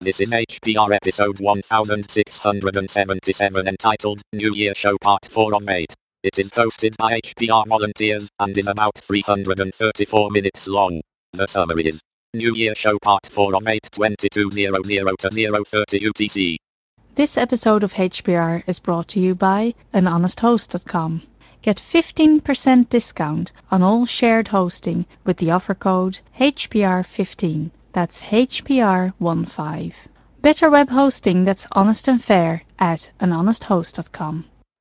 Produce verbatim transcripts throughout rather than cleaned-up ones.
This is H P R episode one thousand six hundred seventy-seven entitled New Year Show Part four of eight. It is hosted by H P R volunteers and is about three hundred thirty-four minutes long. The summary is New Year Show Part four of eight twenty-two hundred to zero thirty U T C. This episode of H P R is brought to you by an honest host dot com. Get fifteen percent discount on all shared hosting with the offer code H P R fifteen. That's H P R fifteen. Better web hosting that's honest and fair at an honest host dot com.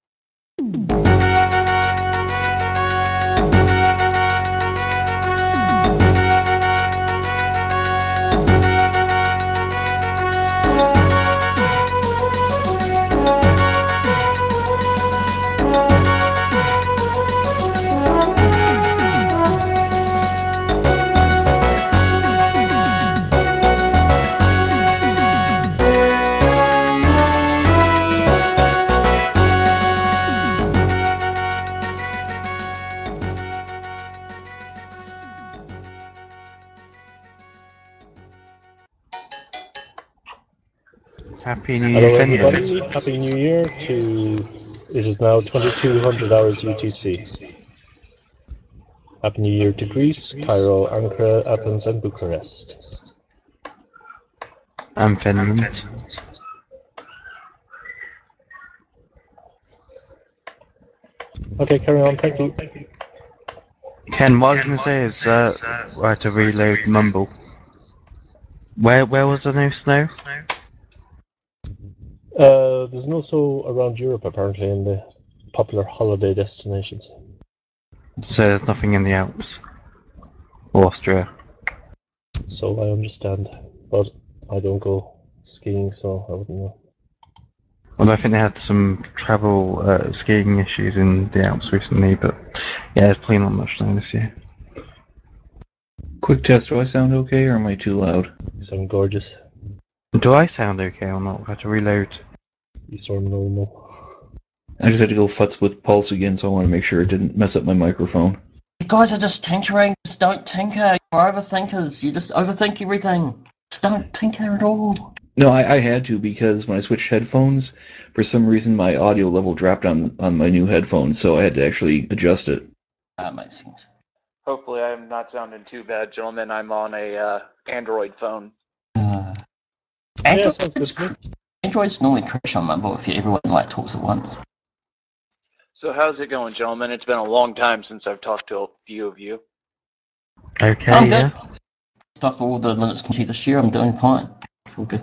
Happy New Year, Hello Finland. everybody, Happy New Year to, it is now twenty-two hundred hours U T C. Happy New Year to Greece, Cairo, Ankara, Athens and Bucharest. And Finland. Okay, carry on, thank you. Ken, what I was going to say is, uh, I had to reload Mumble. Where where was the new snow? Uh, there's no so around Europe apparently in the popular holiday destinations. So there's nothing in the Alps. Austria. So I understand, but I don't go skiing, so I wouldn't know. Well, I think they had some travel uh, skiing issues in the Alps recently, but yeah, there's probably not much snow this year. Quick test, do I sound okay or am I too loud? You sound gorgeous. Do I sound okay or not? I had to reload. You sound normal. I just had to go futz with Pulse again, so I want to make sure it didn't mess up my microphone. You guys are just tinkering. Just don't tinker. You're overthinkers. You just overthink everything. Just don't tinker at all. No, I, I had to because when I switched headphones, for some reason my audio level dropped on, on my new headphones, so I had to actually adjust it. That makes sense. Hopefully I'm not sounding too bad, gentlemen. I'm on a uh, Android phone. Uh, Yeah, Android, sounds good to me. Androids normally crash on mobile if everyone like talks at once. So how's it going, gentlemen? It's been a long time since I've talked to a few of you. Okay, I'm yeah. good. Stuff all the Linux community this year. I'm doing fine. It's all good.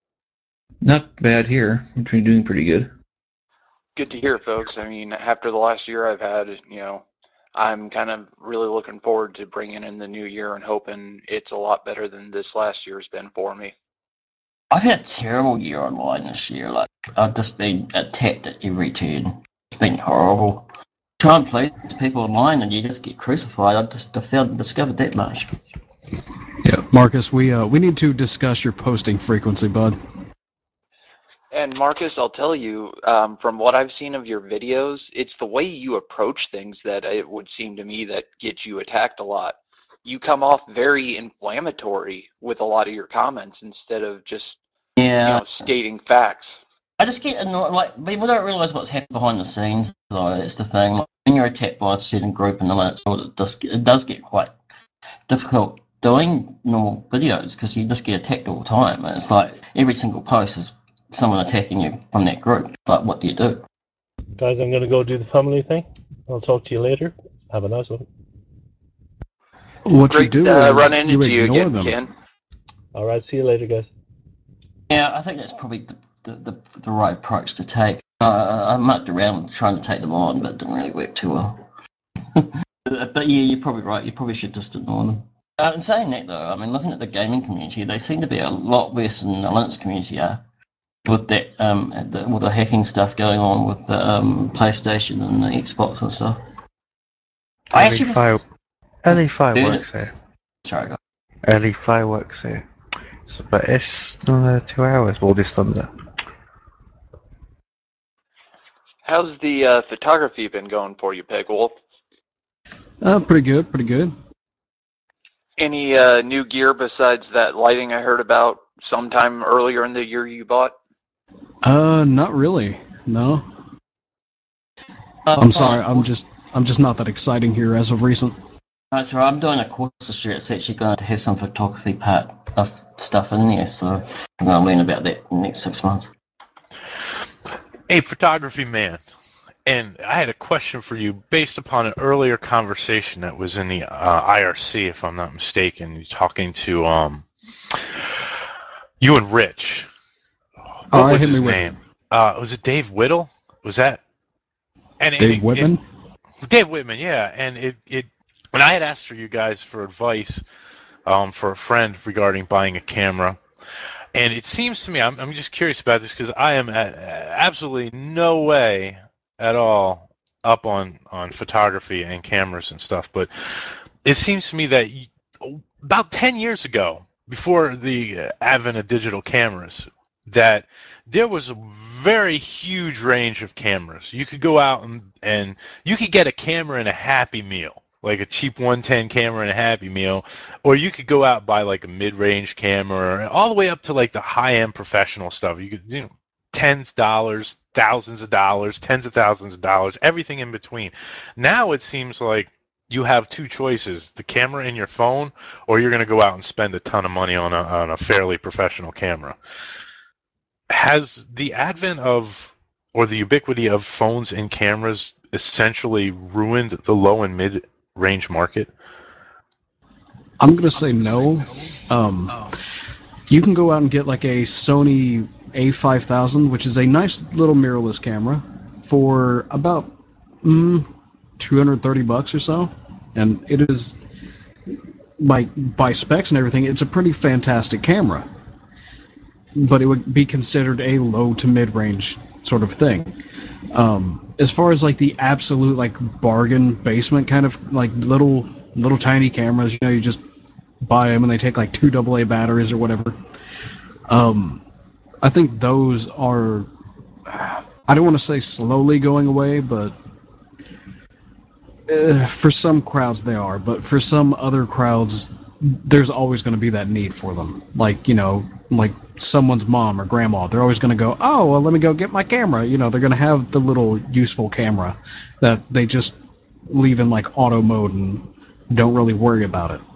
Not bad here. I'm doing pretty good. Good to hear, folks. I mean, after the last year I've had, you know, I'm kind of really looking forward to bringing in the new year and hoping it's a lot better than this last year's been for me. I've had a terrible year online this year. Like I've just been attacked at every turn. It's been horrible. Try and please people online and you just get crucified. I just I found discovered that much. Yeah, Marcus, we uh we need to discuss your posting frequency, bud. And Marcus, I'll tell you, um, from what I've seen of your videos, it's the way you approach things that it would seem to me that gets you attacked a lot. You come off very inflammatory with a lot of your comments instead of just, Yeah. you know, stating facts. I just get annoyed. Like people don't realize what's happening behind the scenes. Though it's the thing. Like, when you're attacked by a certain group in the Linux world, it does it does get quite difficult doing normal videos because you just get attacked all the time. And it's like every single post is someone attacking you from that group. But what do you do? Guys, I'm going to go do the family thing. I'll talk to you later. Have a nice one. What Great you do uh, is running you into you ignore again, them. Ken. Alright, see you later, guys. Yeah, I think that's probably the the, the, the right approach to take. Uh, I mucked around trying to take them on, but it didn't really work too well. But yeah, you're probably right. You probably should just ignore them. Uh, in saying that, though, I mean, looking at the gaming community, they seem to be a lot worse than the Linux community are. With that, um, the, with the hacking stuff going on with the um, PlayStation and the Xbox and stuff. I Early actually fire, early preferred fireworks it. here. Sorry, guys. Early fireworks here. So, but it's another two hours. Well, this thunder. How's the uh, photography been going for you, Pegwolf? Uh, pretty good, pretty good. Any uh, new gear besides that lighting I heard about sometime earlier in the year you bought? Uh, not really. No. Uh, I'm sorry. I'm just I'm just not that exciting here as of recent. Uh, so I'm doing a course this year. It's actually going to have some photography part of stuff in there, so I'm going to learn about that in the next six months. Hey, photography man. And I had a question for you based upon an earlier conversation that was in the uh, I R C, if I'm not mistaken. You're talking to um, you and Rich. What All right, was hit his me with name? Uh, was it Dave Whittle? Was that? And, and Dave it, Whitman. It, Dave Whitman, yeah. And it, it, and I had asked for you guys for advice um, for a friend regarding buying a camera. And it seems to me, I'm, I'm just curious about this because I am at, absolutely no way at all up on, on photography and cameras and stuff. But it seems to me that you, about ten years ago, before the advent of digital cameras, that there was a very huge range of cameras. You could go out and, and you could get a camera and a Happy Meal, like a cheap one ten camera and a Happy Meal, or you could go out and buy like a mid-range camera, all the way up to like the high-end professional stuff. You could, you know, tens of dollars, thousands of dollars, tens of thousands of dollars, everything in between. Now it seems like you have two choices: the camera in your phone, or you're going to go out and spend a ton of money on a, on a fairly professional camera. Has the advent of, or the ubiquity of phones and cameras essentially ruined the low and mid-range market? I'm gonna say no. Um, you can go out and get like a Sony A five thousand, which is a nice little mirrorless camera, for about mm, two hundred thirty bucks or so, and it is like by specs and everything, it's a pretty fantastic camera. But it would be considered a low to mid range sort of thing. Um, as far as like the absolute like bargain basement kind of like little little tiny cameras, you know, you just buy them and they take like two double A batteries or whatever. Um, I think those are, I don't want to say slowly going away, but uh, for some crowds they are. But for some other crowds, there's always going to be that need for them. Like, you know, like someone's mom or grandma, they're always going to go, oh, well, let me go get my camera. You know, they're going to have the little useful camera that they just leave in like auto mode and don't really worry about it.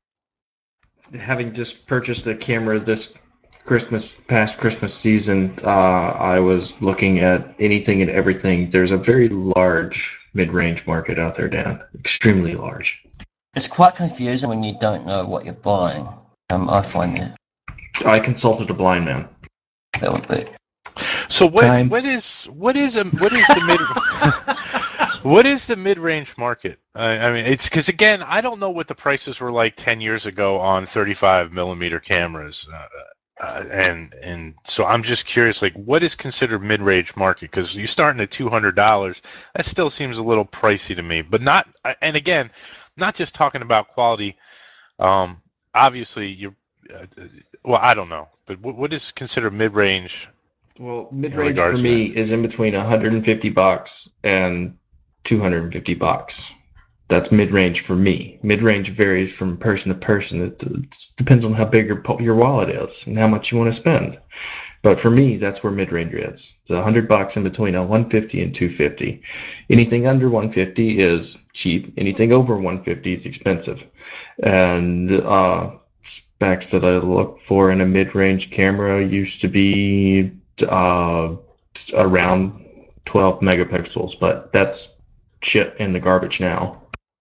Having just purchased a camera this Christmas, past Christmas season, uh, I was looking at anything and everything. There's a very large mid-range market out there, Dan. Extremely large. It's quite confusing when you don't know what you're buying. Um, I find that. I consulted a blind man. That would be. So what Time. what is what is a what is the mid what is the mid range market? I, I mean, it's because again, I don't know what the prices were like ten years ago on thirty-five millimeter cameras, uh, uh, and and so I'm just curious, like, what is considered mid range market? Because you're starting at two hundred dollars, that still seems a little pricey to me. But not, and again, not just talking about quality. Um, obviously, you're uh, well, I don't know, but what, what is considered mid range? Well, In mid-range for regards to me that. is in between one hundred fifty bucks and two hundred fifty bucks. That's mid-range for me. Mid-range varies from person to person. It, it depends on how big your your wallet is and how much you want to spend. But for me, that's where mid-range is. It's one hundred bucks in between a one fifty and two fifty. Anything under one fifty is cheap. Anything over one fifty is expensive. And uh, specs that I look for in a mid-range camera used to be uh, around twelve megapixels, but that's shit in the garbage now.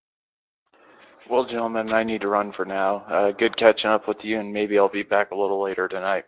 Well, gentlemen, I need to run for now. Uh, good catching up with you, and maybe I'll be back a little later tonight.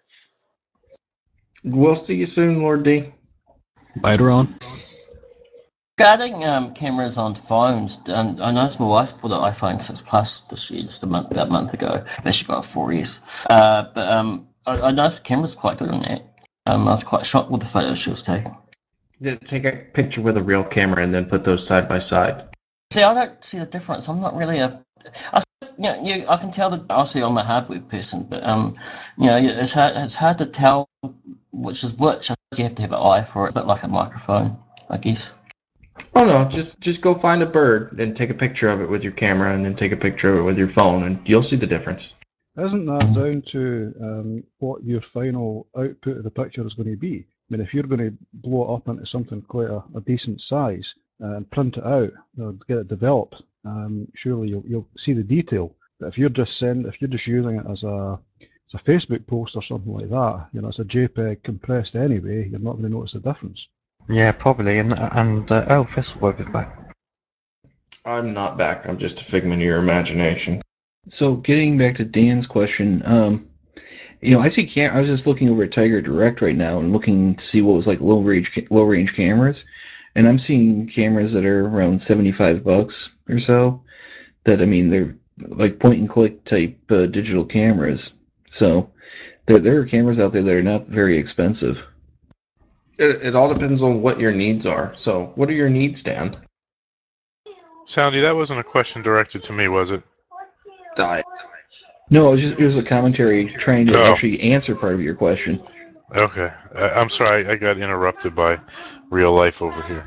We'll see you soon, Lord D. Later on. Regarding um, cameras on phones, um, I noticed my wife bought an iPhone six Plus this year, just a month, about a month ago. And she got a four S. Uh, but um, I, I noticed the camera's quite good on that. Um, I was quite shocked with the photos she was taking. Take a picture with a real camera and then put those side by side. See, I don't see the difference. I'm not really a. I, suppose, you know, you, I can tell that obviously I'm a hardware person, but um, you know, it's hard. It's hard to tell which is which. I suppose you have to have an eye for it, a bit like a microphone, I guess. Oh no, just just go find a bird and take a picture of it with your camera and then take a picture of it with your phone and you'll see the difference. isn't that down to um, what your final output of the picture is going to be? I mean, if you're going to blow it up into something quite a, a decent size and print it out, you know, get it developed, um, surely you'll, you'll see the detail. But if you're just send, if you're just using it as a as a Facebook post or something like that, you know, it's a JPEG compressed anyway, you're not going to notice the difference. Yeah, probably. And and uh, oh, Thistlework is back. I'm not back. I'm just a figment of your imagination. So getting back to Dan's question, um, you know, I see cam- I was just looking over at Tiger Direct right now and looking to see what was like low range ca- low range cameras, and I'm seeing cameras that are around seventy-five bucks or so. That I mean, they're like point and click type uh, digital cameras. So there there are cameras out there that are not very expensive. It, it all depends on what your needs are. So, what are your needs, Dan? Soundy, that wasn't a question directed to me, was it? Die. No, it was just it was a commentary trying to Oh. actually answer part of your question. Okay. Uh, I'm sorry, I got interrupted by real life over here.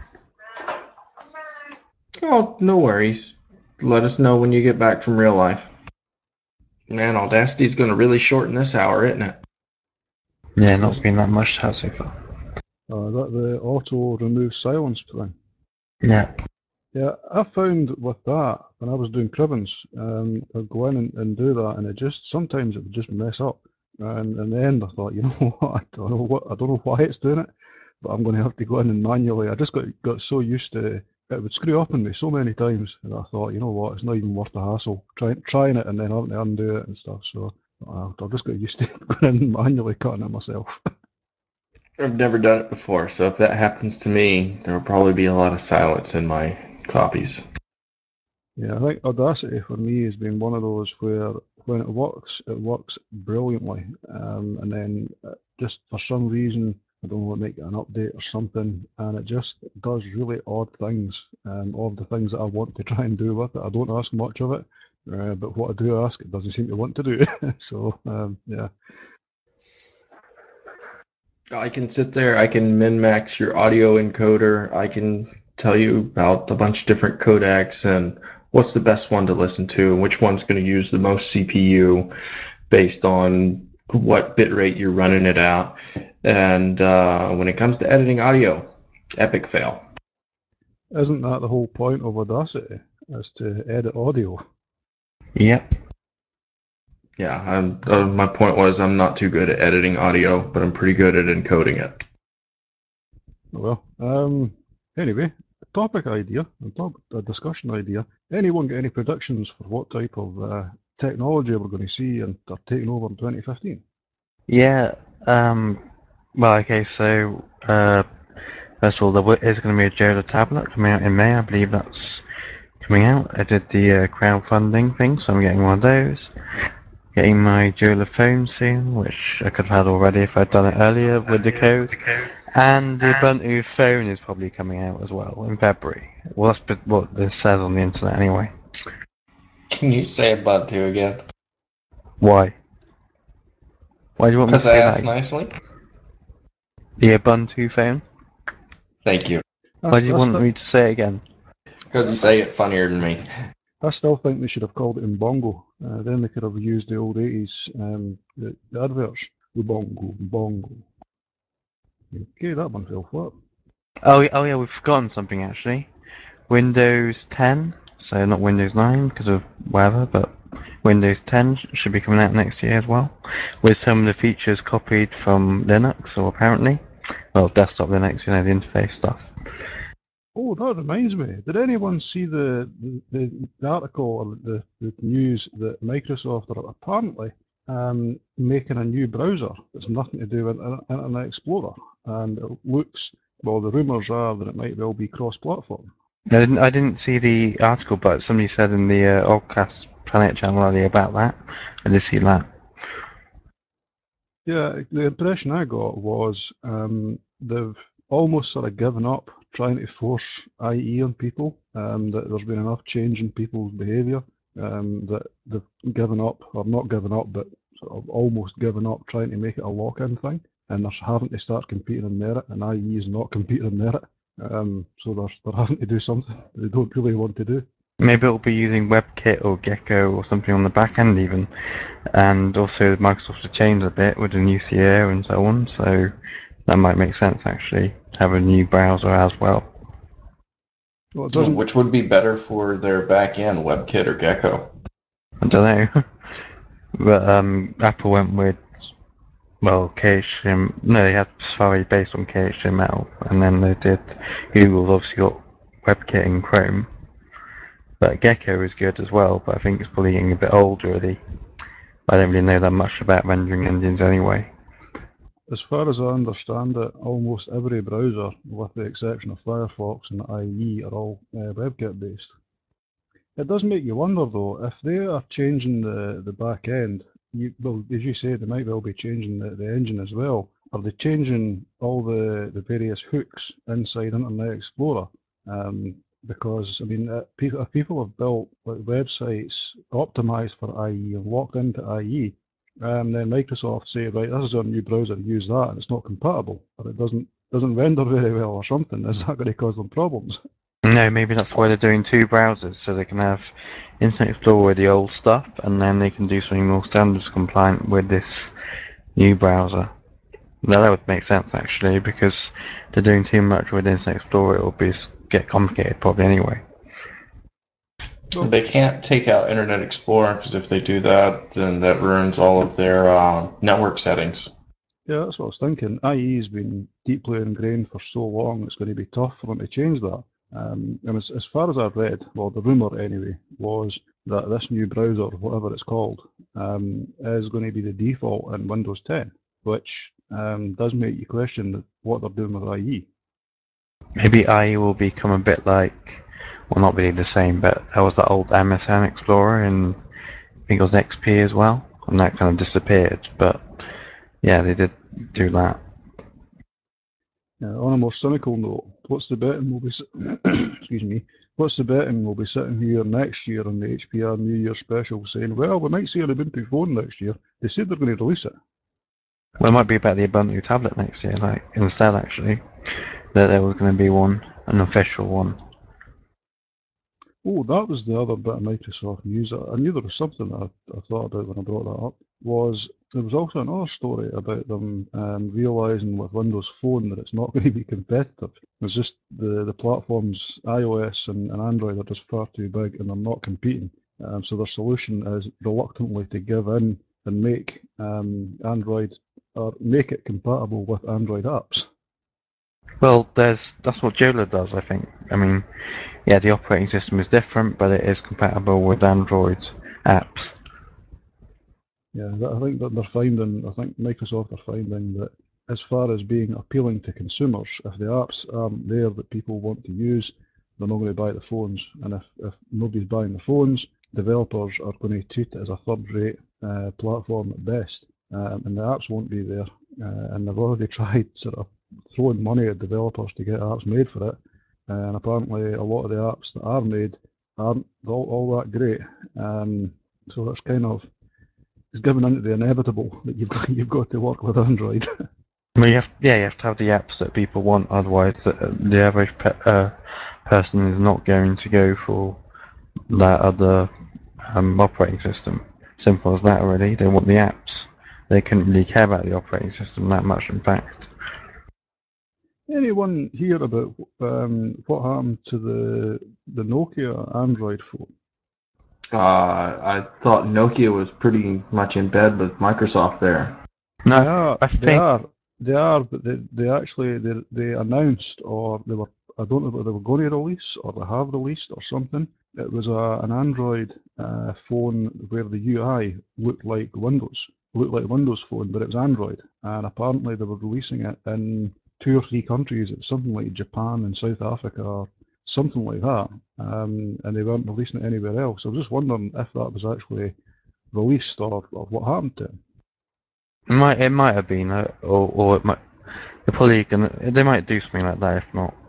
Oh, no worries. Let us know when you get back from real life. Man, Audacity's going to really shorten this hour, isn't it? Yeah, not been that much to have so far. Uh, that the auto remove silence thing. Yeah. Yeah, I found with that when I was doing cribbins, um, I'd go in and, and do that, and it just sometimes it would just mess up. And in the end, I thought, you know what, I don't know what, I don't know why it's doing it, but I'm going to have to go in and manually. I just got got so used to it would screw up on me so many times, and I thought, you know what, it's not even worth the hassle trying trying it and then having to undo it and stuff. So uh, I just got used to going in and manually cutting it myself. I've never done it before, so if that happens to me, there will probably be a lot of silence in my copies. Yeah, I think Audacity for me has been one of those where when it works, it works brilliantly, um, and then uh, just for some reason, I don't know, make it an update or something, and it just does really odd things, um, of the things that I want to try and do with it. I don't ask much of it, uh, but what I do ask, it doesn't seem to want to do. So, um, yeah. I can sit there, I can min-max your audio encoder, I can tell you about a bunch of different codecs and what's the best one to listen to, and which one's going to use the most C P U based on what bitrate you're running it at. And uh, when it comes to editing audio, epic fail. Isn't that the whole point of Audacity, is to edit audio? Yep. Yeah, I'm, uh, my point was I'm not too good at editing audio, but I'm pretty good at encoding it. Well, um, anyway, a topic idea, a, top, a discussion idea. Anyone got any predictions for what type of uh, technology we're going to see and are taking over in twenty fifteen? Yeah. Um. Well, okay. So, uh, first of all, there is going to be a Jola tablet coming out in May. I believe that's coming out. I did the uh, crowdfunding thing, so I'm getting one of those. Getting my Jola phone soon, which I could have had already if I'd done it earlier with the code. And the Ubuntu phone is probably coming out as well in February. Well, that's what this says on the internet anyway. Can you say Ubuntu again? Why? Why do you want me to Because I say asked that? nicely? The Ubuntu phone? Thank you. Why do you I, want st- me to say it again? Because you say it funnier than me. I still think they should have called it Mbongo. Uh, then they could have used the old eighties um, the, the adverts. Mbongo, Mbongo. Okay, that one fell flat. Oh, oh yeah, we've forgotten something actually. Windows ten, so not Windows nine because of whatever, but Windows ten should be coming out next year as well, with some of the features copied from Linux, or apparently, well, desktop Linux, you know, the interface stuff. Oh, that reminds me. Did anyone see the the, the article or the, the news that Microsoft are apparently um, making a new browser that's nothing to do with Internet Explorer, and it looks, well, the rumours are that it might well be cross-platform. I didn't, I didn't see the article, but somebody said in the uh, Oddcast Planet channel earlier about that. I did see that. Yeah, the impression I got was um, they've almost sort of given up trying to force I E on people, um, that there's been enough change in people's behaviour, um, that they've given up, or not given up, but sort of almost given up trying to make it a lock-in thing, and they're having to start competing on merit, and I E is not competing on merit, um, so they're, they're having to do something they don't really want to do. Maybe it'll be using WebKit or Gecko or something on the back end even. And also Microsoft have changed a bit with the new C E O and so on, so that might make sense actually. Have a new browser as well. Well, it doesn't. Which would be better for their back end, WebKit or Gecko? I don't know. But um, Apple went with, well, K H T M L. No, they had Safari based on K H T M L, and then they did. Google's obviously got WebKit and Chrome. But Gecko is good as well, but I think it's probably getting a bit old already. I don't really know that much about rendering engines anyway. As far as I understand it, almost every browser, with the exception of Firefox and I E, are all uh, WebKit based. It does make you wonder though, if they are changing the, the back end, you, well, as you say, they might well be changing the, the engine as well. Are they changing all the, the various hooks inside Internet Explorer? Um, because, I mean, uh, people, if people have built like, websites optimized for I E and locked into I E, um, then Microsoft say, right, this is our new browser, use that, and it's not compatible, or it doesn't doesn't render very well or something. Is that going to cause them problems? No, maybe that's why they're doing two browsers, so they can have Internet Explorer with the old stuff, and then they can do something more standards compliant with this new browser. Now that would make sense actually, because they're doing too much with Internet Explorer, it will be get complicated probably anyway. Well, They can't take out Internet Explorer because if they do that, then that ruins all of their uh, network settings. yeah, that's what I was thinking. I E has been deeply ingrained for so long, it's going to be tough for them to change that. Um, and as, as far as I've read, well, the rumour anyway, was that this new browser, whatever it's called, um, is going to be the default in Windows ten, which um, does make you question what they're doing with I E. Maybe I E will become a bit like, well, not really the same, but there was that old M S N Explorer in, I think it was X P as well, and that kind of disappeared. But yeah, they did do that. Uh, on a more cynical note, what's the betting we'll be excuse me, what's the betting we'll be sitting here next year on the H P R New Year special saying, well, we might see an Ubuntu phone next year. They said they're going to release it. Well, it might be about the Ubuntu tablet next year, like instead actually, that there was going to be one, an official one. Oh, that was the other bit of Microsoft news. I knew there was something that I, I thought about when I brought that up. Was there was also another story about them um, realizing with Windows Phone that it's not going to be competitive. It's just the the platforms iOS and, and Android are just far too big and they're not competing. Um, so their solution is reluctantly to give in and make um, Android or make it compatible with Android apps. Well, there's that's what Jola does, I think. I mean, yeah, the operating system is different, but it is compatible with Android apps. Yeah, I think that they're finding, I think Microsoft are finding that as far as being appealing to consumers, if the apps aren't there that people want to use, they're not going to buy the phones. And if, if nobody's buying the phones, developers are going to treat it as a third-rate uh, platform at best. Um, and the apps won't be there. Uh, and they've already tried sort of throwing money at developers to get apps made for it. Uh, and apparently a lot of the apps that are made aren't all, all that great. Um, so that's kind of it's given into the inevitable that you've got, you've got to work with Android. Well, you have, yeah, you have to have the apps that people want. Otherwise, the, the average pe- uh, person is not going to go for that other um, operating system. Simple as that, already. They want the apps. They couldn't really care about the operating system that much, in fact. Anyone hear about um, what happened to the the Nokia Android phone? Uh, I thought Nokia was pretty much in bed with Microsoft there. No, They I, th- are, I they think. are, they are, but they, they actually they, they announced or they were I don't know whether they were going to release or they have released or something. It was a an Android uh, phone where the U I looked like Windows, looked like Windows Phone, but it was Android, and apparently they were releasing it in two or three countries. It's something like Japan and South Africa or something like that, um, and they weren't releasing it anywhere else. I was just wondering if that was actually released or, or what happened to it. It might, it might have been, uh, or, or it might. They're probably gonna. They might do something like that if not,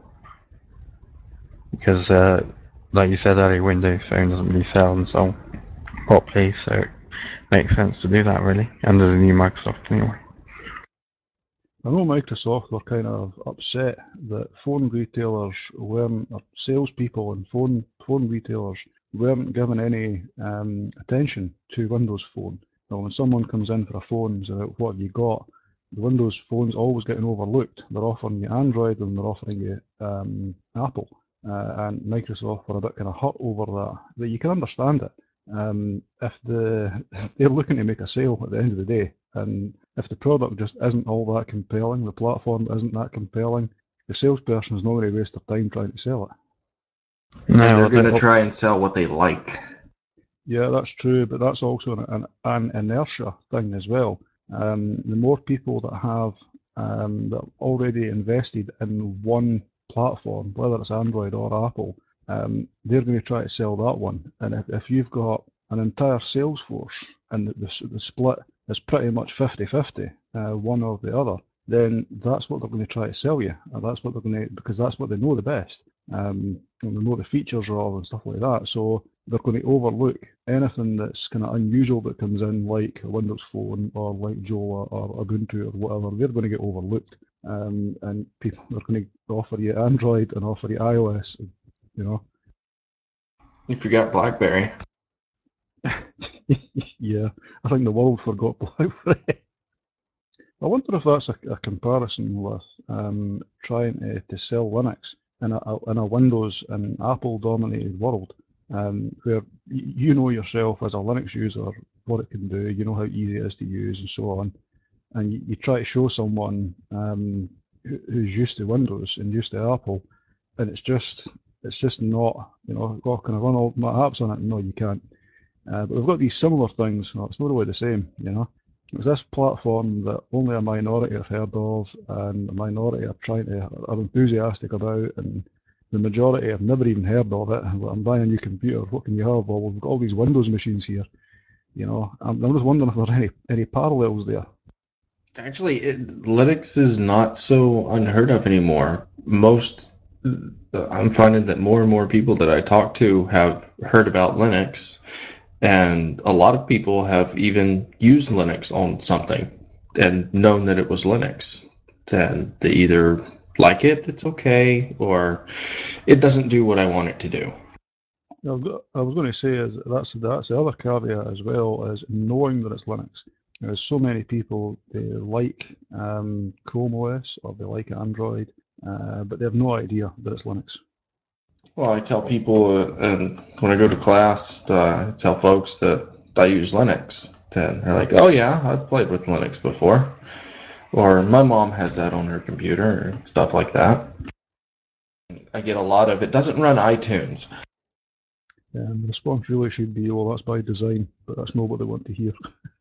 because, uh, like you said earlier, Windows Phone doesn't really sell and so properly, so it makes sense to do that really. And there's a new Microsoft anyway. I know Microsoft were kind of upset that phone retailers weren't, or salespeople and phone phone retailers weren't given any um, attention to Windows Phone. Now, when someone comes in for a phone and says, what have you got? The Windows Phone's always getting overlooked. They're offering you Android and they're offering you um, Apple. Uh, and Microsoft were a bit kind of hot over that. But you can understand it. Um, if the they're looking to make a sale at the end of the day, and if the product just isn't all that compelling, the platform isn't that compelling, the salesperson is not going to waste their time trying to sell it. And No, they're I going to don't. try and sell what they like. Yeah, that's true, but that's also an, an, an inertia thing as well. Um, the more people that have um, that already invested in one platform, whether it's Android or Apple, um, they're going to try to sell that one. And if, if you've got an entire sales force and the, the, the split is pretty much fifty-fifty, uh, one or the other, then that's what they're going to try to sell you. And that's what they're going to, because that's what they know the best. Um, and they know the features of and stuff like that. So they're going to overlook anything that's kind of unusual that comes in, like a Windows Phone or like Jola or Ubuntu or whatever. They're going to get overlooked, um, and people are going to offer you Android and offer you iOS. You know. You forgot BlackBerry. Yeah, I think the world forgot BlackBerry. I wonder if that's a, a comparison with um, trying to, to sell Linux in a, in a Windows and Apple dominated world, um, where you know yourself as a Linux user what it can do, you know how easy it is to use and so on, and you, you try to show someone um, who, who's used to Windows and used to Apple, and it's just it's just not, you know, oh, can I run all my apps on it? No, you can't. Uh, but we've got these similar things. Well, it's not really the same, you know. It's this platform that only a minority have heard of, and a minority are trying to are enthusiastic about, and the majority have never even heard of it. I'm buying a new computer. What can you have? Well, we've got all these Windows machines here. You know, I'm, I'm just wondering if there are any any parallels there. Actually, it, Linux is not so unheard of anymore. Most, I'm finding that more and more people that I talk to have heard about Linux, and a lot of people have even used Linux on something and known that it was Linux. And they either like it, it's okay, or it doesn't do what I want it to do. I was going to say is that's that's the other caveat as well, is knowing that it's Linux. There's so many people, they like um, Chrome O S or they like Android, uh, but they have no idea that it's Linux. Well, I tell people, uh, and when I go to class, uh, I tell folks that I use Linux. And they're like, oh yeah, I've played with Linux before. Or my mom has that on her computer, or stuff like that. I get a lot of, it doesn't run iTunes. Um, the response really should be, well, that's by design, but that's not what they want to hear.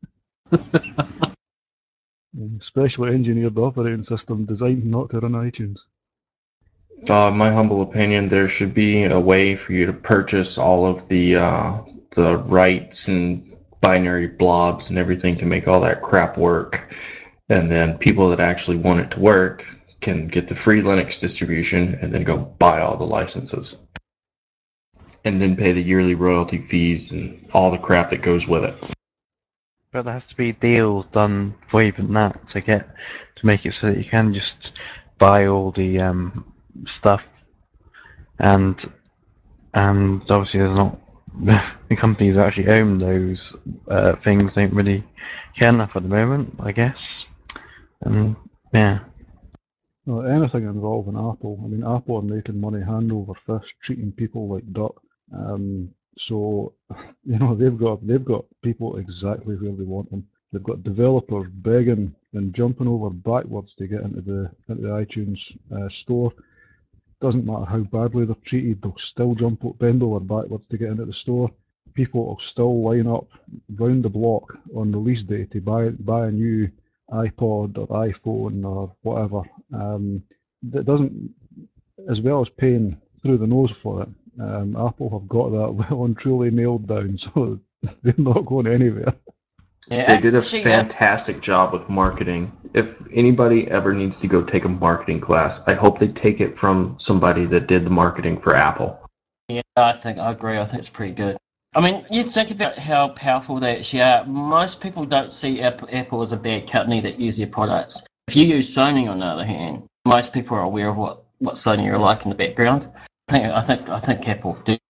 Specially engineered operating system designed not to run iTunes. Uh, in my humble opinion, there should be a way for you to purchase all of the uh, the rights and binary blobs and everything to make all that crap work. And then people that actually want it to work can get the free Linux distribution and then go buy all the licenses. And then pay the yearly royalty fees and all the crap that goes with it. But there has to be deals done for even that to get to make it so that you can just buy all the um, stuff, and and obviously there's not the companies that actually own those uh, things don't really care enough at the moment, I guess. And yeah. Well, anything involving Apple. I mean, Apple are making money hand over fist, treating people like dirt. Um, so, you know, they've got they've got people exactly where they want them. They've got developers begging and jumping over backwards to get into the into the iTunes uh, store. Doesn't matter how badly they're treated, they'll still jump bend over backwards to get into the store. People will still line up round the block on release day to buy buy a new iPod or iPhone or whatever. Um, that doesn't, as well as paying through the nose for it. Um, Apple have got that well and truly nailed down, so they're not going anywhere. Yeah, They did a actually, uh, fantastic job with marketing. If anybody ever needs to go take a marketing class, I hope they take it from somebody that did the marketing for Apple. Yeah, I think I agree. I think it's pretty good. I mean, you think about how powerful they actually are. Most people don't see Apple, Apple as a bad company that use their products. If you use Sony, on the other hand, most people are aware of what, what Sony are like in the background. I think I think I think Apple do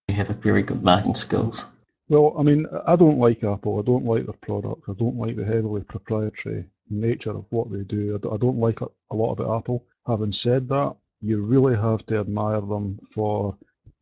you have a very good marketing skills. Well, I mean, I don't like Apple. I don't like their product. I don't like the heavily proprietary nature of what they do. I d- I don't like a, a lot about Apple. Having said that, you really have to admire them for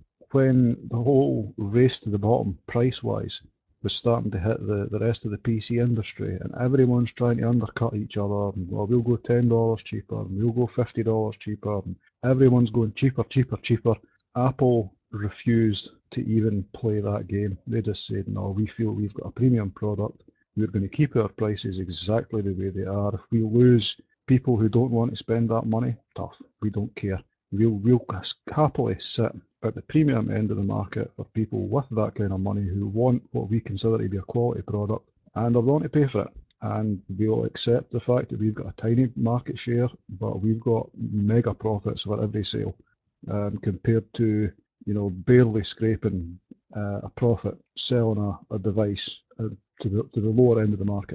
when the whole race to the bottom, price-wise, was starting to hit the, the rest of the P C industry, and everyone's trying to undercut each other. And, well, we'll go ten dollars cheaper, and we'll go fifty dollars cheaper, and everyone's going cheaper, cheaper, cheaper. Apple refused to even play that game. They just said, no, we feel we've got a premium product. We're going to keep our prices exactly the way they are. If we lose people who don't want to spend that money, tough. We don't care. We'll, we'll happily sit at the premium end of the market for people with that kind of money who want what we consider to be a quality product and are willing to pay for it. And we'll accept the fact that we've got a tiny market share, but we've got mega profits for every sale, um, compared to, you know, barely scraping uh, a profit selling a, a device uh, to the to the lower end of the market.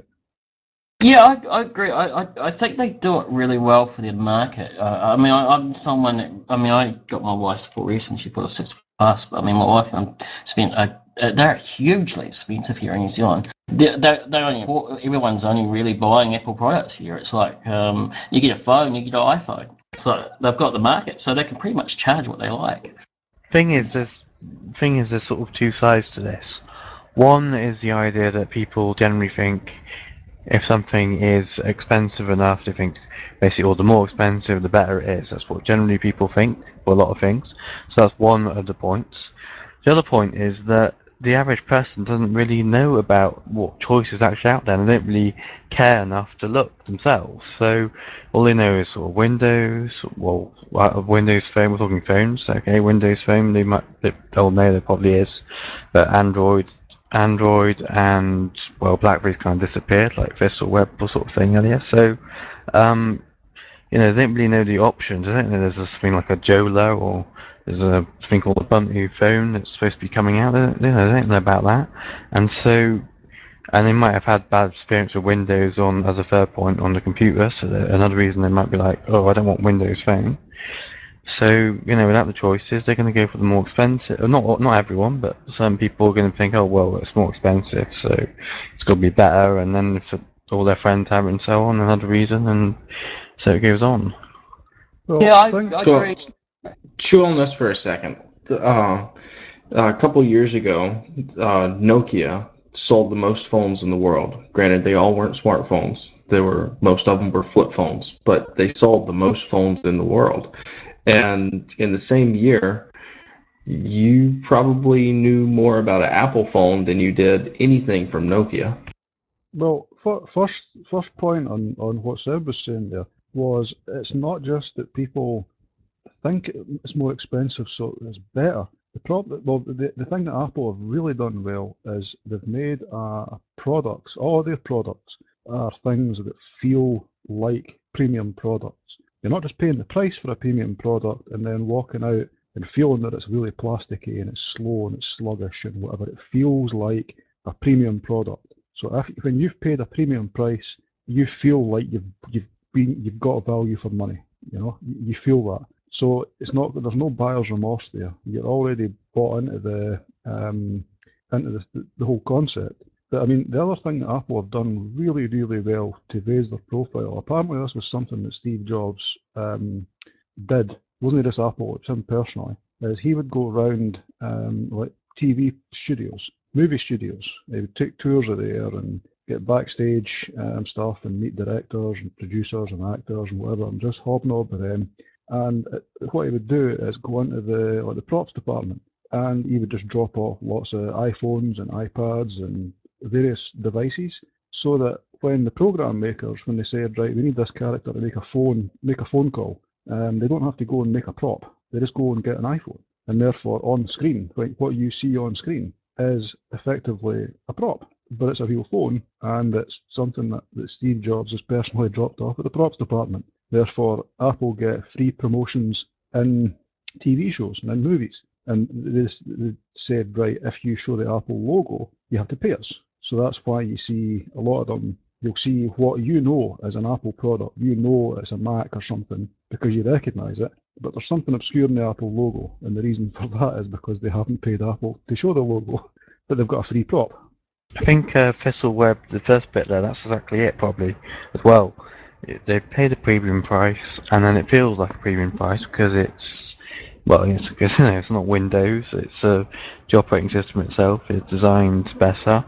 Yeah, I, I agree. I, I, I think they do it really well for their market. Uh, I mean, I, I'm someone. That, I mean, I got my wife support recently. She bought a six plus. But I mean, my wife um, spent. A, uh, they're hugely expensive here in New Zealand. They're, they're, they're only everyone's only really buying Apple products here. It's like um, you get a phone, you get an iPhone. So they've got the market, so they can pretty much charge what they like. Thing is, there's thing is, there's sort of two sides to this. One is the idea that people generally think if something is expensive enough, they think basically, or the more expensive, the better it is. That's what generally people think for a lot of things. So that's one of the points. The other point is that the average person doesn't really know about what choice is actually out there, and they don't really care enough to look themselves. So all they know is sort of Windows, well, uh, Windows Phone. We're talking phones, okay? Windows Phone, they might, they'll know there probably is, but Android. Android and well, BlackBerry's kind of disappeared, like Visual Web sort of thing earlier. So, um, you know, they don't really know the options. I don't know there's this thing like a Jola or there's a thing called a Ubuntu phone that's supposed to be coming out. They don't, you know, they don't know about that, and so. And they might have had bad experience with Windows on as a third point on the computer. So another reason they might be like, oh, I don't want Windows Phone. So, you know, without the choices, they're going to go for the more expensive. Not not everyone, but some people are going to think, oh, well, it's more expensive, so it's got to be better. And then if all their friends have it and so on, another reason, and so it goes on. Well, Yeah, I, think, I So, agree. chew on this for a second. Uh, a couple years ago, uh, Nokia sold the most phones in the world. Granted, they all weren't smartphones. They were most of them were flip phones, but they sold the most phones in the world. And in the same year, you probably knew more about an Apple phone than you did anything from Nokia. well, fir- first first point on, on what Seb was saying there was it's not just that people think it's more expensive, so it's better. The problem, well, the, the thing that Apple have really done well is they've made uh, products. All their products are things that feel like premium products. You're not just paying the price for a premium product and then walking out and feeling that it's really plasticky and it's slow and it's sluggish and whatever. It feels like a premium product. So if, when you've paid a premium price, you feel like you've you've been you've got value for money. You know, you feel that. So it's not there's no buyer's remorse there. You're already bought into the um, into the, the whole concept. But I mean, the other thing that Apple have done really, really well to raise their profile. Apparently, this was something that Steve Jobs um, did. Wasn't it just Apple? It was him personally. Is he would go around um, like T V studios, movie studios. He would take tours of there and get backstage um, stuff and meet directors and producers and actors and whatever, and just hobnob with them. And what he would do is go into the like the props department, and he would just drop off lots of iPhones and iPads and various devices, so that when the program makers, when they said, right, we need this character to make a phone, make a phone call, um, they don't have to go and make a prop. They just go and get an iPhone, and therefore on screen, what you see on screen is effectively a prop, but it's a real phone, and it's something that, that Steve Jobs has personally dropped off at the props department. Therefore, Apple get free promotions in T V shows and in movies. And they, they said, right, if you show the Apple logo, you have to pay us. So that's why you see a lot of them. You'll see what you know as an Apple product. You know it's a Mac or something because you recognise it. but there's something obscure in the Apple logo, and the reason for that is because they haven't paid Apple to show the logo, but they've got a free prop. I think uh, Thistle Web, the first bit there, that's exactly it, probably, as well. It, they pay the premium price, and then it feels like a premium price because it's, well, it's, it's, you know, it's not Windows, it's uh, the operating system itself is designed better,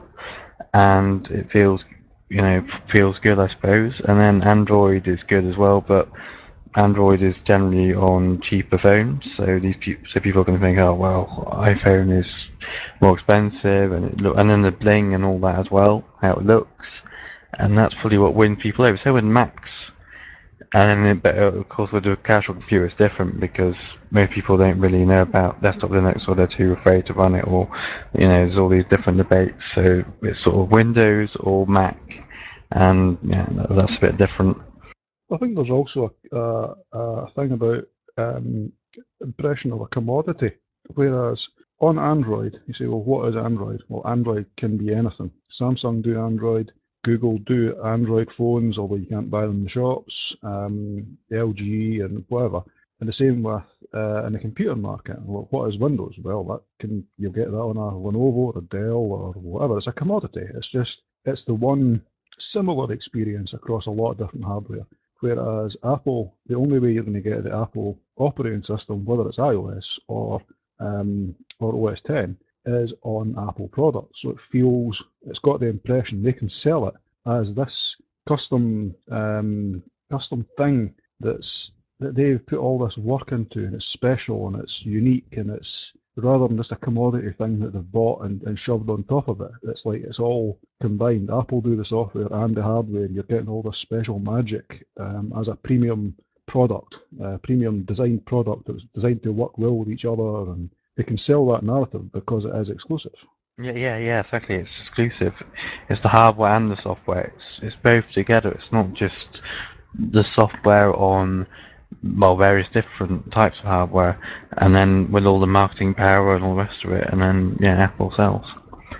and it feels, you know, feels good, I suppose. And then Android is good as well, but Android is generally on cheaper phones, so these people, so people are going to think, oh well, iPhone is more expensive, and it look, and then the bling and all that as well, how it looks, and that's probably what wins people over. So with Macs, and then, but of course with a casual computer it's different because most people don't really know about desktop Linux, or they're too afraid to run it, or you know, there's all these different debates. So it's sort of Windows or Mac, and yeah, that's a bit different. I think there's also a, a, a thing about um, impression of a commodity, whereas on Android, you say, well, what is Android? Well, Android can be anything. Samsung do Android, Google do Android phones, although you can't buy them in the shops, um, L G and whatever. And the same with uh, in the computer market. Well, what is Windows? Well, that can you'll get that on a Lenovo or a Dell or whatever. It's a commodity. It's just it's the one similar experience across a lot of different hardware. Whereas Apple, the only way you're going to get the Apple operating system, whether it's iOS or um, or O S ten, is on Apple products. So it feels, it's got the impression they can sell it as this custom um, custom thing that's that they've put all this work into, and it's special and it's unique, and it's rather than just a commodity thing that they've bought and, and shoved on top of it. It's like it's all combined. Apple do the software and the hardware. You're getting all this special magic um, as a premium product, a premium designed product that's designed to work well with each other, and they can sell that narrative because it is exclusive. Yeah, yeah, yeah, exactly. It's exclusive. It's the hardware and the software. It's it's both together. It's not just the software on, well, various different types of hardware, and then with all the marketing power and all the rest of it, and then yeah, Apple sells.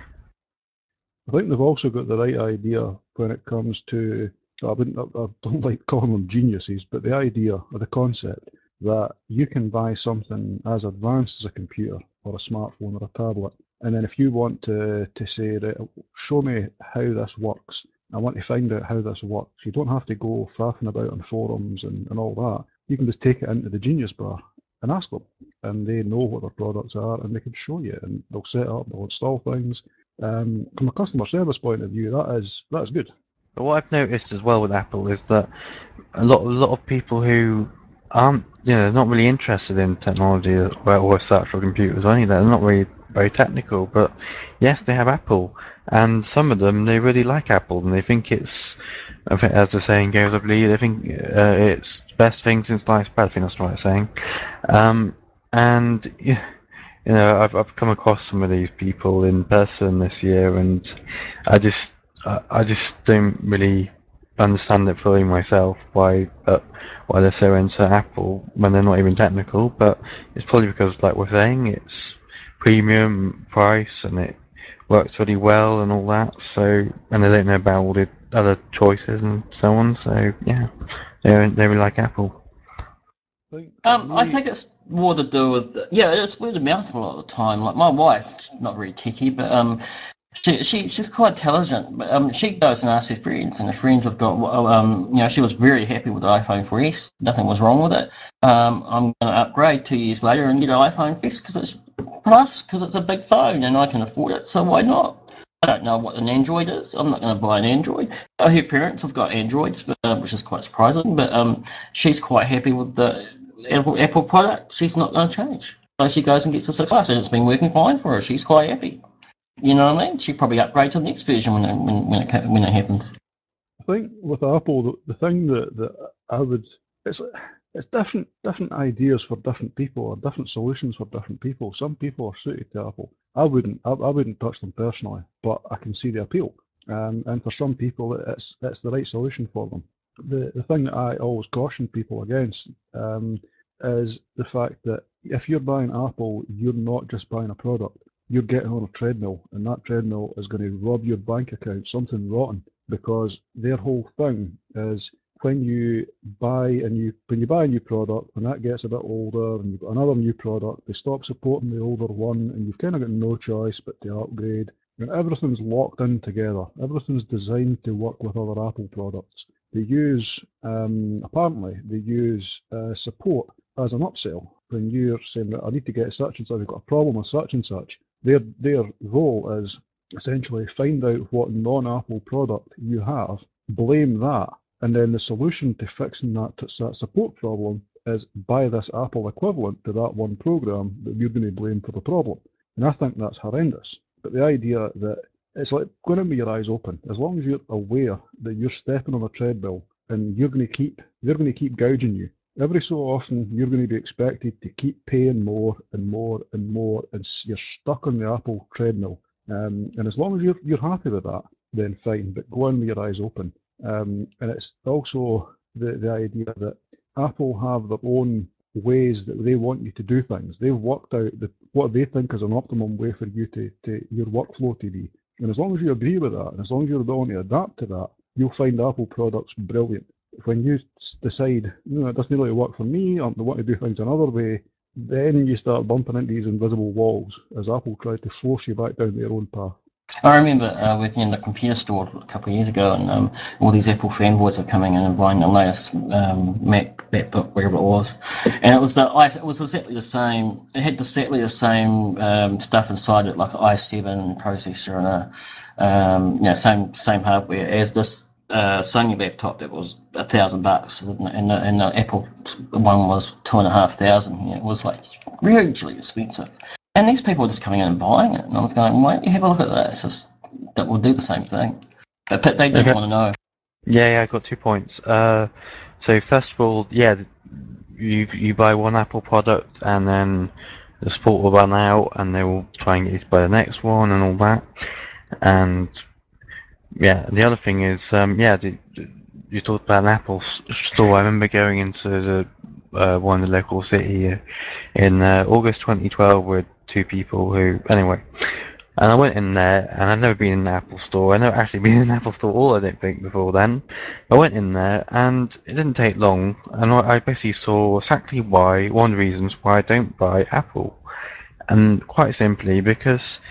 I think they've also got the right idea when it comes to, I wouldn't, I I don't like calling them geniuses, but the idea or the concept that you can buy something as advanced as a computer or a smartphone or a tablet, and then if you want to, to say, right, show me how this works, I want to find out how this works. You don't have to go faffing about on forums and, and all that. You can just take it into the Genius Bar and ask them, and they know what their products are, and they can show you, and they'll set up, they'll install things. Um, from a customer service point of view, that is that is good. But what I've noticed as well with Apple is that a lot, a lot of people who aren't, you know, not really interested in technology or, or such, or computers or any of that, they're not really very technical, but yes, they have Apple, and some of them, they really like Apple, and they think it's, I think, as the saying goes, I believe, they think uh, it's the best thing since sliced bread. I think that's the right saying. Um, and you know, I've I've come across some of these people in person this year, and I just I, I just don't really understand it fully myself why uh, why they're so into Apple when they're not even technical. But it's probably because, like we're saying, it's premium price and it works really well and all that. So, and they don't know about all the other choices and so on. So yeah, they they really like Apple. I think for Um, I me, think it's more to do with, yeah, it's word of mouth a lot of the time. Like my wife, she's not very techy, but um, she, she she's quite intelligent. But um, she goes and asks her friends, and her friends have got um, you know, she was very happy with the iPhone four S. Nothing was wrong with it. Um, I'm going to upgrade two years later and get an iPhone X because it's plus because it's a big phone and I can afford it. So why not? I don't know what an Android is. I'm not going to buy an Android. Uh, her parents have got Androids, but, uh, which is quite surprising. But um, she's quite happy with the Apple, Apple product. She's not going to change. So she goes and gets a six plus, and it's been working fine for her. She's quite happy. You know what I mean? She'd probably upgrade to the next version when it, when, when it when it happens. I think with Apple, the, the thing that, that I would, it's it's different different ideas for different people, or different solutions for different people. Some people are suited to Apple. I wouldn't I, I wouldn't touch them personally, but I can see the appeal. Um, and for some people, it's it's the right solution for them. The the thing that I always caution people against um, is the fact that if you're buying Apple, you're not just buying a product. You're getting on a treadmill, and that treadmill is going to rob your bank account something rotten, because their whole thing is when you buy a new when you buy a new product, when that gets a bit older and you've got another new product, they stop supporting the older one, and you've kind of got no choice but to upgrade. And everything's locked in together. Everything's designed to work with other Apple products. They use um, apparently they use uh, support as an upsell. When you're saying that I need to get such and such, I've got a problem with such and such, their their role is essentially find out what non-Apple product you have, blame that, and then the solution to fixing that, that support problem is buy this Apple equivalent to that one program that you're going to blame for the problem. And I think that's horrendous. But the idea that it's like going in with your eyes open. As long as you're aware that you're stepping on a treadmill and you're going to keep they're going to keep gouging you. Every so often you're going to be expected to keep paying more and more and more, and you're stuck on the Apple treadmill. Um, and as long as you're you're happy with that, then fine. But go in with your eyes open. Um, and it's also the the idea that Apple have their own ways that they want you to do things. They've worked out the, what they think is an optimum way for you to, to your workflow to be. And as long as you agree with that, and as long as you're willing to adapt to that, you'll find Apple products brilliant. When you decide, no, it doesn't really work for me, I want to do things another way, then you start bumping into these invisible walls as Apple tries to force you back down their own path. I remember uh, working in the computer store a couple of years ago, and um, all these Apple fanboys were coming in and buying the latest um, Mac, MacBook, whatever it was, and it was the it was exactly the same. It had exactly the same um, stuff inside it, like an i seven processor and a um, you know same same hardware as this uh, Sony laptop that was a thousand bucks, and the, and the Apple one was two and a half thousand. You know, it was like hugely expensive. And these people were just coming in and buying it, and I was going, "Why don't you have a look at this? It's, that will do the same thing." But they didn't Okay. want to know. Yeah, yeah, I got two points. Uh, so first of all, yeah, you you buy one Apple product and then the support will run out, and they will try and get you to buy the next one and all that. And yeah, the other thing is, um, yeah, the, you talked about an Apple store. I remember going into the uh, one in the local city in uh, August twenty twelve with two people who, anyway. And I went in there, and I'd never been in an Apple store. I'd never actually been in an Apple store at all, I didn't think, before then. I went in there, and it didn't take long, and I basically saw exactly why, one of the reasons why I don't buy Apple. And quite simply, because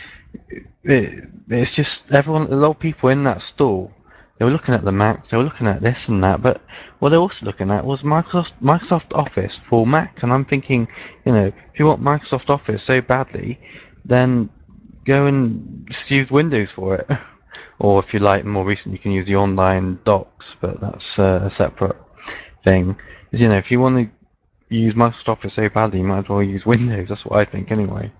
it, it's just everyone, a lot of people in that store, they were looking at the Macs, they were looking at this and that, but what they're also looking at was Microsoft Microsoft Office for Mac, and I'm thinking, you know, if you want Microsoft Office so badly, then go and just use Windows for it. Or if you like, more recent, you can use the online docs, but that's uh, a separate thing. Because, you know, if you want to use Microsoft Office so badly, you might as well use Windows. That's what I think, anyway.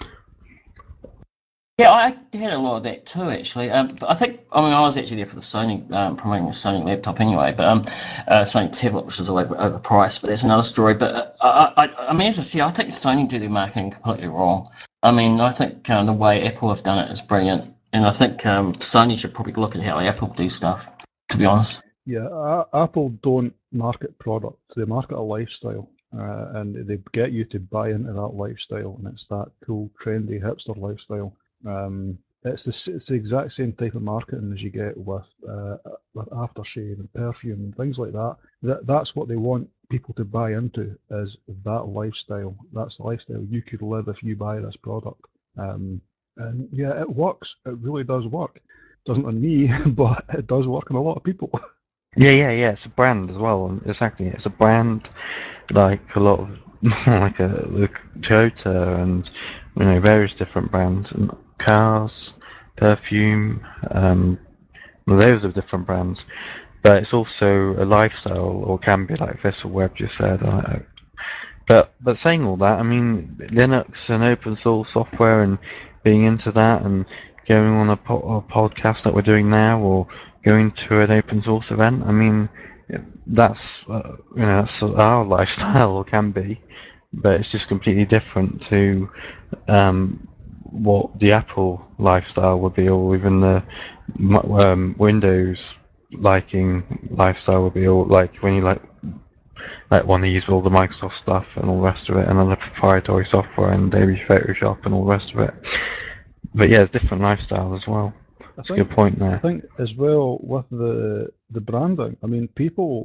Yeah, I had a lot of that too, actually. Um, but I think, I mean, I was actually there for the Sony, um, promoting the Sony laptop anyway, but um, uh, Sony tablet, which is all over, overpriced, but that's another story. But uh, I, I, I mean, as I say, I think Sony do their marketing completely wrong. I mean, I think um, the way Apple have done it is brilliant, and I think um, Sony should probably look at how Apple do stuff, to be honest. Yeah, uh, Apple don't market products; they market a lifestyle, uh, and they get you to buy into that lifestyle, and it's that cool, trendy hipster lifestyle. Um, it's the it's the exact same type of marketing as you get with uh, with aftershave and perfume and things like that. That that's what they want people to buy into, is that lifestyle. That's the lifestyle you could live if you buy this product. Um, and yeah, it works. It really does work. Doesn't on me, but it does work on a lot of people. Yeah, yeah, yeah. It's a brand as well. Exactly, it's a brand, like a lot of, like a like Toyota and you know various different brands and cars, perfume. Um, well, those are different brands, but it's also a lifestyle, or can be, like Vessel Webb just said. I, But but saying all that, I mean Linux and open source software and being into that and going on a, po- a podcast that we're doing now or going to an open source event. I mean that's uh, you know that's our lifestyle or can be, but it's just completely different to um, what the Apple lifestyle would be, or even the um, Windows liking lifestyle would be, or like when you like like want to use all the Microsoft stuff and all the rest of it, and then the proprietary software and maybe Photoshop and all the rest of it. But yeah, it's different lifestyles as well. I That's a think good point I there. think as well with the the branding. I mean, people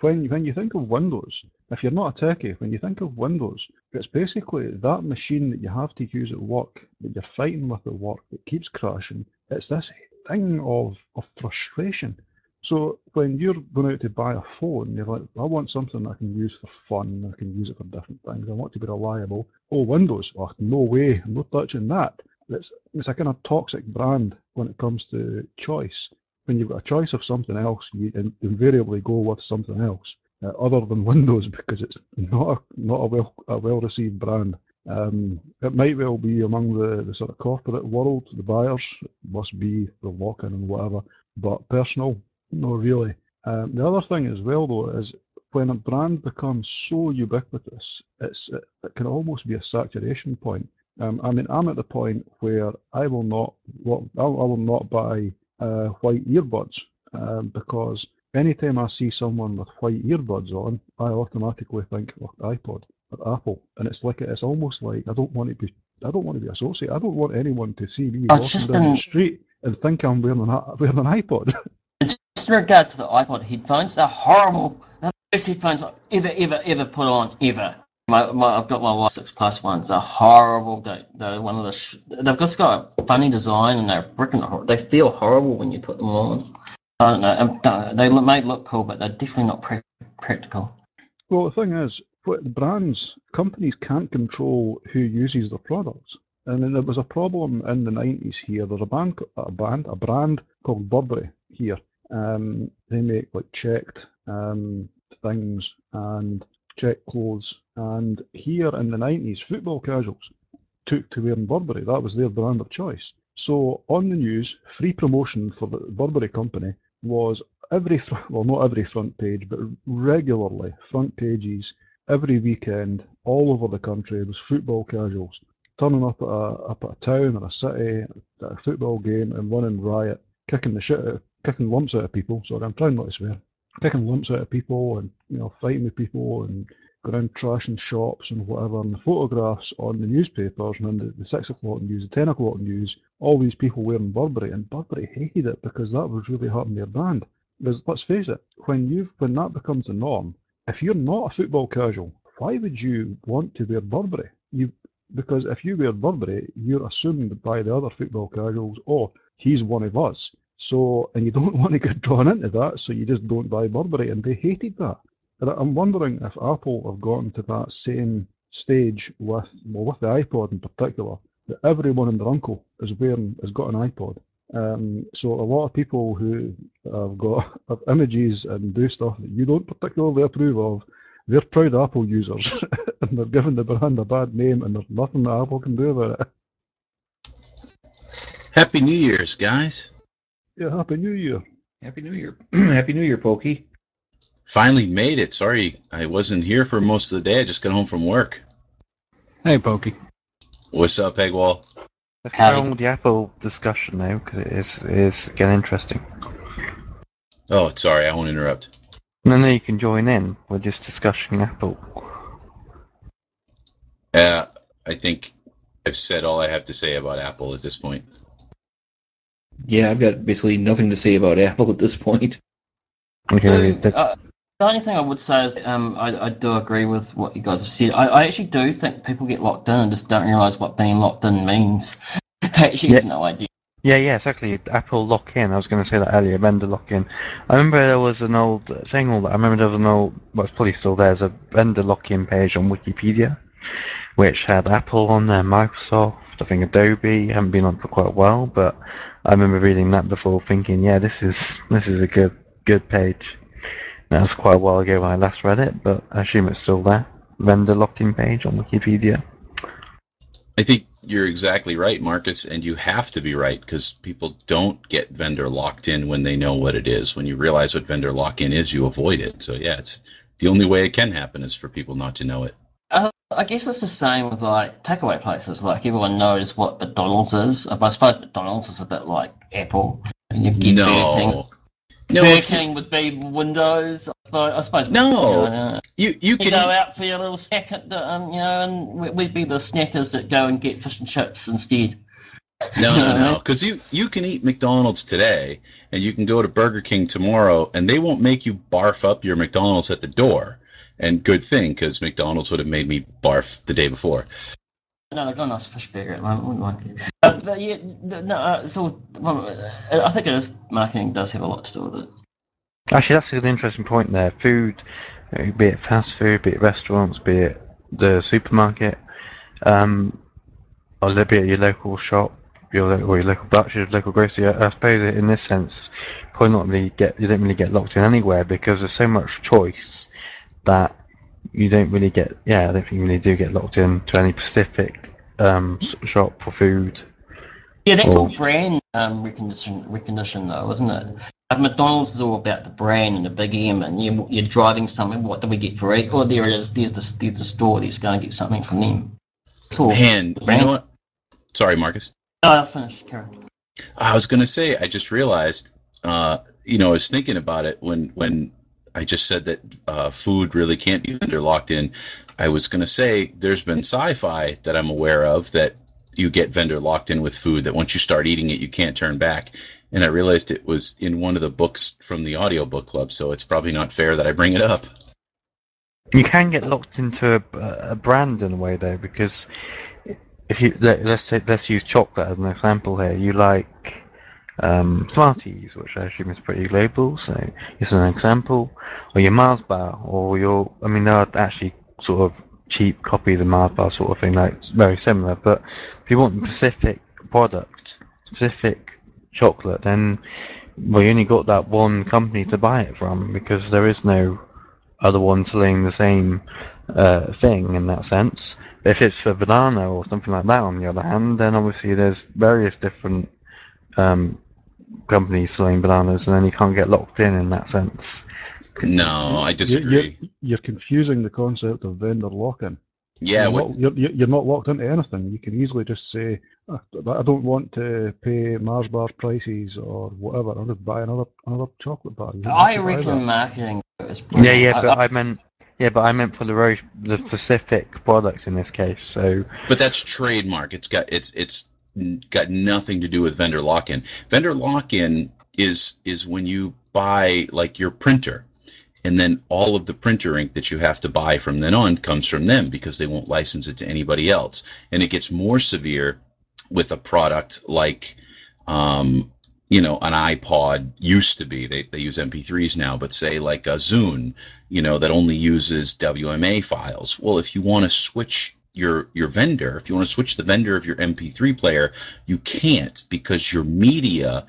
when when you think of Windows, if you're not a techie, when you think of Windows, it's basically that machine that you have to use at work, that you're fighting with at work, that keeps crashing. It's this thing of, of frustration. So when you're going out to buy a phone, you're like, I want something I can use for fun, I can use it for different things, I want to be reliable. Oh, Windows, oh, no way, I'm not touching that. It's, it's a kind of toxic brand when it comes to choice. When you've got a choice of something else, you invariably go with something else uh, other than Windows because it's not a, not a well a well received brand. Um, it might well be among the, the sort of corporate world, the buyers must be the lock-in and whatever, but personal, no really. Um, the other thing as well though is when a brand becomes so ubiquitous, it's it, it can almost be a saturation point. Um, I mean, I'm at the point where I will not, well, I will not buy uh, white earbuds um, because anytime I see someone with white earbuds on, I automatically think of iPod or Apple, and it's like it's almost like I don't want to be, I don't want to be associated. I don't want anyone to see me Oh, walking just down in the street and think I'm wearing an, wearing an iPod. just in regard to the iPod headphones, they're horrible. They're the worst headphones I've ever, ever, ever put on, ever. My, my, I've got my Y six Plus ones. They're horrible. They, they're one of the. They've just got a funny design, and they're freaking horrible. They feel horrible when you put them on. I don't know. Um, They look, may look cool, but they're definitely not pra- practical. Well, the thing is, what the brands, companies can't control who uses their products. And then there was a problem in the nineties here. There's a band, a band, a brand called Burberry here. Um, they make like checked um, things and checked clothes. And here in the nineties, football casuals took to wearing Burberry. That was their brand of choice. So on the news, free promotion for the Burberry company was every, well, not every front page, but regularly front pages every weekend all over the country was football casuals turning up at a, up at a town or a city at a football game and running riot, kicking the shit out of, kicking lumps out of people. Sorry, I'm trying not to swear. Kicking lumps out of people and you know fighting with people and going around trashing shops and whatever. And the photographs on the newspapers and the, the six o'clock news, the ten o'clock news, all these people wearing Burberry, and Burberry hated it because that was really hurting their brand. Because let's face it, when you when that becomes the norm, if you're not a football casual, why would you want to wear Burberry? You because if you wear Burberry, you're assumed by the other football casuals, oh, he's one of us. So, and you don't want to get drawn into that, so you just don't buy Burberry, and they hated that. And I'm wondering if Apple have gotten to that same stage with, well, with the iPod in particular, that everyone and their uncle is wearing, has got an iPod. Um, so a lot of people who have got have images and do stuff that you don't particularly approve of, they're proud Apple users, and they're giving the brand a bad name, and there's nothing that Apple can do about it. Happy New Year's, guys. Yeah, Happy New Year. Happy New Year. Happy New Year, Pokey. Finally made it. Sorry, I wasn't here for most of the day. I just got home from work. Hey, Pokey. What's up, Eggwall? Let's carry on with the Apple discussion now, because it is, it is getting interesting. Oh, sorry, I won't interrupt. No, no, you can join in. We're just discussing Apple. Uh, I think I've said all I have to say about Apple at this point. Yeah, I've got basically nothing to say about Apple at this point. Okay, So, uh, the only thing I would say is um, I, I do agree with what you guys have said. I, I actually do think people get locked in and just don't realise what being locked in means. They actually Yeah. have no idea. Yeah, yeah, exactly. Apple lock-in. I was going to say that earlier. Vendor lock-in. I remember there was an old saying all that. I remember there was an old. Well, it's probably still there. There's a vendor lock-in page on Wikipedia, which had Apple on there, Microsoft, I think Adobe. Haven't been on for quite a while, but I remember reading that before, thinking, yeah, this is this is a good good page. That was quite a while ago when I last read it, but I assume it's still there. Vendor lock-in page on Wikipedia. I think you're exactly right, Marcus, and you have to be right because people don't get vendor locked in when they know what it is. When you realize what vendor lock-in is, you avoid it. So yeah, it's the only way it can happen is for people not to know it. Uh, I guess it's the same with like takeaway places. Like everyone knows what McDonald's is, but I suppose McDonald's is a bit like Apple. And you get Burger King. No. No, Burger if you- King would be Windows. I suppose. I suppose No. you, know, You you you can go eat- out for your little snack, at the, um, you know, and we- we'd be the snackers that go and get fish and chips instead. No, You know no, what I no. mean? Because you you can eat McDonald's today, and you can go to Burger King tomorrow, and they won't make you barf up your McDonald's at the door. And good thing, because McDonald's would have made me barf the day before. No, they've got a nice fish burger at the moment. Wouldn't mind. Uh, but yeah, th- no, uh, it's all. Well, uh, I think it is, marketing does have a lot to do with it. Actually, that's an interesting point there. Food, uh, be it fast food, be it restaurants, be it the supermarket, um, or be it your local shop, your lo- or your local butcher, your local grocery. I, I suppose in this sense, probably not really get you don't really get locked in anywhere because there's so much choice that you don't really get. Yeah, I don't think you really do get locked in to any specific um, shop for food. Yeah, that's all Or brand um, recognition, recognition though, isn't it? Like McDonald's is all about the brand and the big M, and you, you're driving something. What do we get for it? Oh, there it is. There's the there's the store. Let's go and get something from them. It's all Man, you brand. know what? Sorry, Marcus. No, I'll finish, Karen. I was gonna say, I just realized, uh, you know, I was thinking about it when when I just said that uh, food really can't be vendor locked in. I was gonna say there's been sci-fi that I'm aware of that you get vendor locked in with food that once you start eating it, you can't turn back. And I realized it was in one of the books from the audiobook club, so it's probably not fair that I bring it up. you can get locked into a, a brand in a way though, because if you let, let's say, let's use chocolate as an example here. You like um, Smarties, which I assume is pretty global, so it's an example, or your Mars bar, or your I mean, there are actually sort of cheap copies of Mars bar sort of thing, like it's very similar. But if you want a specific product, specific chocolate, then well, you only got that one company to buy it from because there is no other one selling the same uh, thing in that sense. But if it's for banana or something like that, on the other hand, then obviously there's various different um, companies selling bananas, and then you can't get locked in in that sense. No, I You, you're, disagree. you're confusing the concept of vendor lock-in. Yeah, You're what? not, you're, you're not locked into anything. You can easily just say, "Ah, I don't want to pay Mars bar prices or whatever. I'll just buy another another chocolate bar. You don't have I to buy that." reckon marketing is Yeah, brilliant. yeah, I, but I, I meant yeah, but I meant for the very the specific product in this case. So But that's trademark. It's got it's it's got nothing to do with vendor lock-in. Vendor lock-in is is when you buy like your printer, and then all of the printer ink that you have to buy from then on comes from them because they won't license it to anybody else. And it gets more severe with a product like um, you know, an iPod used to be. They, they use M P threes now, but say like a Zune, you know, that only uses W M A files. Well, if you want to switch your your vendor, if you want to switch the vendor of your M P three player, you can't because your media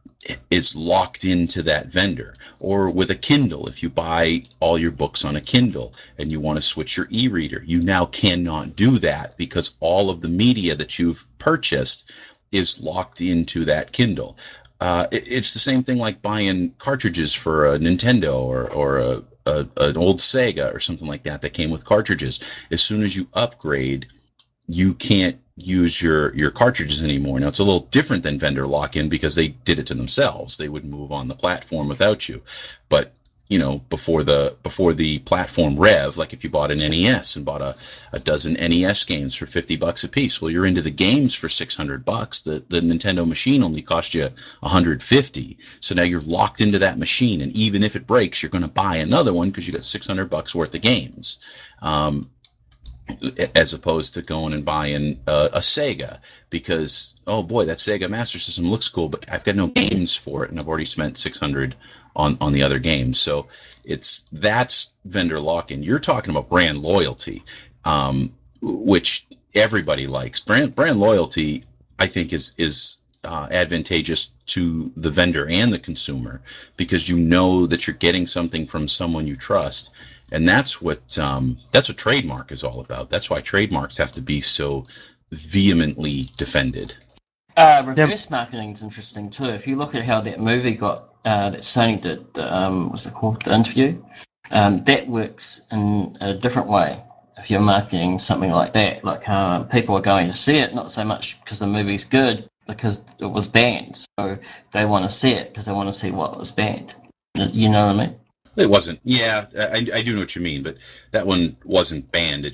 is locked into that vendor. Or with a Kindle, if you buy all your books on a Kindle and you want to switch your e-reader, you now cannot do that because all of the media that you've purchased is locked into that Kindle. Uh, it, it's the same thing like buying cartridges for a Nintendo or, or a, a, an old Sega or something like that that came with cartridges. As soon as you upgrade, you can't use your your cartridges anymore. Now it's a little different than vendor lock-in because they did it to themselves. They would move on the platform without you. But you know, before the before the platform rev, like if you bought an N E S and bought a, a dozen N E S games for fifty bucks a piece, well, you're into the games for six hundred bucks. The the Nintendo machine only cost you one hundred fifty. So now you're locked into that machine, and even if it breaks, you're going to buy another one because you got six hundred bucks worth of games. Um, as opposed to going and buying a, a Sega because oh boy, that Sega Master System looks cool, but I've got no games for it, and I've already spent six hundred on on the other games. So it's that's vendor lock-in. You're talking about brand loyalty, um, which everybody likes. Brand brand loyalty, I think, is is uh, advantageous to the vendor and the consumer because you know that you're getting something from someone you trust, and that's what um, that's what trademark is all about. That's why trademarks have to be so vehemently defended. uh, yeah, reverse marketing is interesting too. If you look at how that movie got, uh, that Sony did, um, what's it called, the interview, um, that works in a different way. If you're marketing something like that, like uh, people are going to see it, not so much because the movie's good, because it was banned. So they want to see it because they want to see what was banned. You know what I mean? It wasn't. Yeah, I, I do know what you mean, but that one wasn't banned. It just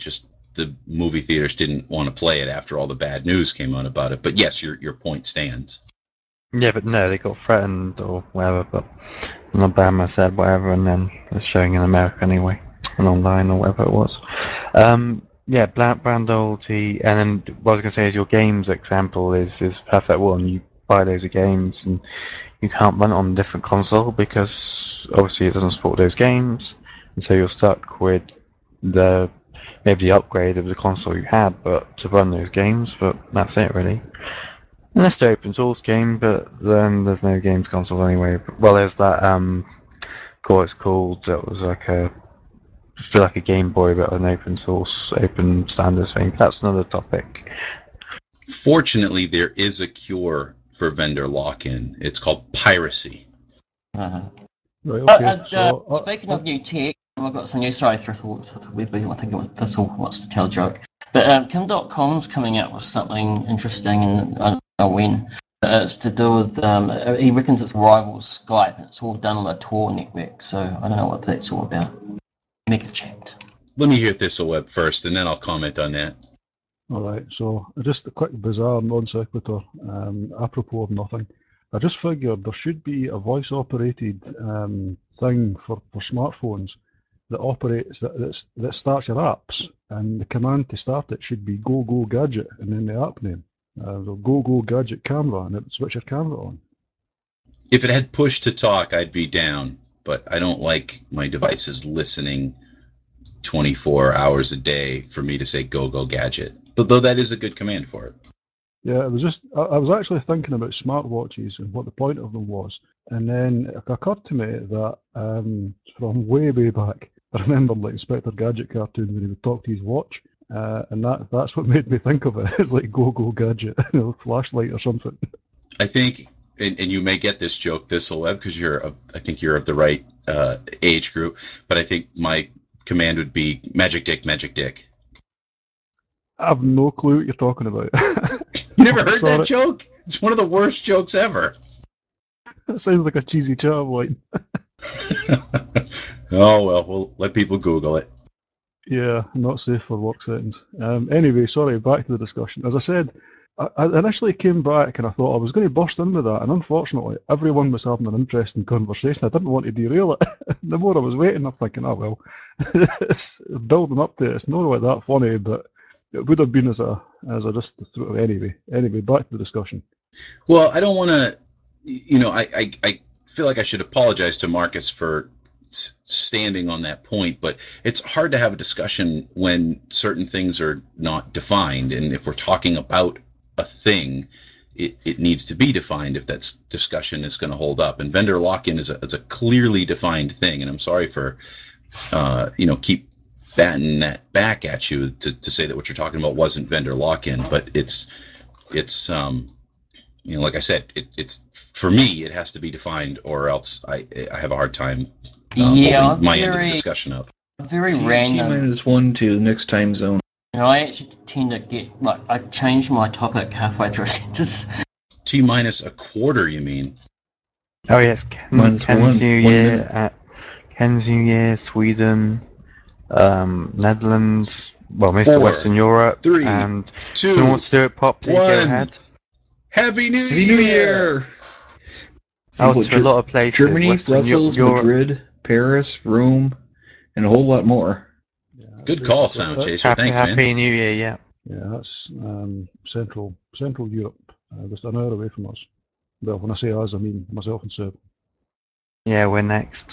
the movie theaters didn't want to play it after all the bad news came out about it. But yes, your your point stands. Yeah, but no, they got threatened or whatever, but Alabama said whatever, and then it's showing in America anyway, and online or whatever it was. Um, yeah, brand, brand loyalty, and then what I was going to say is your games example is, is perfect one. You buy loads of games, and you can't run it on a different console because obviously it doesn't support those games, and so you're stuck with the maybe the upgrade of the console you had, but to run those games, but that's it really. Unless they're open source game, but then there's no games consoles anyway. Well, there's that um, what it's called. That was like a, I feel like a Game Boy, but an open source, open standards thing. That's another topic. Fortunately, there is a cure for vendor lock-in. It's called piracy. Uh-huh. Right, Uh, okay. uh, So, uh, speaking of new tech, I've got some news. Sorry, Thrithell, Thrithell, we- we- I think it was Thrithell wants to tell a joke. But um, Kim dot com's coming out with something interesting, and I don't know when. Uh, it's to do with, um, he reckons it's rivals Skype, and it's all done on the Tor network, so I don't know what that's all about. Mega chat. Let me hear Thistleweb first, and then I'll comment on that. all right. So, just a quick bizarre non sequitur, um, apropos of nothing. I just figured there should be a voice-operated um, thing for, for smartphones that operates that that's, that starts your apps, and the command to start it should be go go gadget, and then the app name. Uh, so go go gadget camera, and it would switch your camera on. If it had push to talk, I'd be down, but I don't like my devices listening twenty-four hours a day for me to say go go gadget. But though that is a good command for it. Yeah, it was just I, I was actually thinking about smartwatches and what the point of them was, and then it occurred to me that um, from way way back, I remember like Inspector Gadget cartoon when he would talk to his watch, uh, and that that's what made me think of it. It's like go go gadget, you know, flashlight or something. I think, and, and you may get this joke, Thistleweb, because you're, of, I think you're of the right uh, age group. But I think my command would be magic dick, magic dick. I have no clue what you're talking about. You never heard Sorry. that joke? It's one of the worst jokes ever. That sounds like a cheesy charm line. Oh well, we'll let people Google it. Yeah, not safe for work settings. Um, anyway, sorry, back to the discussion. As I said, I, I initially came back and I thought I was going to burst in with that, and unfortunately, everyone was having an interesting conversation. I didn't want to derail it. The more I was waiting, I'm thinking, oh well, it's building up to it. It's not really that funny, but it would have been as a as a just through anyway. Anyway, back to the discussion. Well, I don't want to, you know, I, I, I feel like I should apologize to Marcus for s- standing on that point, but it's hard to have a discussion when certain things are not defined. And if we're talking about a thing, it, it needs to be defined if that discussion is going to hold up. And vendor lock-in is a, is a clearly defined thing. And I'm sorry for, uh, you know, keep batting that back at you to, to say that what you're talking about wasn't vendor lock-in, but it's, it's, um, you know, like I said, it, it's for me. It has to be defined, or else I I have a hard time uh, Yeah, holding I'm my end of the very, discussion up. very T, T random. minus one to next time zone. And I actually tend to get, like, I change my topic halfway through a sentence. T minus a quarter, you mean? Oh yes, Ken, Minus Ken's one, New one Year, minute. uh, Ken's New Year, Sweden, um, Netherlands, well, most of Four, Western Europe, three, and two, if you want to do it properly, go one. ahead. Happy New Happy Year! New Year! See, Out what, to a Ger- lot of places, Germany, Western Eu- Brussels, Europe. Madrid, Paris, Rome, and a whole lot more. Yeah, Good that's call, basically Sound that's Chaser. Happy, Thanks, man. happy New Year, yeah. yeah, that's um, central Central Europe, uh, just an hour away from us. Well, when I say us, I mean myself and Seb. Yeah, we're next.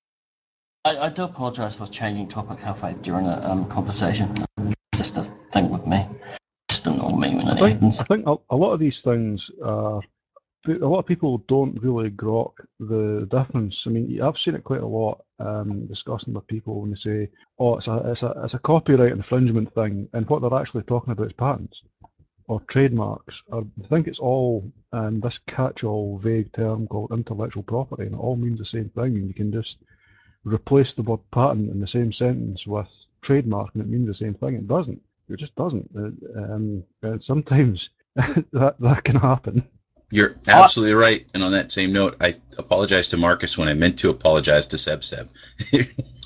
I, I do apologise for changing topic halfway during a um, conversation. It's just a thing with me. Just annoy me when I it think happens. I think a, a lot of these things are. A lot of people don't really grok the difference. I mean, I've seen it quite a lot um, discussing with people when they say, "Oh, it's a it's a it's a copyright infringement thing," and what they're actually talking about is patents or trademarks. Or they think it's all um, this catch-all vague term called intellectual property, and it all means the same thing. And you can just replace the word patent in the same sentence with trademark, and it means the same thing. It doesn't. It just doesn't. Uh, um, and sometimes that that can happen. You're absolutely right. And on that same note, I apologize to Marcus when I meant to apologize to Seb Seb.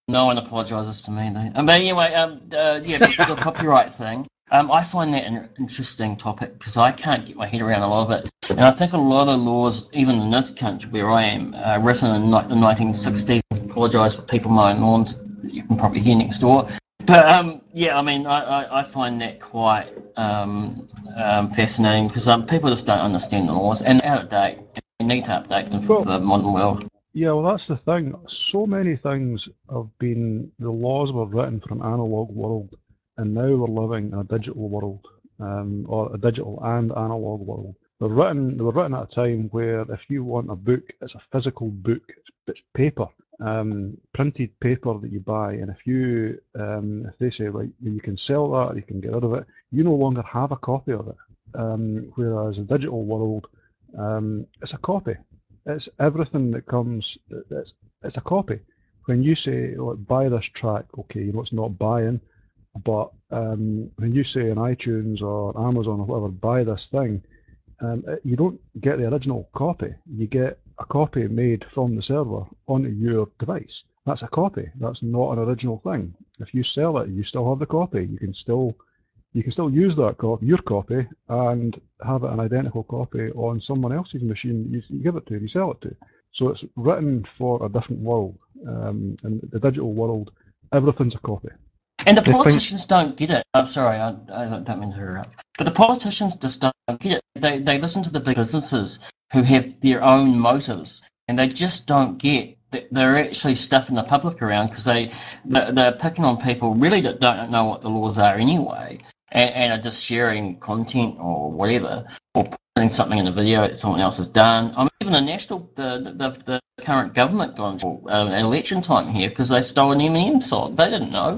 No one apologises to me. Though. Um, but anyway, um, uh, yeah, but the copyright thing. Um, I find that an interesting topic because I can't get my head around a lot of it, and I think a lot of the laws, even in this country where I am, uh, written in like the nineteen sixties. I apologise for people mowing lawns. You can probably hear next door. But um, yeah, I mean, I, I, I find that quite um, um, fascinating because um, people just don't understand the laws and they're out of date. They need to update them for Well, the modern world. Yeah, well, that's the thing. So many things have been, the laws were written for an analog world, and now we're living in a digital world, um, or a digital and analog world. They're written, they were written at a time where if you want a book, it's a physical book, it's, it's paper, um, printed paper that you buy, and if you, um, if they say, right, you can sell that, you can get rid of it, you no longer have a copy of it. Um, whereas a digital world, um, it's a copy. It's everything that comes. It's it's a copy. When you say, oh, buy this track, okay, you know it's not buying, but um, when you say on iTunes or Amazon or whatever, buy this thing, um, it- you don't get the original copy. You get a copy made from the server onto your device. That's a copy. That's not an original thing. If you sell it, you still have the copy. You can still you can still use that copy, your copy, and have it an identical copy on someone else's machine that you, you give it to, you sell it to. So it's written for a different world. Um, in the digital world, everything's a copy. And the The thing, politicians don't get it. I'm sorry, I, I don't mean to interrupt. But the politicians just don't get it. They, they listen to the big businesses who have their own motives, and they just don't get that they're actually stuffing the public around because they, they're, they're picking on people really that don't know what the laws are anyway, and, and are just sharing content or whatever, or putting something in a video that someone else has done. I mean, even the national, the the, the current government got into um, election time here because they stole an M and M song. They didn't know.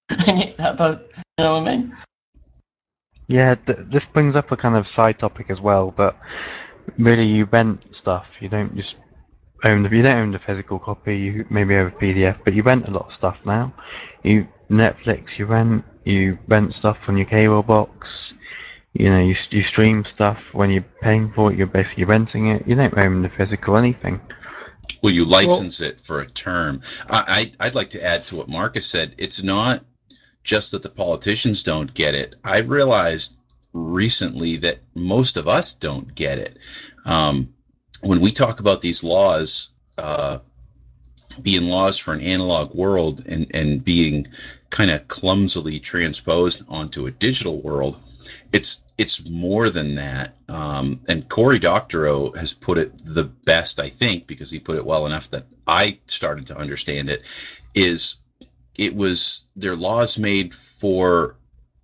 But, you know what I mean? yeah, th- this brings up a kind of side topic as well, but really you rent stuff. You don't just own the you don't own the physical copy. You maybe have a P D F, but you rent a lot of stuff now. You Netflix, you rent, you rent stuff on your cable box. You know, you you stream stuff when you're paying for it. You're basically renting it. You don't own the physical anything. Well, you Well, license it for a term. I, I I'd like to add to what Marcus said. It's not just that the politicians don't get it. I realized recently that most of us don't get it. Um, when we talk about these laws uh, being laws for an analog world and, and being kind of clumsily transposed onto a digital world, it's it's more than that. Um, and Cory Doctorow has put it the best, I think, because he put it well enough that I started to understand it. Is it was their laws made for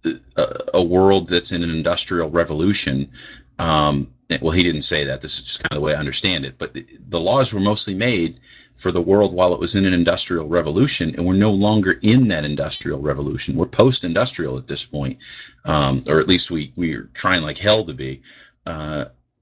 a, a world that's in an industrial revolution. Um, well, he didn't say that. This is just kind of the way I understand it. But the, the laws were mostly made for the world while it was in an industrial revolution, and we're no longer in that industrial revolution. We're post-industrial at this point, um, or at least we we're trying like hell to be. Uh,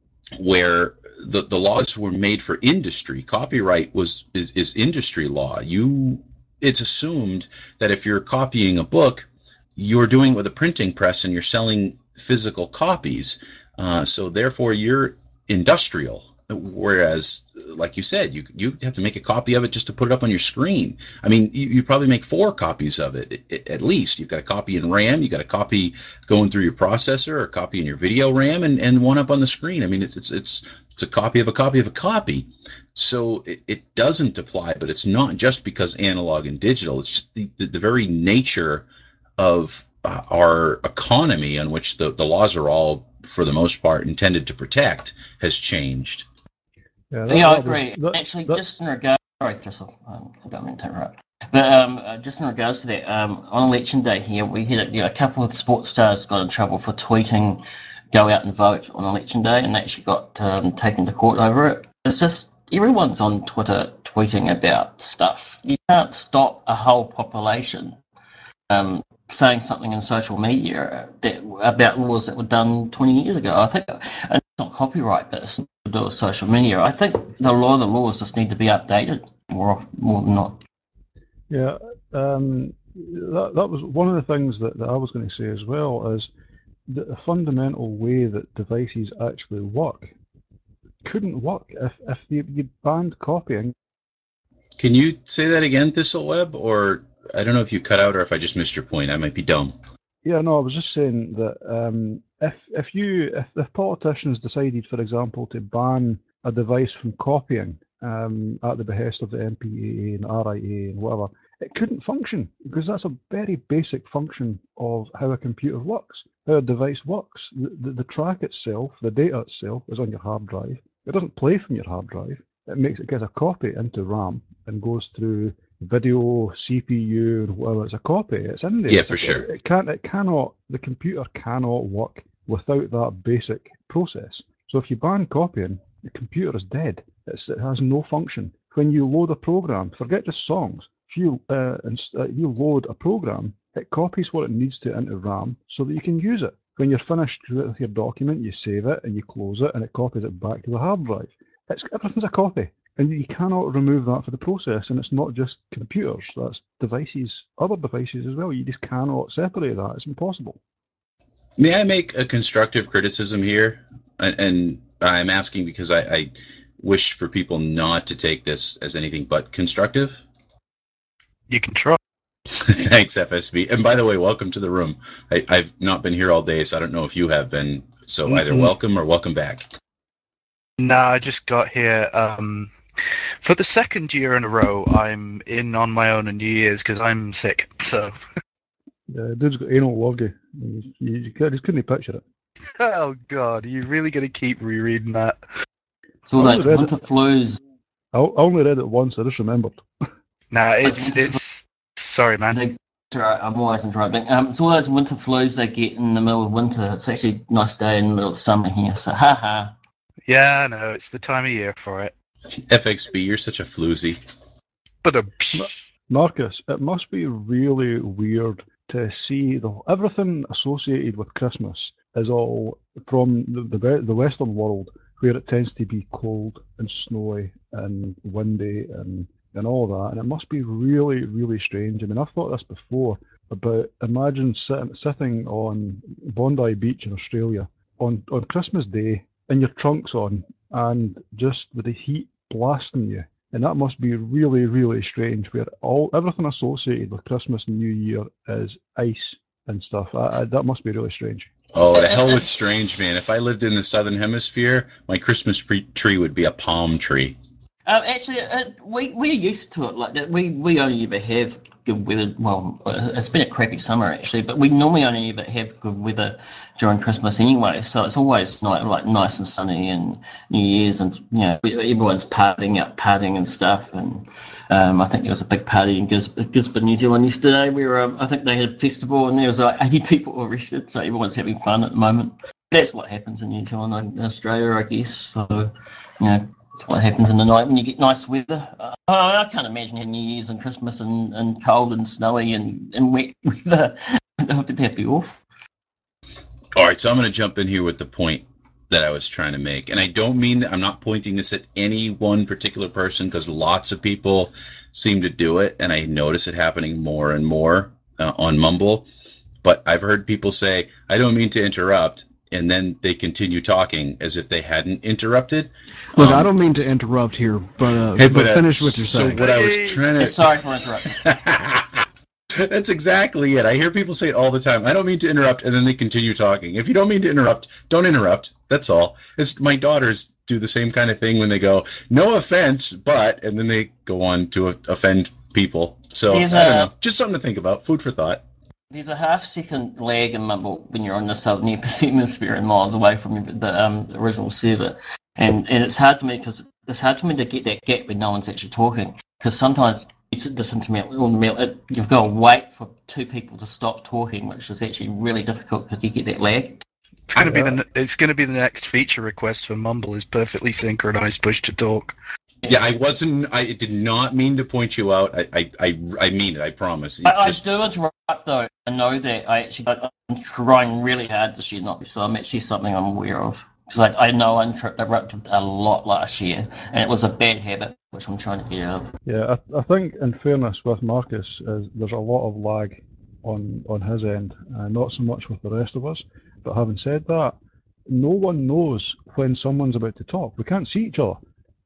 where the, the laws were made for industry. Copyright was is, is industry law. You it's assumed that if you're copying a book, you're doing it with a printing press and you're selling physical copies. Uh, so therefore, you're industrial. Whereas, like you said, you you have to make a copy of it just to put it up on your screen. I mean, you, you probably make four copies of it at least. You've got a copy in RAM, you got a copy going through your processor, a copy in your video RAM, and, and one up on the screen. I mean, it's it's it's it's a copy of a copy of a copy. So it, it doesn't apply, but it's not just because analog and digital. It's just the, the, the very nature of uh, our economy on which the, the laws are all, for the most part, intended to protect has changed. yeah, that, Yeah, I that was agree. that, Actually, that just in regard, sorry, Thistle, um, I don't mean to interrupt. But um, uh, just in regards to that, um, on election day here, we had you know, a couple of sports stars got in trouble for tweeting, "Go out and vote" on election day, and they actually got um, taken to court over it. It's just everyone's on Twitter tweeting about stuff. You can't stop a whole population um, saying something in social media that about laws that were done twenty years ago. I think it's not copyright, but it's to do with social media. I think the law of the laws just need to be updated more more than not. yeah, um, that that was one of the things that, that I was going to say as well is the fundamental way that devices actually work couldn't work if if you, you banned copying. Can you say that again, Thistleweb? Or I don't know if you cut out or if I just missed your point. I might be dumb. Yeah, no, I was just saying that um, if if you if, if politicians decided, for example, to ban a device from copying um, at the behest of the M P A A and R I A and whatever, it couldn't function because that's a very basic function of how a computer works, how a device works. The, the, the track itself, the data itself, is on your hard drive. It doesn't play from your hard drive. It makes it gets a copy into RAM and goes through video, C P U, and whatever. It's a copy. It's in there. Yeah, It's for a, sure. It can't. It cannot. The computer cannot work without that basic process. So if you ban copying, the computer is dead. It's, it has no function. When you load a program, forget just songs. If you uh, inst- uh, you load a program, it copies what it needs to into RAM so that you can use it. When you're finished with your document, you save it and you close it, and it copies it back to the hard drive. It's everything's a copy. And you cannot remove that for the process, and it's not just computers, that's devices, other devices as well. You just cannot separate that. It's impossible. May I make a constructive criticism here? And, and I'm asking because I, I wish for people not to take this as anything but constructive. You can try. Thanks, F S B. And by the way, welcome to the room. I, I've not been here all day, so I don't know if you have been. So either Mm-mm. welcome or welcome back. Nah, I just got here. Um, for the second year in a row, I'm in on my own on New Year's because I'm sick. So, Yeah, dude's got anal lorgy. You, you, you just couldn't picture it. oh god, are you really going to keep rereading that? So I only those read winter it. flus. I, I only read it once. I just remembered. Nah, it's it's. Sorry, man. They, sorry, I'm always interrupting. Um, it's all those winter flus they get in the middle of winter. It's actually a nice day in the middle of summer here. So, haha. Yeah, I know. It's the time of year for it. F X B, you're such a floozy. But a. Marcus, it must be really weird to see the everything associated with Christmas is all from the, the the Western world, where it tends to be cold and snowy and windy and and all that. And it must be really, really strange. I mean, I've thought this before about imagine sitting sitting on Bondi Beach in Australia on on Christmas Day in your trunks on and just with the heat blasting you. And that must be really, really strange, where all everything associated with Christmas and New Year is ice and stuff. I, I, that must be really strange. Oh, the hell with strange, man. If I lived in the Southern Hemisphere, my Christmas tree would be a palm tree. Um, actually, uh, we we're used to it like that. We we only ever have good weather. Well, it's been a crappy summer actually, but we normally only ever have good weather during Christmas anyway. So it's always like like nice and sunny, and New Year's, and you know everyone's partying out, partying and stuff. And um, I think there was a big party in Gis- Gisborne, New Zealand yesterday. Where um, I think they had a festival, and there was like eighty people arrested. So everyone's having fun at the moment. That's what happens in New Zealand and Australia, I guess. So, you know. That's what happens in the night when you get nice weather. Uh, I can't imagine having New Year's and Christmas and, and cold and snowy and, and wet weather. That'd be awful. All right, so I'm going to jump in here with the point that I was trying to make. And I don't mean that I'm not pointing this at any one particular person because lots of people seem to do it. And I notice it happening more and more uh, on Mumble. But I've heard people say, I don't mean to interrupt. And then they continue talking as if they hadn't interrupted. Look, um, I don't mean to interrupt here, but uh, hey, but, but, uh, finish what you're so saying. what I was trying to... Sorry for interrupting. That's exactly it. I hear people say it all the time. I don't mean to interrupt, and then they continue talking. If you don't mean to interrupt, don't interrupt. That's all. It's my daughters do the same kind of thing when they go, no offense, but, and then they go on to offend people. So, There's I don't a- know. Just something to think about. Food for thought. There's a half second lag in Mumble when you're on the southern hemisphere and miles away from the um, original server. And and it's hard for me because it's hard for me to get that gap when no one's actually talking. Because sometimes it's this internet, it, you've got to wait for two people to stop talking, which is actually really difficult because you get that lag. It's gonna be the it's gonna be the next feature request for Mumble is perfectly synchronized push to talk. Yeah, I wasn't. I did not mean to point you out. I, I, I, I mean it. I promise. I, Just, I do interrupt though. I know that I actually I'm trying really hard this year not be, so I'm actually something I'm aware of because I, I know I interrupted a lot last year and it was a bad habit which I'm trying to get out of. Yeah, I, I think in fairness with Marcus, is there's a lot of lag on on his end, uh, not so much with the rest of us. But having said that, no one knows when someone's about to talk. We can't see each other.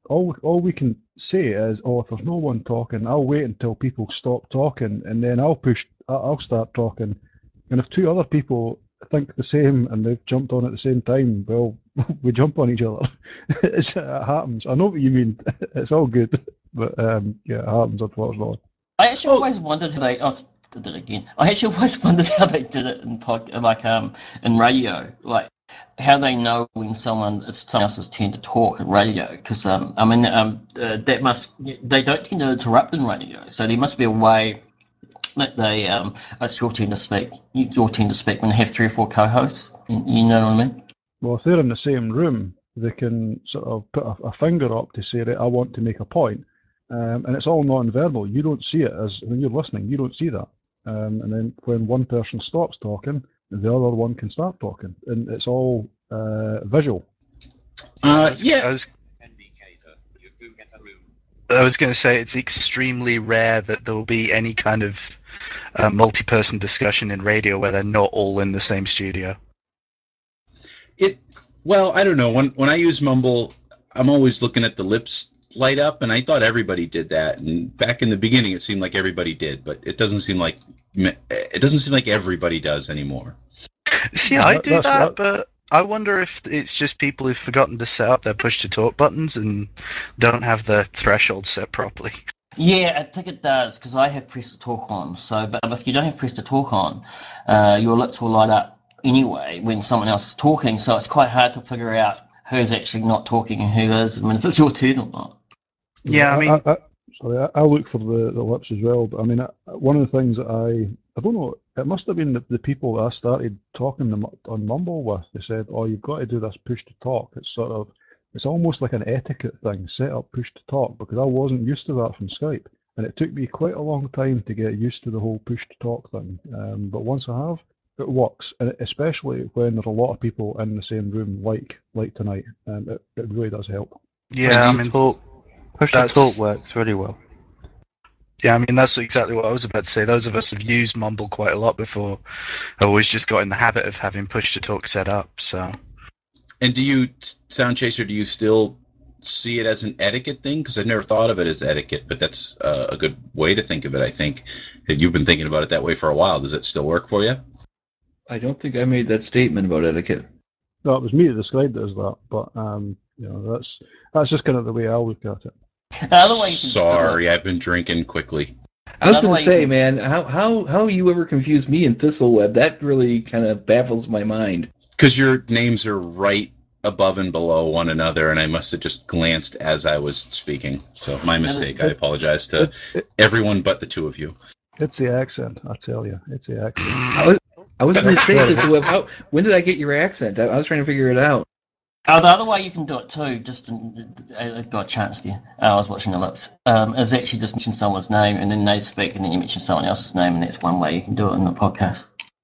all all we can say is, oh, if there's no one talking, I'll wait until people stop talking, and then I'll push. I'll start talking, and if two other people think the same and they've jumped on at the same time, well, we jump on each other. It's, it happens. I know what you mean. It's all good, but um, yeah, it happens unfortunately. I actually always wondered how they. Oh, I did it again. I actually always wondered how they did it in pod, like um in radio, like how they know when someone it's someone else's turn to talk in radio. Because um I mean um uh, that must they don't tend to interrupt in radio, so there must be a way that they um it's your turn to speak. Your turn to speak when they have three or four co-hosts. You, you know what I mean? Well, if they're in the same room, they can sort of put a, a finger up to say, right, I want to make a point. Um, and it's all non-verbal. You don't see it as when you're listening. You don't see that. Um, and then when one person stops talking, the other one can start talking, and it's all uh, visual. Uh, yeah. I was, I was going to say it's extremely rare that there will be any kind of uh, multi-person discussion in radio where they're not all in the same studio. It well, I don't know. When when I use Mumble, I'm always looking at the lips light up, and I thought everybody did that. And back in the beginning, it seemed like everybody did, but it doesn't seem like it doesn't seem like everybody does anymore. See, Yeah, I that- do that's that, what- but I wonder if it's just people who've forgotten to set up their push-to-talk buttons and don't have the threshold set properly. Yeah, I think it does because I have press to talk on. So, but if you don't have press to talk on, uh, your lips will light up anyway when someone else is talking. So it's quite hard to figure out who's actually not talking and who is, I mean, if it's your turn or not. Yeah, I mean, I, I, sorry, I, I look for the, the lips as well. But I mean, I, one of the things that I, I don't know, it must have been the, the people that I started talking them on Mumble with. They said, "Oh, you've got to do this push to talk." It's sort of, it's almost like an etiquette thing. Set up push to talk because I wasn't used to that from Skype, and it took me quite a long time to get used to the whole push to talk thing. Um, but once I have, it works, and especially when there's a lot of people in the same room, like like tonight, and it, it really does help. yeah, I mean, talk, push to that's- talk works really well. yeah, I mean that's exactly what I was about to say. Those of us who've used Mumble quite a lot before have always just got in the habit of having push-to-talk set up. So, And do you, Sound Chaser, do you still see it as an etiquette thing? Because I've never thought of it as etiquette, but that's uh, a good way to think of it, I think. You've been thinking about it that way for a while. Does it still work for you? I don't think I made that statement about etiquette. No, it was me that described it as that, but um, you know, that's that's just kind of the way I look at it. Another way you can Sorry, I've been drinking quickly. I was Another going way to you say, can- man, how how how you ever confuse me and Thistleweb? That really kind of baffles my mind. Because your names are right above and below one another, and I must have just glanced as I was speaking. So my mistake. I apologize to It, it, everyone but the two of you. it's the accent, I tell you, it's the accent. I was I was going to say, Thistleweb, how when did I get your accent? I, I was trying to figure it out. Oh, the other way you can do it too, just in, I got a chance there. I was watching the lips. Um, is actually just mention someone's name and then they speak, and then you mention someone else's name, and that's one way you can do it in the podcast.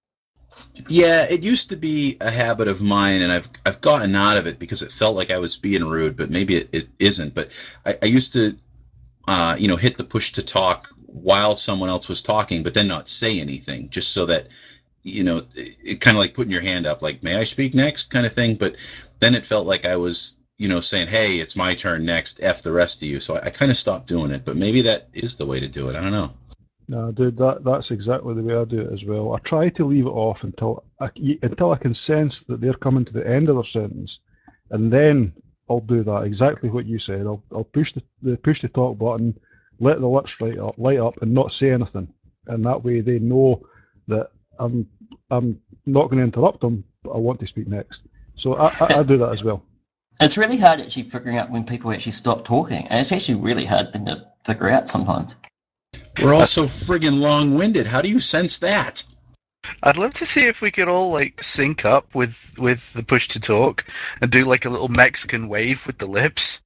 Yeah, it used to be a habit of mine, and I've I've gotten out of it because it felt like I was being rude, but maybe it, it isn't. But I, I used to, uh, you know, hit the push to talk while someone else was talking, but then not say anything, just so that, you know, it, it kind of like putting your hand up, like, may I speak next kind of thing. But then it felt like I was, you know, saying, hey, it's my turn next, F the rest of you. So I, I kind of stopped doing it, but maybe that is the way to do it. I don't know. No, dude, that that's exactly the way I do it as well. I try to leave it off until I, until I can sense that they're coming to the end of their sentence, and then I'll do that exactly what you said. I'll I'll push the, the push the talk button, let the lips light up, light up, and not say anything, and that way they know that I'm I'm not going to interrupt them, but I want to speak next. So I, I, I do that as well. It's really hard actually figuring out when people actually stop talking, and it's actually really hard thing to figure out sometimes. We're all so friggin' long-winded. How do you sense that? I'd love to see if we could all like sync up with with the push to talk and do like a little Mexican wave with the lips.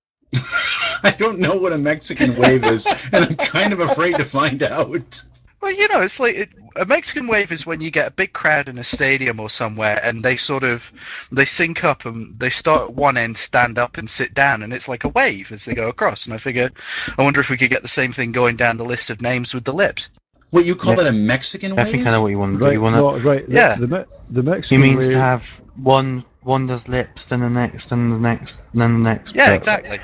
I don't know what a Mexican wave is, and I'm kind of afraid to find out. Well, you know, it's like it, a Mexican wave is when you get a big crowd in a stadium or somewhere, and they sort of they sync up and they start at one end, stand up, and sit down, and it's like a wave as they go across. And I figure, I wonder if we could get the same thing going down the list of names with the lips. What, you call Yeah. that a Mexican I think wave? I know what you want to do. Right, You want no, to. right. The, Yeah. the Me- the He Mexican means way. to have one one does lips, then the next, then the next, then the next. Yeah, but exactly.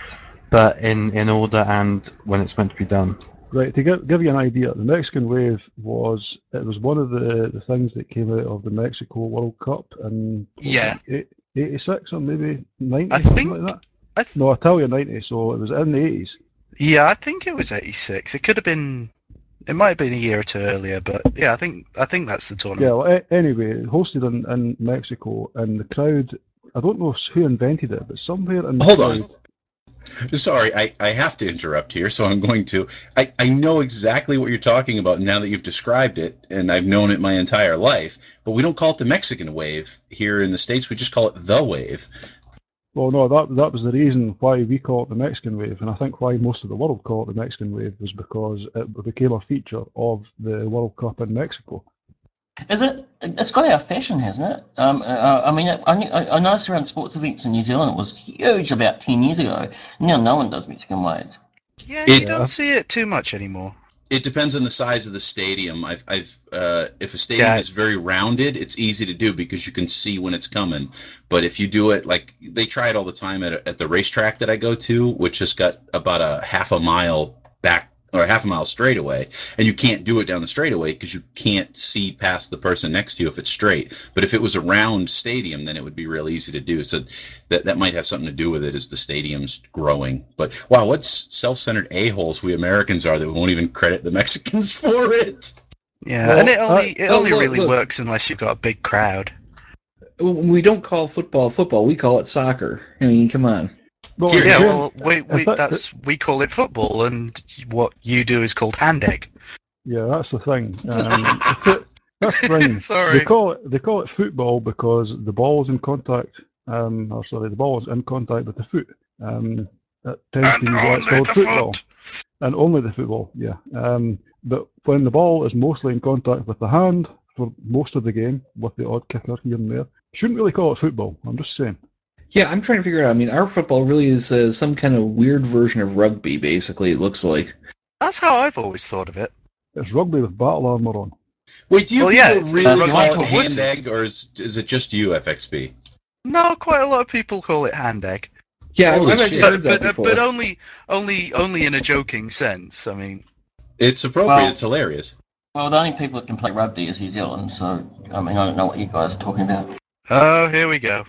but in, in order and when it's meant to be done. Right, to give, give you an idea, the Mexican wave was it was one of the, the things that came out of the Mexico World Cup in Yeah. eighty-six or maybe ninety, I something think. like that. I th- No, I tell you ninety, so it was in the eighties. yeah, I think it was eighty-six. It could have been. It might have been a year or two earlier, but yeah, I think I think that's the Yeah, tournament. well, a- anyway, hosted in, in Mexico, and the crowd, I don't know who invented it, but somewhere in the Hold crowd. on. Sorry, I, I have to interrupt here, so I'm going to. I, I know exactly what you're talking about now that you've described it, and I've known it my entire life, but we don't call it the Mexican wave here in the States. We just call it the wave. Well, no, that that was the reason why we call it the Mexican wave, and I think why most of the world call it the Mexican wave was because it became a feature of the World Cup in Mexico. Is it? It's got our fashion, hasn't it? Um, uh, I mean, I, I, I noticed around sports events in New Zealand it was huge about ten years ago. Now no one does Mexican waves. Yeah, It- you don't see it too much anymore. It depends on the size of the stadium. I've, I've, uh, if a stadium Yeah. is very rounded, it's easy to do because you can see when it's coming. But if you do it like they try it all the time at a, at the racetrack that I go to, which has got about a half a mile back or a half a mile straightaway, and you can't do it down the straightaway because you can't see past the person next to you if it's straight. But if it was a round stadium, then it would be real easy to do. So that that might have something to do with it as the stadium's growing. But wow, what self-centered a-holes we Americans are that we won't even credit the Mexicans for it. Yeah, Well, and it only uh, it oh, only look, really look. works unless you've got a big crowd. We don't call football football. We call it soccer. I mean, come on. Well, Here, in Yeah, here. fairness- well, we, we if that- that's we call it football, and what you do is called hand egg. yeah, that's the thing. Um, the foot, that's the thing. Sorry. They call it they call it football because the ball is in contact. Um, or sorry, the ball is in contact with the foot. Um, that tends And to be why it's only called the football. foot. And only the football, yeah. Um, but when the ball is mostly in contact with the hand for most of the game, with the odd kicker here and there, shouldn't really call it football. I'm just saying. Yeah, I'm trying to figure out. I mean, our football really is uh, some kind of weird version of rugby. Basically, it looks like. That's how I've always thought of it. It's rugby with battle armor on. Wait, do you Well, yeah, people it's- really it's call rugby it for hand wusses. egg, or is, is it just you, F X B? No, quite a lot of people call it hand egg, Yeah, Holy I've actually shit. heard but that but, before. but only only only in a joking sense. I mean, It's appropriate. Well- it's hilarious. Well, the only people that can play rugby is New Zealand, so I mean, I don't know what you guys are talking about. oh, here we go.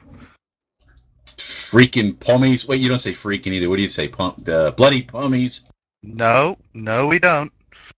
Freaking pommies. Wait, you don't say freaking either. What do you say? Pump, uh, bloody pommies. No, no, we don't.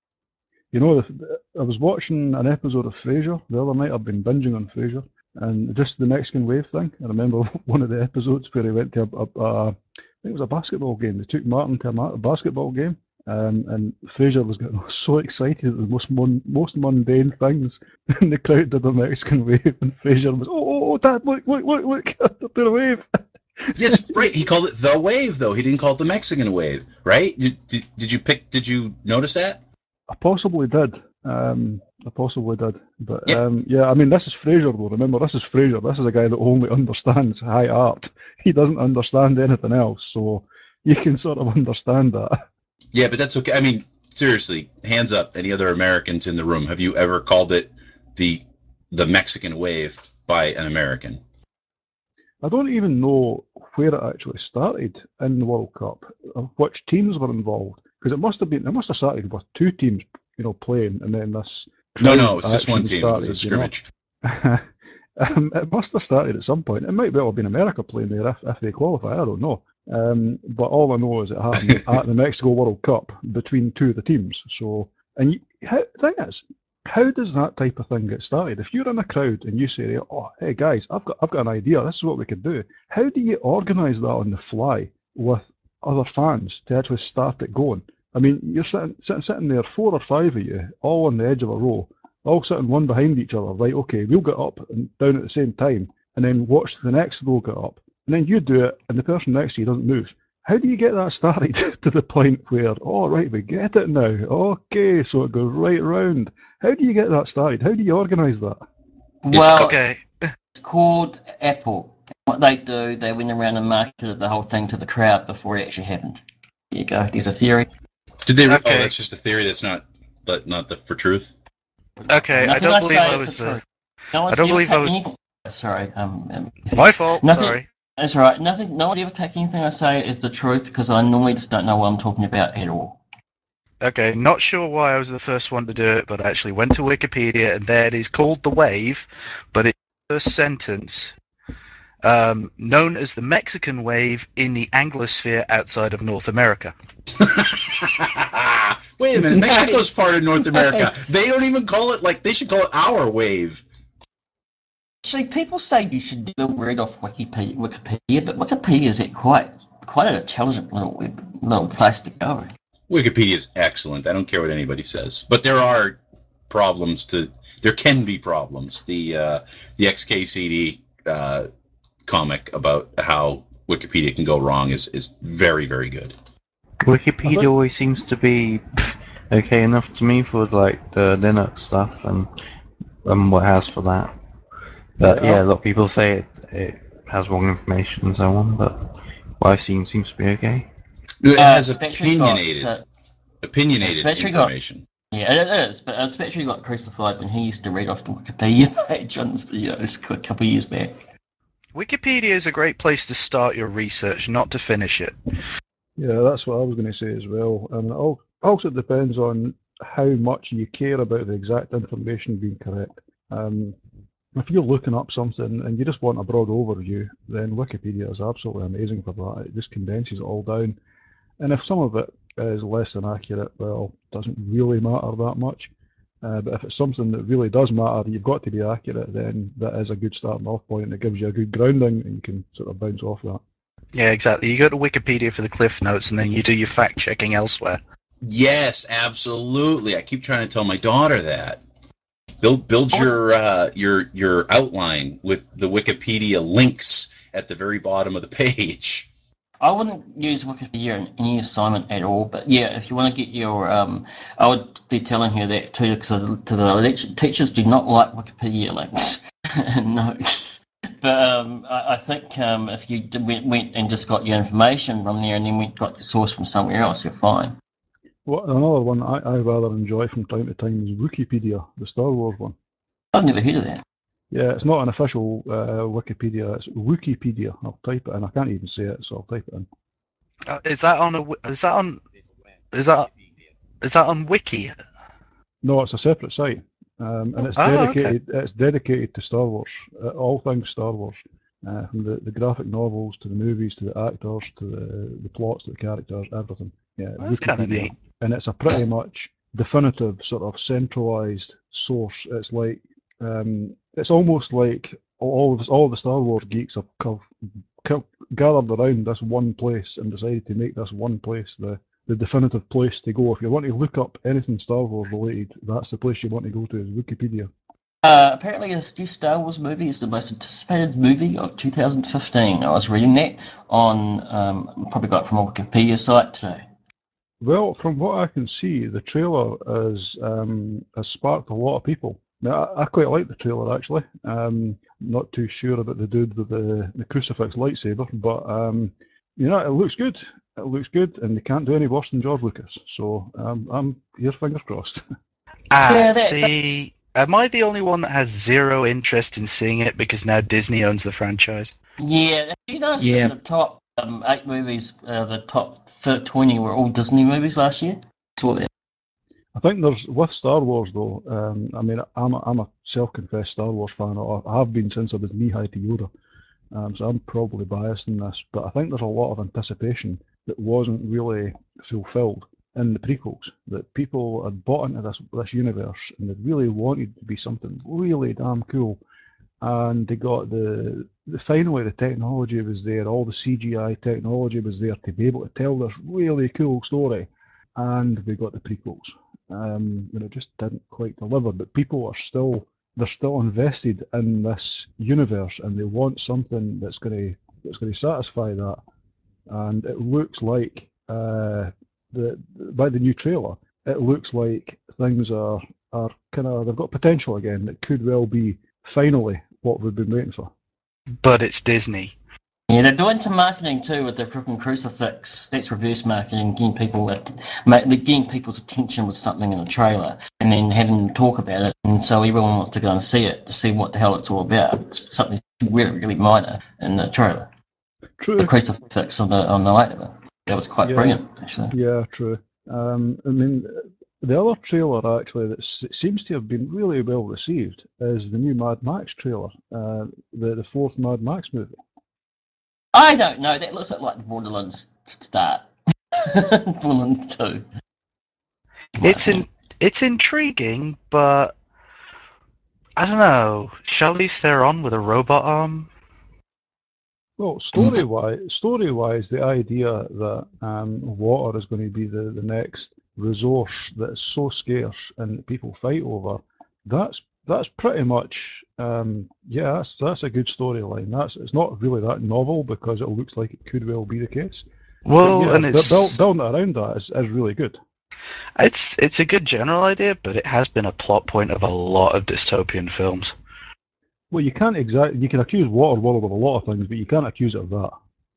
You know, the, I was watching an episode of Frasier the other night. I've been binging on Frasier, and just the Mexican wave thing. I remember one of the episodes where he went to a, a, a I think it was a basketball game. They took Martin to a, ma- a basketball game, um, and Frasier was getting so excited at the most mon- most mundane things, and the crowd did the Mexican wave, and Frasier was, oh, oh, oh Dad, look, look, look, look, they're doing a wave. Yes, right. He called it the wave, though. He didn't call it the Mexican wave, right? You, did, did you pick? Did you notice that? I possibly did. Um, I possibly did. But Yeah. um, yeah, I mean, this is Frasier, though. Remember, this is Frasier. This is a guy that only understands high art. He doesn't understand anything else. So you can sort of understand that. Yeah, but that's okay. I mean, seriously, hands up. Any other Americans in the room? Have you ever called it the the Mexican wave by an American? I don't even know where it actually started in the World Cup, or which teams were involved. Because it must have been, it must have started with two teams, you know, playing, and then this No, crowd no, it's just one action team. It was started, a you know. scrimmage. um, it must have started at some point. It might well have been America playing there if, if they qualify. I don't know. Um, but all I know is it happened at the Mexico World Cup between two of the teams. So, and you, how, the thing is, how does that type of thing get started? If you're in a crowd and you say, "Oh, hey guys, I've got, I've got an idea. This is what we could do." How do you organise that on the fly with other fans to actually start it going? I mean, you're sitting, sitting, sitting there, four or five of you, all on the edge of a row, all sitting one behind each other. Right? Okay, we'll get up and down at the same time, and then watch the next row get up, and then you do it, and the person next to you doesn't move. How do you get that started to the point where, oh, right, we get it now. Okay, so it goes right round. How do you get that started? How do you organise that? Well, Okay. it's called Apple. What they do, they went around and marketed the whole thing to the crowd before it actually happened. There you go. There's a theory. Did they? Re- Okay. Oh, that's just a theory. That's not, but not the for truth. Okay, I Nothing don't believe say I is was the the. truth. No one's I don't never believe I taken was- anything. Sorry. Um, um, My fault. Nothing, Sorry. That's all right. Nothing. No one ever take anything I say as the truth because I normally just don't know what I'm talking about at all. Okay, not sure why I was the first one to do it, but I actually went to Wikipedia, and there it is called the wave, but it's the first sentence. Um, known as the Mexican wave in the Anglosphere outside of North America. Wait a minute, Mexico's Nice. part of North America. Nice. They don't even call it like they should call it our wave. Actually, people say you should read off Wikipedia, Wikipedia, but Wikipedia is quite quite an intelligent little little place to go. Wikipedia is excellent. I don't care what anybody says, but there are problems to. There can be problems. The uh, the X K C D uh, comic about how Wikipedia can go wrong is is very very good. Wikipedia think- always seems to be pff, okay enough to me for like the Linux stuff and and what it has for that. But Yeah, yeah, a lot of people say it, it has wrong information and so on. But what I've seen seems to be okay. It Uh, has especially got, opinionated uh, opinionated especially got- information. Yeah, it is, but especially got crucified when he used to read off the Wikipedia page on his videos a couple of years back. Wikipedia is a great place to start your research, not to finish it. yeah, that's what I was going to say as well. And it al- also depends on how much you care about the exact information being correct. Um, if you're looking up something and you just want a broad overview, then Wikipedia is absolutely amazing for that. It just condenses it all down. And if some of it is less than accurate, well, it doesn't really matter that much. Uh, but if it's something that really does matter, you've got to be accurate, then that is a good starting off point. It gives you a good grounding and you can sort of bounce off that. Yeah, exactly. You go to Wikipedia for the cliff notes, and then you do your fact checking elsewhere. Yes, absolutely. I keep trying to tell my daughter that. Build build your uh, your your outline with the Wikipedia links at the very bottom of the page. I wouldn't use Wikipedia in any assignment at all, but yeah, if you want to get your, um, I would be telling her that too, because to the lecture, teachers do not like Wikipedia links and notes. But um, I, I think um, if you went, went and just got your information from there and then went got your source from somewhere else, you're fine. What another one I, I rather enjoy from time to time is Wikipedia, the Star Wars one. I've never heard of that. Yeah, it's not an official uh, Wikipedia. It's Wikipedia. I'll type it in. I can't even say it, so I'll type it in. Uh, is that on a? Is that on? Is that? Is that on Wiki? No, it's a separate site, um, and it's Oh, okay. dedicated. It's dedicated to Star Wars, uh, all things Star Wars, uh, from the, the graphic novels to the movies to the actors to the, the plots to the characters, everything. Yeah, That's kinda Wikipedia. neat. And it's a pretty much definitive sort of centralized source. It's like um, it's almost like all of all of the Star Wars geeks have co- co- gathered around this one place and decided to make this one place the the definitive place to go. If you want to look up anything Star Wars related, that's the place you want to go to, is Wikipedia. Uh, apparently, this new Star Wars movie is the most anticipated movie of two thousand fifteen. I was reading that on, um, probably got it from a Wikipedia site today. Well, from what I can see, the trailer is um, has sparked a lot of people. Now, I, I quite like the trailer actually. Um, not too sure about the dude with the, the crucifix lightsaber, but um, you know, it looks good. It looks good, and they can't do any worse than George Lucas. So um, I'm here, fingers crossed. Ah, Yeah, that- that- see, am I the only one that has zero interest in seeing it because now Disney owns the franchise? Yeah, you noticed Yeah. that the top um, eight movies, uh, the top twenty were all Disney movies last year? Saw that. I think there's with Star Wars though. Um, I mean, I'm a, I'm a self-confessed Star Wars fan. I I have been since I was knee high to Yoda, um, so I'm probably biased in this. But I think there's a lot of anticipation that wasn't really fulfilled in the prequels. That people had bought into this this universe and they really wanted to be something really damn cool, and they got the, the finally the technology was there, all the C G I technology was there to be able to tell this really cool story, and we got the prequels. Um, and it just didn't quite deliver. But people are still they're still invested in this universe, and they want something that's going to that's going to satisfy that. And it looks like uh, the by the new trailer, it looks like things are are kind of they've got potential again. It could well be finally what we've been waiting for. But it's Disney. Yeah, they're doing some marketing too with the freaking crucifix. That's reverse marketing, getting people at, ma- getting people's attention with something in a trailer, and then having them talk about it, and so everyone wants to go and see it to see what the hell it's all about. It's something really, really minor in the trailer. True. the crucifix on the on the light of it. That was quite Yeah. brilliant, actually. Yeah, true. Um, I mean, the other trailer actually that s- seems to have been really well received is the new Mad Max trailer, uh, the the fourth Mad Max movie. I don't know. That looks like the Borderlands start. Borderlands two. It's in, it's intriguing, but I don't know. Charlize Theron with a robot arm. Well, story wise, story wise, the idea that um, water is going to be the, the next resource that is so scarce and that people fight over, that's that's pretty much um, yeah, that's that's a good storyline. That's it's not really that novel because it looks like it could well be the case. Well, but yeah, and bu- it's build, building it around that is, is really good. it's it's a good general idea, but it has been a plot point of a lot of dystopian films. Well, you can't exactly you can accuse Waterworld of a lot of things, but you can't accuse it of that.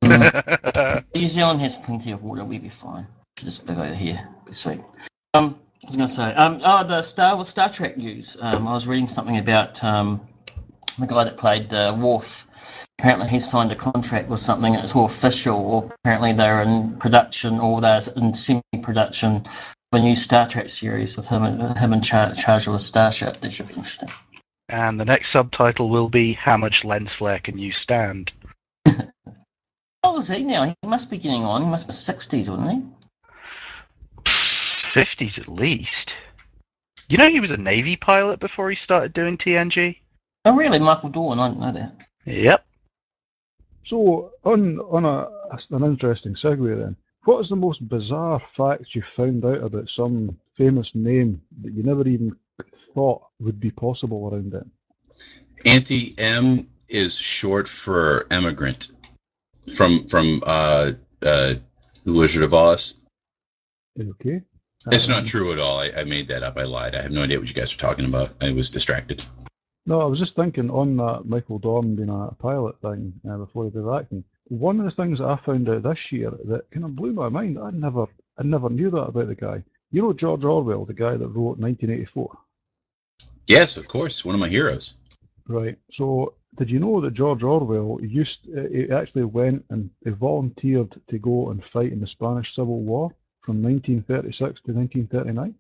New Zealand has plenty of water. We'd be fine. Just live over here. Be sweet. Um, I was going to say, um, oh, the Star Wars Star Trek news. Um, I was reading something about um, the guy that played uh, Worf. Apparently, he signed a contract with something that's all official, or apparently they're in production, or they're in semi-production of a new Star Trek series with him, him in char- charge of a starship. That should be interesting. And the next subtitle will be "How much lens flare can you stand?" What was he now? He must be getting on. He must be sixties, wouldn't he? Fifties at least. You know, he was a Navy pilot before he started doing T N G. Oh, really? Michael Dorn? I didn't know that. Yep. So, on on a an interesting segue then, what is the most bizarre fact you found out about some famous name that you never even thought would be possible around them? Auntie M is short for emigrant from from uh, uh, The Wizard of Oz. Okay. It's not Um, true at all. I, I made that up. I lied. I have no idea what you guys are talking about. I was distracted. No, I was just thinking on that Michael Dorn being a pilot thing uh, before he did acting. One of the things that I found out this year that kind of blew my mind. I never, I never knew that about the guy. You know George Orwell, the guy that wrote nineteen eighty-four. Yes, of course. One of my heroes. Right. So, did you know that George Orwell used uh, he actually went and he volunteered to go and fight in the Spanish Civil War from nineteen thirty-six to nineteen thirty-nine?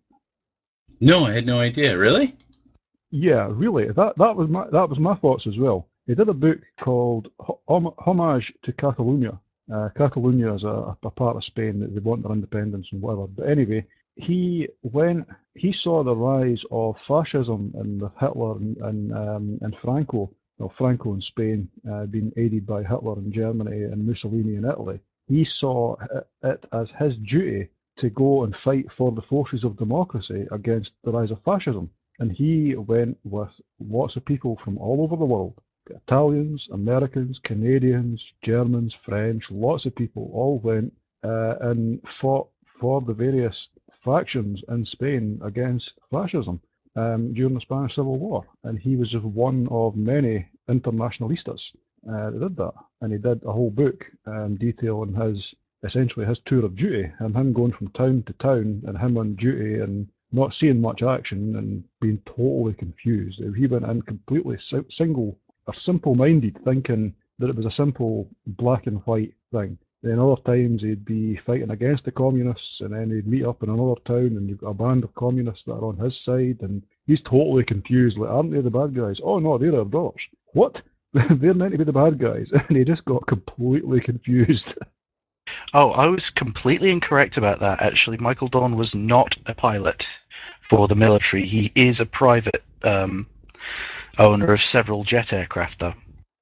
No, I had no idea. Really? Yeah, really. That that was my that was my thoughts as well. He did a book called Hom- Homage to Catalonia. Uh, Catalonia is a, a part of Spain that they want their independence and whatever. But anyway, he went. He saw the rise of fascism and with Hitler and and, um, and Franco. Well, Franco in Spain uh, being aided by Hitler in Germany and Mussolini in Italy. He saw it as his duty to go and fight for the forces of democracy against the rise of fascism. And he went with lots of people from all over the world. Italians, Americans, Canadians, Germans, French, lots of people all went uh, and fought for the various factions in Spain against fascism um, during the Spanish Civil War. And he was just one of many internationalistas uh, that did that. And he did a whole book um, detailing his, essentially his tour of duty, and him going from town to town, and him on duty, and not seeing much action and being totally confused. He went in completely single or simple-minded, thinking that it was a simple black and white thing. Then other times he'd be fighting against the communists, and then he'd meet up in another town, and you've got a band of communists that are on his side, and he's totally confused. Like, aren't they the bad guys? Oh no, they're our brothers. What? They're meant to be the bad guys, and he just got completely confused. Oh, I was completely incorrect about that. Actually, Michael Dorn was not a pilot for the military. He is a private um, owner of several jet aircraft, though.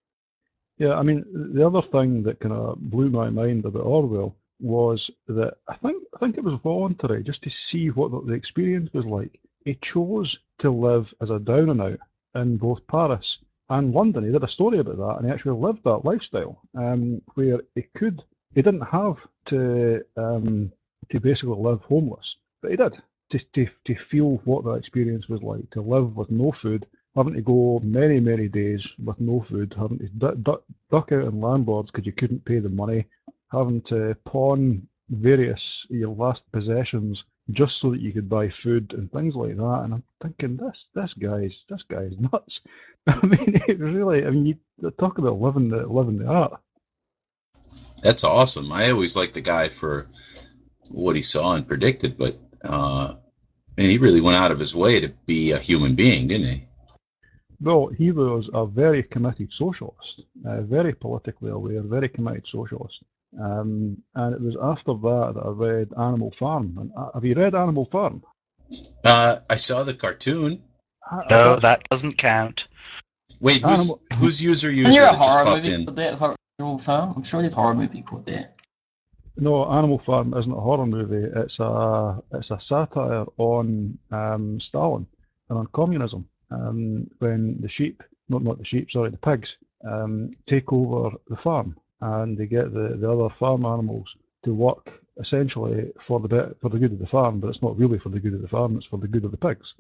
Yeah, I mean, the other thing that kind of blew my mind about Orwell was that I think I think it was voluntary just to see what the, the experience was like. He chose to live as a down and out in both Paris and London. He did a story about that, and he actually lived that lifestyle, um, where he could, he didn't have to um, to basically live homeless, but he did to, to to feel what that experience was like, to live with no food, having to go many, many days with no food, having to du- du- duck out on landlords because you couldn't pay the money, having to pawn various your last possessions just so that you could buy food and things like that. And I'm thinking, this this guy's this guy's nuts. I mean, it really. I mean, you talk about living the living the art. That's awesome. I always liked the guy for what he saw and predicted, but uh, and he really went out of his way to be a human being, didn't he? Well, he was a very committed socialist, uh, very politically aware, very committed socialist. Um, and it was after that that I read Animal Farm. And, uh, have you read Animal Farm? Uh, I saw the cartoon. Uh, No, that, that doesn't count. Wait, who's Animal, who's user Isn't there user a that just horror popped movie in? called that? Horror Animal Farm? I'm sure there's a horror movie called that. no, Animal Farm isn't a horror movie. It's a it's a satire on um, Stalin and on communism. Um, when the sheep, not not the sheep, sorry, the pigs, um, take over the farm and they get the, the other farm animals to work essentially for the bet for the good of the farm, but it's not really for the good of the farm. It's for the good of the pigs.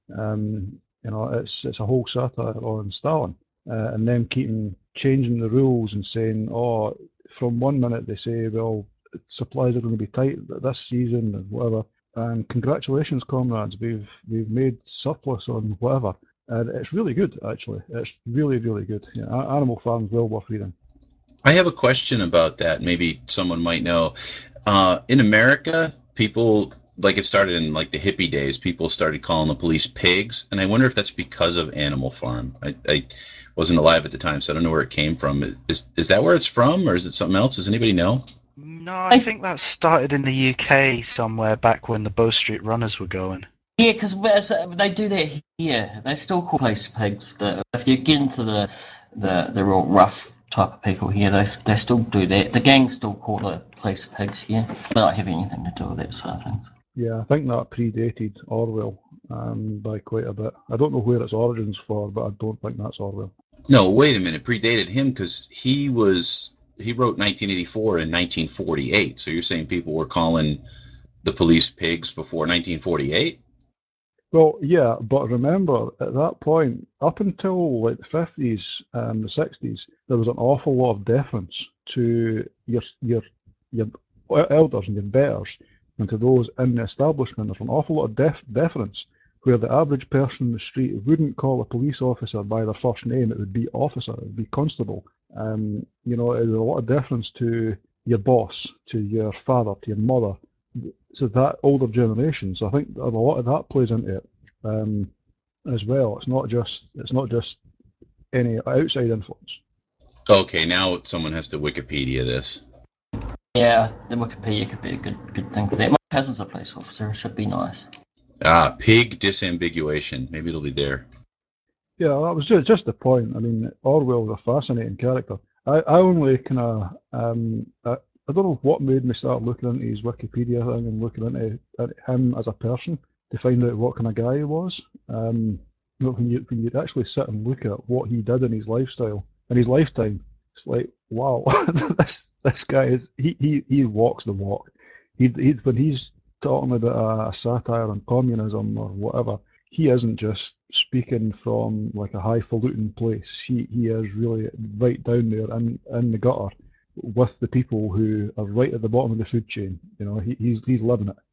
Um, you know, it's it's a whole satire on Stalin, uh, and them keeping changing the rules and saying, oh, from one minute they say, well, supplies are going to be tight this season and whatever. And congratulations, comrades, we've we've made surplus on whatever, and it's really good actually. It's really really good. Yeah, Animal Farm's well worth reading. I have a question about that. Maybe someone might know. Uh, in America, people like it started in like the hippie days. People started calling the police pigs, and I wonder if that's because of Animal Farm. I, I wasn't alive at the time, so I don't know where it came from. Is is that where it's from, or is it something else? Does anybody know? No, I think that started in the U K somewhere back when the Bow Street Runners were going. Yeah, because they do that here. They still call police pigs. The, if you get into the, the the real rough type of people here, they they still do that. The gangs still call the police pigs here. They don't have anything to do with that sort of things. Yeah, I think that predated Orwell um, by quite a bit. I don't know where its origins for, but I don't think that's Orwell. No, wait a minute. Predated him because he was he wrote nineteen eighty-four and nineteen forty-eight. So you're saying people were calling the police pigs before nineteen forty-eight? Well, yeah, but remember at that point, up until like the fifties and the sixties, there was an awful lot of deference to your your your elders and your betters, and to those in the establishment. There's an awful lot of def- deference where the average person in the street wouldn't call a police officer by their first name. It would be officer, it would be constable. Um, you know, there's a lot of deference to your boss, to your father, to your mother. So that older generation. So I think a lot of that plays into it um, as well. It's not just it's not just any outside influence. Okay, now someone has to Wikipedia this. Yeah, the Wikipedia could be a good good thing for that. My cousin's a police officer. It should be nice. Ah, pig disambiguation. Maybe it'll be there. Yeah, that was just, just the point. I mean, Orwell was a fascinating character. I, I only kind of um, I, I don't know what made me start looking into his Wikipedia thing and looking into, into him as a person to find out what kind of guy he was. Um, you know, when you when you actually sit and look at what he did in his lifestyle in his lifetime, it's like wow, this this guy is he he, he walks the walk. He, he when he's talking about a, a satire on communism or whatever, he isn't just speaking from like a highfalutin place. He he is really right down there in, in the gutter with the people who are right at the bottom of the food chain. You know, he, he's he's living it.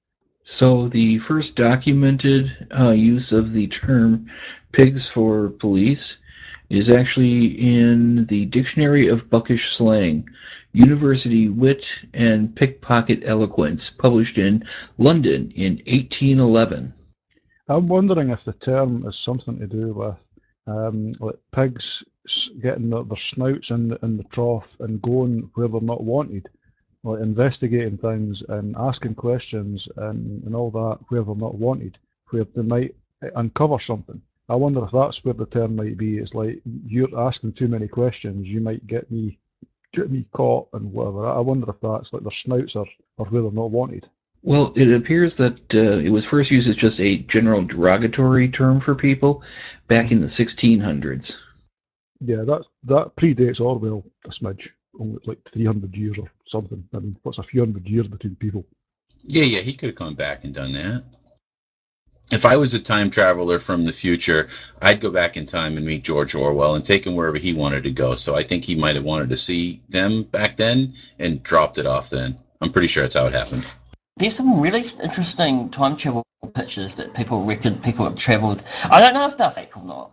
So the first documented uh, use of the term pigs for police is actually in the Dictionary of Buckish Slang, University Wit and Pickpocket Eloquence, published in London in eighteen eleven. I'm wondering if the term is something to do with um, like pigs getting their, their snouts in the, in the trough and going where they're not wanted, like investigating things and asking questions and, and all that where they're not wanted, where they might uncover something. I wonder if that's where the term might be. It's like you're asking too many questions, you might get me get me caught and whatever. I wonder if that's like their snouts are, are where they're not wanted. Well, it appears that uh, it was first used as just a general derogatory term for people back in the sixteen hundreds. Yeah, that that predates Orwell a smidge, only like three hundred years or something. I mean, what's a few hundred years between people? Yeah, yeah, he could have gone back and done that. If I was a time traveler from the future, I'd go back in time and meet George Orwell and take him wherever he wanted to go. So I think he might have wanted to see them back then and dropped it off then. I'm pretty sure that's how it happened. There's some really interesting time travel pictures that people reckon people have travelled. I don't know if they're fake or not,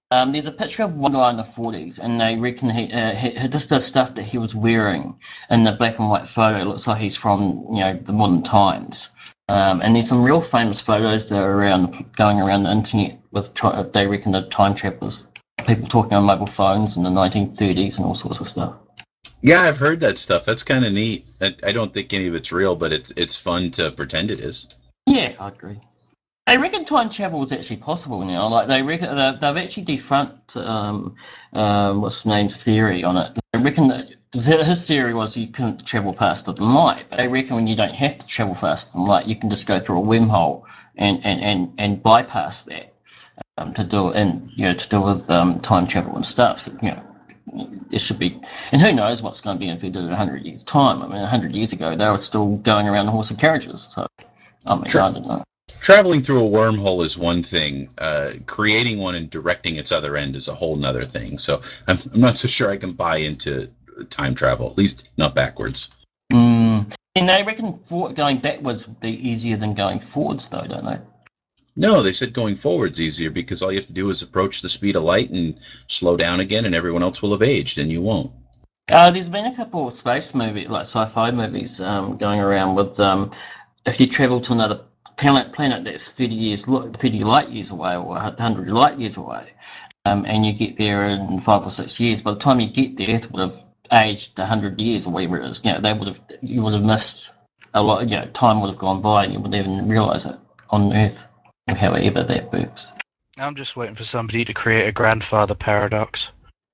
Um, there's a picture of one guy in the forties, and they reckon he, uh, he, he just the stuff that he was wearing in the black and white photo. It looks like he's from, you know, the modern times. Um, and there's some real famous photos that are around, going around the internet with, they reckon, the time travelers. People talking on mobile phones in the nineteen thirties and all sorts of stuff. Yeah, I've heard that stuff. That's kind of neat. I, I don't think any of it's real, but it's it's fun to pretend it is. Yeah, I agree. They reckon time travel is actually possible now. Like they reckon they've actually defunct um, um, what's his name's theory on it. They reckon that his theory was you couldn't travel faster than light. But they reckon when you don't have to travel faster than light, you can just go through a wormhole and and, and, and bypass that um, to do and you know to do with um, time travel and stuff. So, you know, there should be, and who knows what's going to be if we did it in a hundred years' time. I mean, a hundred years ago they were still going around in horse and carriages. So I mean, Sure. I don't know. Traveling through a wormhole is one thing. Uh, creating one and directing its other end is a whole nother thing. So I'm, I'm not so sure I can buy into time travel, at least not backwards. Mm. And they reckon for, going backwards would be easier than going forwards, though, don't they? No, they said going forward's easier because all you have to do is approach the speed of light and slow down again, and everyone else will have aged, and you won't. Uh, there's been a couple of space movies, like sci-fi movies, um, going around with um, if you travel to another planet, planet that's thirty years, thirty light years away, or one hundred light years away, um, and you get there in five or six years. By the time you get there, Earth would have aged one hundred years or whatever it is. You know, they would have, you would have missed a lot. You know, time would have gone by, and you wouldn't even realise it on Earth, or however that works. I'm just waiting for somebody to create a grandfather paradox.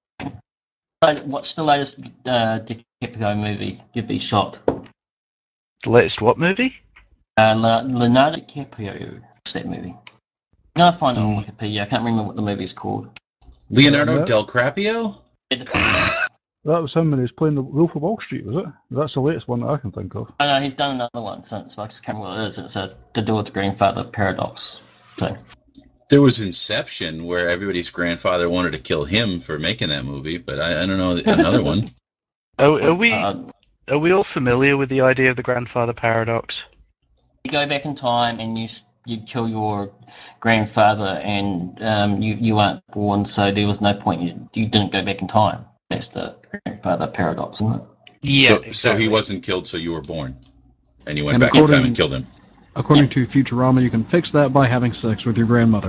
What's the latest uh, DiCaprio movie you'd be shot? The latest what movie? Uh, Leonardo DiCaprio. What's that movie? No, I find it on Wikipedia. I can't remember what the movie's called. Leonardo Uh, Del Crapio? That was him when he was playing the Wolf of Wall Street, was it? That's the latest one that I can think of. I know he's done another one since, but I just can't remember what it is. It's a to do with the grandfather paradox thing. There was Inception, where everybody's grandfather wanted to kill him for making that movie, but I, I don't know another one. Oh, are we Uh, are we all familiar with the idea of the grandfather paradox? You go back in time and you you kill your grandfather, and um, you you weren't born, so there was no point. You, you didn't go back in time. That's the grandfather paradox, isn't it? Yeah, so, exactly. So he wasn't killed, so you were born, and you went And back in according- time and killed him. According Yeah. to Futurama, you can fix that by having sex with your grandmother.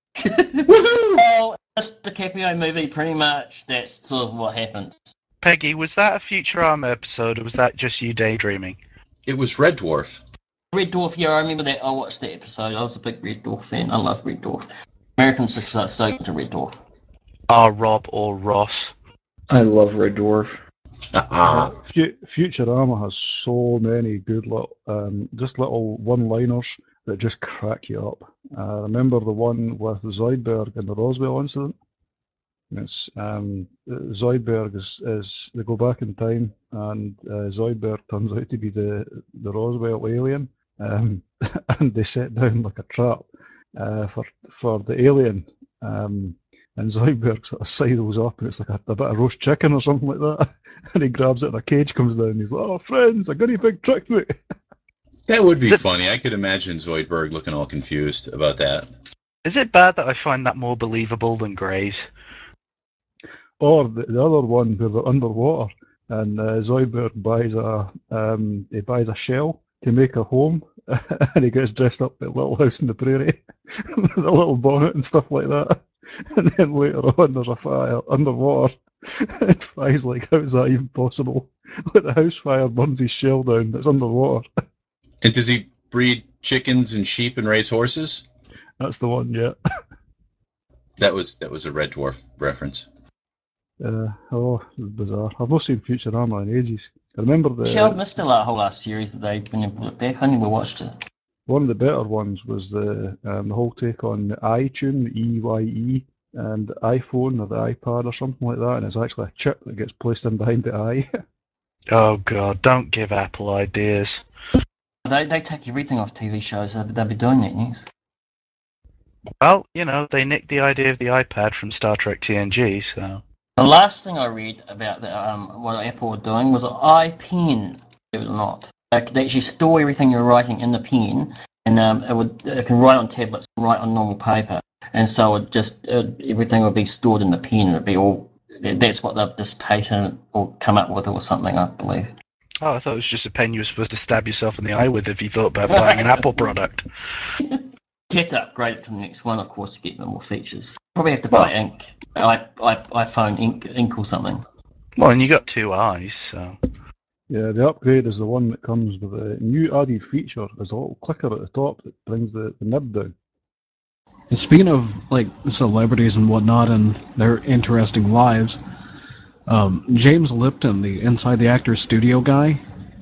Well, this DiCaprio movie, pretty much, that's sort of what happens. Peggy, was that a Futurama episode, or was that just you daydreaming? It was Red Dwarf. Red Dwarf, yeah, I remember that. I watched that episode. I was a big Red Dwarf fan. I love Red Dwarf. Americans are so into Red Dwarf. Ah, Rob or Ross. I love Red Dwarf. Uh, Fu- Futurama has so many good little, um, just little one-liners that just crack you up. Uh, remember the one with Zoidberg and the Roswell incident? It's um, Zoidberg is, is they go back in time, and uh, Zoidberg turns out to be the the Roswell alien, um, and they set down like a trap uh, for for the alien. Um, and Zoidberg sort of sidles up, and it's like a, a bit of roast chicken or something like that. And he grabs it, and a cage comes down. And he's like, "Oh, friends, a guinea pig tricked me." That would be Is it- funny. I could imagine Zoidberg looking all confused about that. Is it bad that I find that more believable than Grey's? Or the, the other one where they're underwater, and uh, Zoidberg buys a um, he buys a shell to make a home, and he gets dressed up at Little House on the Prairie with a little bonnet and stuff like that. And then later on, there's a fire underwater, and Fry's like, "How is that even possible?" Like the house fire burns his shell down. That's underwater. And does he breed chickens and sheep and raise horses? That's the one, yeah. That was that was a Red Dwarf reference. Uh, oh, bizarre. I've not seen Futurama in ages. I remember the Actually, I've missed the la- whole last series that they've been able to put back. I never watched it. one of the better ones was the um, the whole take on the iTune, the E Y E, and the iPhone or the iPad or something like that, and it's actually a chip that gets placed in behind the eye. Oh god, don't give Apple ideas. They they take everything off T V shows. They'll, they'll be doing that next. Well, you know, they nicked the idea of the iPad from Star Trek T N G, so... The last thing I read about the, um, what Apple were doing was an iPen, believe it or not. They could actually store everything you're writing in the pen, and um, it would it can write on tablets, write on normal paper. and so it just it, everything would be stored in the pen. It'd be all. That's what they've just patented or come up with, or something, I believe. Oh, I thought it was just a pen you were supposed to stab yourself in the eye with if you thought about buying an Apple product. You have to upgrade it to the next one, of course, to get more features. Probably have to Well- buy ink, I, I, iPhone ink, ink or something. Well, and you got two eyes, so. Yeah, the upgrade is the one that comes with a new added feature. There's a little clicker at the top that brings the, the nib down. And speaking of like celebrities and whatnot and their interesting lives, um, James Lipton, the Inside the Actors Studio guy,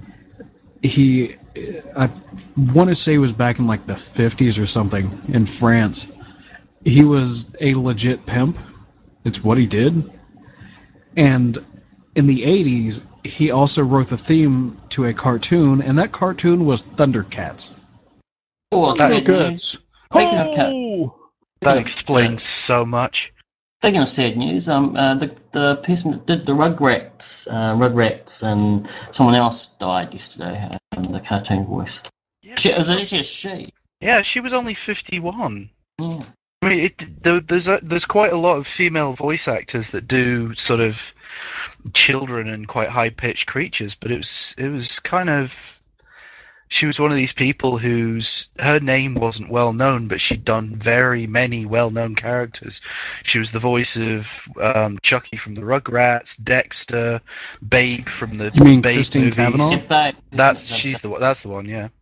he, I want to say he was back in like the fifties or something in France. He was a legit pimp. It's what he did. And in the eighties, he also wrote the theme to a cartoon, and that cartoon was Thundercats. Oh, That- sad news. Speaking of cat, That Yeah, explains uh, so much. Speaking of sad news, um, uh, the the person that did the Rugrats, uh, Rugrats, and someone else died yesterday. Uh, the cartoon voice. Yeah, She, it was actually a she. yeah, she was only fifty-one. Yeah. I mean, it, there, there's a, there's quite a lot of female voice actors that do sort of children and quite high pitched creatures, but it was it was kind of she was one of these people whose her name wasn't well known, but she'd done very many well known characters. She was the voice of um, Chucky from the Rugrats, Dexter, Babe from the You mean Babe Christine movies. Cavanaugh? Yeah, babe. That's she's the one. That's the one. Yeah.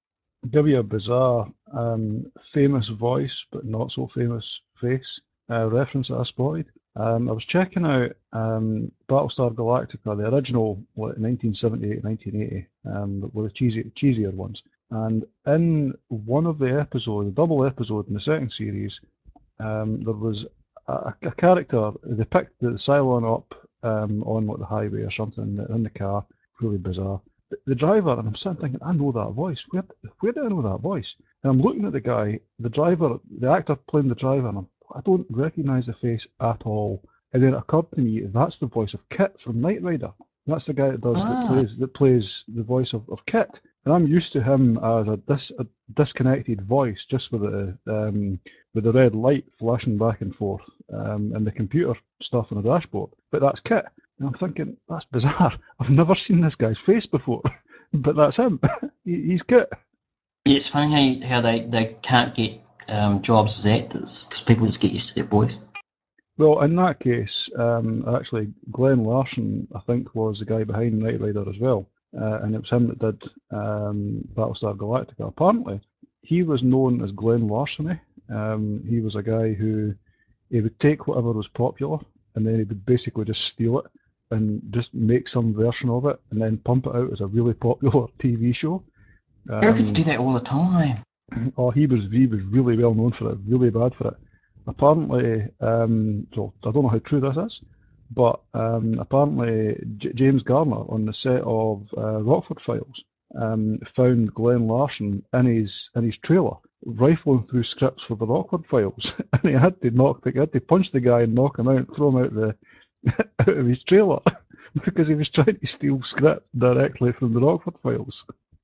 Give you a bizarre, um, famous voice, but not so famous face uh, reference that I spotted. Um, I was checking out um, Battlestar Galactica, the original, what, nineteen seventy-eight, nineteen eighty, um, but with the cheesy, cheesier ones. And in one of the episodes, a double episode in the second series, um, there was a, a character, they picked the Cylon up um, on like, the highway or something in the car, really bizarre. The, the driver, and I'm sitting thinking, I know that voice. Where, where do I know that voice? And I'm looking at the guy, the driver, the actor playing the driver, and I'm, I don't recognise the face at all. And then it occurred to me that's the voice of Kit from Knight Rider. That's the guy that does Ah. that plays that plays the voice of, of Kit. And I'm used to him as a, dis, a disconnected voice, just with the um, with the red light flashing back and forth, um, and the computer stuff on the dashboard. But that's Kit. And I'm thinking, that's bizarre. I've never seen this guy's face before. But that's him. he, he's Kit. Yeah, it's funny how, how they, they can't get um, jobs as actors because people just get used to their voice. Well, in that case, um, actually, Glenn Larson, I think, was the guy behind Knight Rider as well. Uh, and it was him that did um, Battlestar Galactica. Apparently, he was known as Glenn Larceny. Um, he was a guy who he would take whatever was popular and then he would basically just steal it and just make some version of it and then pump it out as a really popular T V show. Americans Um, do that all the time. oh, he was he was really well known for it, really bad for it. Apparently, um, so I don't know how true this is, but um, apparently J- James Garner on the set of uh, Rockford Files um, found Glenn Larson in his in his trailer rifling through scripts for the Rockford Files, and he had to knock the, he had to punch the guy and knock him out, throw him out the out of his trailer because he was trying to steal script directly from the Rockford Files.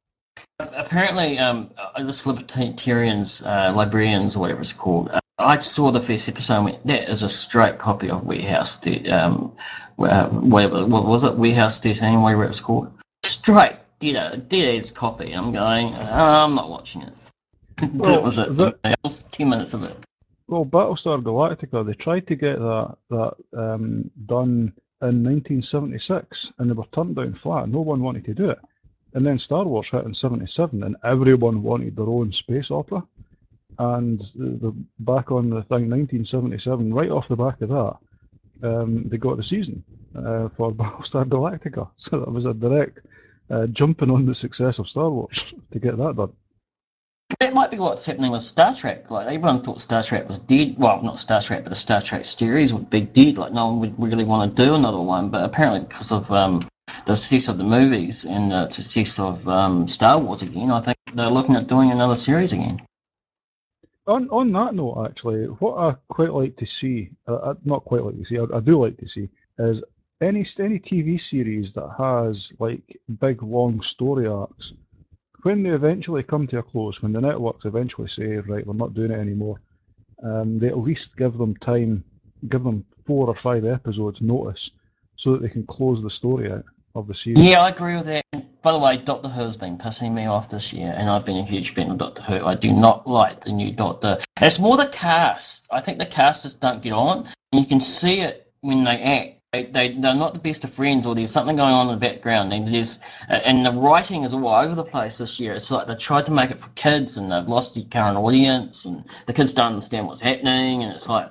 Apparently, um, uh, this libertarians, uh, librarians, or whatever it's called, uh, I saw the first episode and went, that is a straight copy of Warehouse, th- um, uh, whatever, what was it, Warehouse thirteen, whatever it was called. Straight, dead, uh, dead as copy. I'm going, uh, I'm not watching it. Well, that was it. that- Ten minutes of it. Well, Battlestar Galactica, they tried to get that that um, done in nineteen seventy-six, and they were turned down flat. No one wanted to do it. And then Star Wars hit in seventy-seven, and everyone wanted their own space opera. And the, the back on the thing, nineteen seventy-seven, right off the back of that, um, they got the season uh, for Battlestar Galactica. So that was a direct uh, jumping on the success of Star Wars to get that done. That might be what's happening with Star Trek. Like everyone thought Star Trek was dead. Well, not Star Trek, but the Star Trek series would be dead. Like no one would really want to do another one. But apparently, because of um, the success of the movies and the success of um, Star Wars again, I think they're looking at doing another series again. On on that note, actually, what I quite like to see, uh, not quite like to see, I, I do like to see, is any any T V series that has like big long story arcs. When they eventually come to a close, when the networks eventually say, right, we're not doing it anymore, um, they at least give them time, give them four or five episodes notice, so that they can close the story out of the series. Yeah, I agree with that. By the way, Doctor Who has been pissing me off this year, and I've been a huge fan of Doctor Who. I do not like the new Doctor. It's more the cast. I think the cast just don't get on, and you can see it when they act. They, they, they're not the best of friends, or there's something going on in the background, and there's and the writing is all over the place this year. It's like they tried to make it for kids, and they've lost the current audience, and the kids don't understand what's happening, and it's like,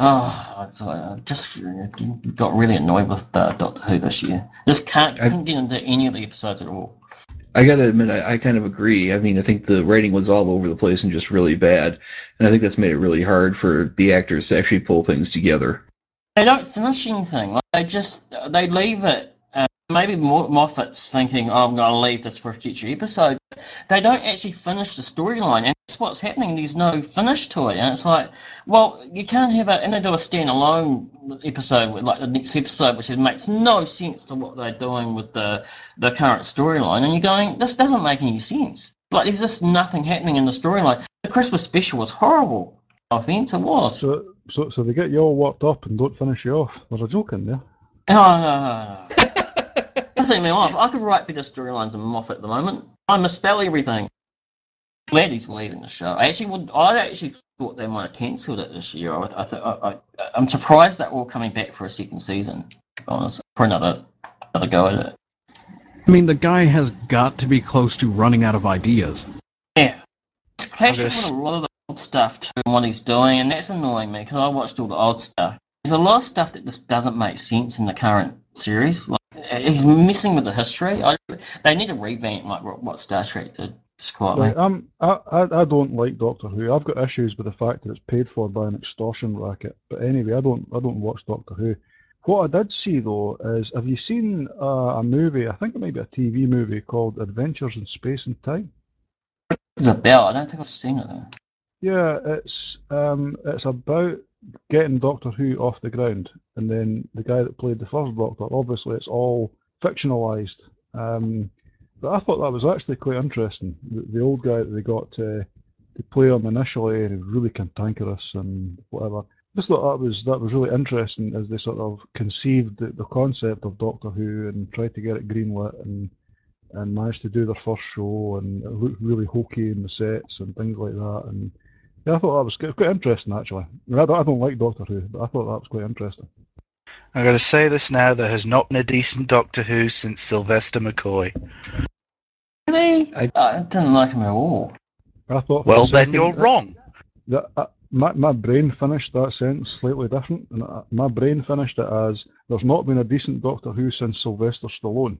oh, it's like, I just got really annoyed with uh, Doctor Who this year. Just can't I- couldn't get into any of the episodes at all. I gotta admit, I, I kind of agree. I mean, I think the writing was all over the place and just really bad, and I think that's made it really hard for the actors to actually pull things together. They don't finish anything. Like they just they leave it. Uh, maybe Mo- Moffat's thinking, "Oh, I'm going to leave this for a future episode." They don't actually finish the storyline, and that's what's happening. There's no finish to it, and it's like, well, you can't have a and they do a standalone episode with like the next episode, which makes no sense to what they're doing with the the current storyline, and you're going, this doesn't make any sense. Like there's just nothing happening in the storyline. The Christmas special was horrible. No offense, it was. So, so, so they get you all worked up and don't finish you off. There's a joke in there. Oh, no, no, no. That's me off. I could write better storylines than Moffat at the moment. I misspell everything. Glad he's leaving the show. I actually would. I actually thought they might have cancelled it this year. I, I, th- I, I, I'm surprised that we're all coming back for a second season. Honestly, for another another go at it. I mean, the guy has got to be close to running out of ideas. Yeah, it's clashing s- with a lot of the old stuff too, and what he's doing, and that's annoying me because I watched all the old stuff. There's a lot of stuff that just doesn't make sense in the current series. Like, he's messing with the history. I, they need a revamp like what, what Star Trek did. Just quite Like, I'm, I, I, I don't like Doctor Who. I've got issues with the fact that it's paid for by an extortion racket. But anyway, I don't, I don't watch Doctor Who. What I did see though is, have you seen uh, a movie? I think it might be a T V movie called Adventures in Space and Time. It's a bell. I don't think I've seen it though. Yeah, it's um, it's about getting Doctor Who off the ground, and then the guy that played the first Doctor. Obviously, it's all fictionalized. Um, but I thought that was actually quite interesting. The, the old guy that they got to to play him initially, and he was really cantankerous and whatever. Just thought that was that was really interesting as they sort of conceived the, the concept of Doctor Who and tried to get it greenlit and and managed to do their first show, and it looked really hokey in the sets and things like that. And yeah, I thought that was quite, quite interesting actually. I, mean, I, don't, I don't like Doctor Who, but I thought that was quite interesting. I'm going to say this now: there has not been a decent Doctor Who since Sylvester McCoy. Really? I- I didn't like him at all. I thought for Well, a then second, you're wrong. That, uh, my, my brain finished that sentence slightly different. And uh, my brain finished it as, there's not been a decent Doctor Who since Sylvester Stallone.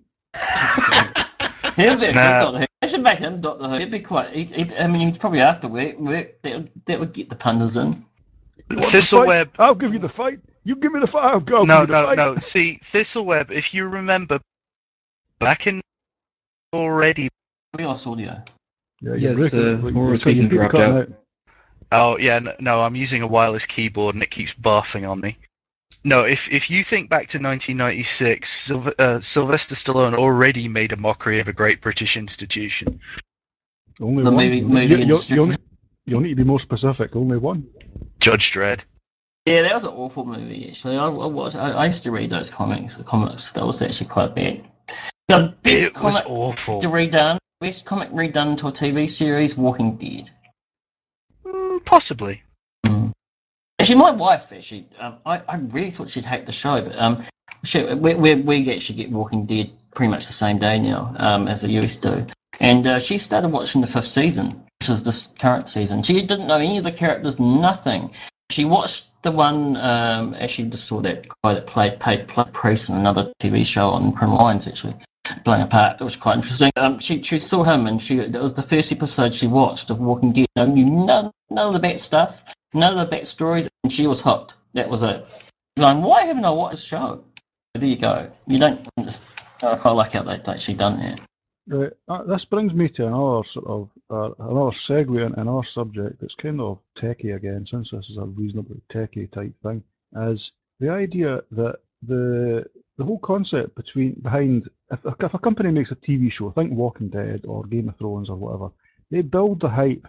He'll be a Nah. good Doctor Who. I should make him Doctor Who. He'd be quite. He, he, I mean, he's probably after work. work that, would, that would get the punters in. You want the Thistleweb. fight? I'll give you the fight. You give me the fight. I'll, I'll No, give you the no, fight. no. See, Thistleweb, if you remember, back in already. We lost audio. Yeah, you're Yes, breaking uh, it. Like, whoever you was cut- you speaking keep dropped cutting out. Oh, yeah, no, no, I'm using a wireless keyboard and it keeps barfing on me. No, if if you think back to nineteen ninety-six, Sylv- uh, Sylvester Stallone already made a mockery of a great British institution. Only The one. movie- You'll, movie you, you'll, industry. you'll, you'll need to be more specific. Only one. Judge Dredd. Yeah, that was an awful movie. Actually, I, I watched. I, I used to read those comics. The comics that was actually quite bad. The best It was comic awful. to redone. Best comic redone to a T V series. Walking Dead. Mm, possibly. Actually, my wife actually, um, I, I really thought she'd hate the show, but um, she, we, we, we actually get Walking Dead pretty much the same day now, um, as the U S do. And uh, she started watching the fifth season, which is this current season. She didn't know any of the characters, nothing. She watched the one, um, actually just saw that guy that played Paid Priest in another T V show on Criminal Minds, actually, playing a part. That was quite interesting. Um, she, she saw him, and she that was the first episode she watched of Walking Dead. I knew none, none of the bad stuff. None of the backstories, and she was hooked. That was it. Going, why haven't I watched this show? There you go. You don't. I quite like how they've actually done that. Right. Uh, this brings me to another sort of uh, another segue into another subject that's kind of techie again, since this is a reasonably techie type thing. Is the idea that the the whole concept between behind if, if a company makes a T V show, think Walking Dead or Game of Thrones or whatever, they build the hype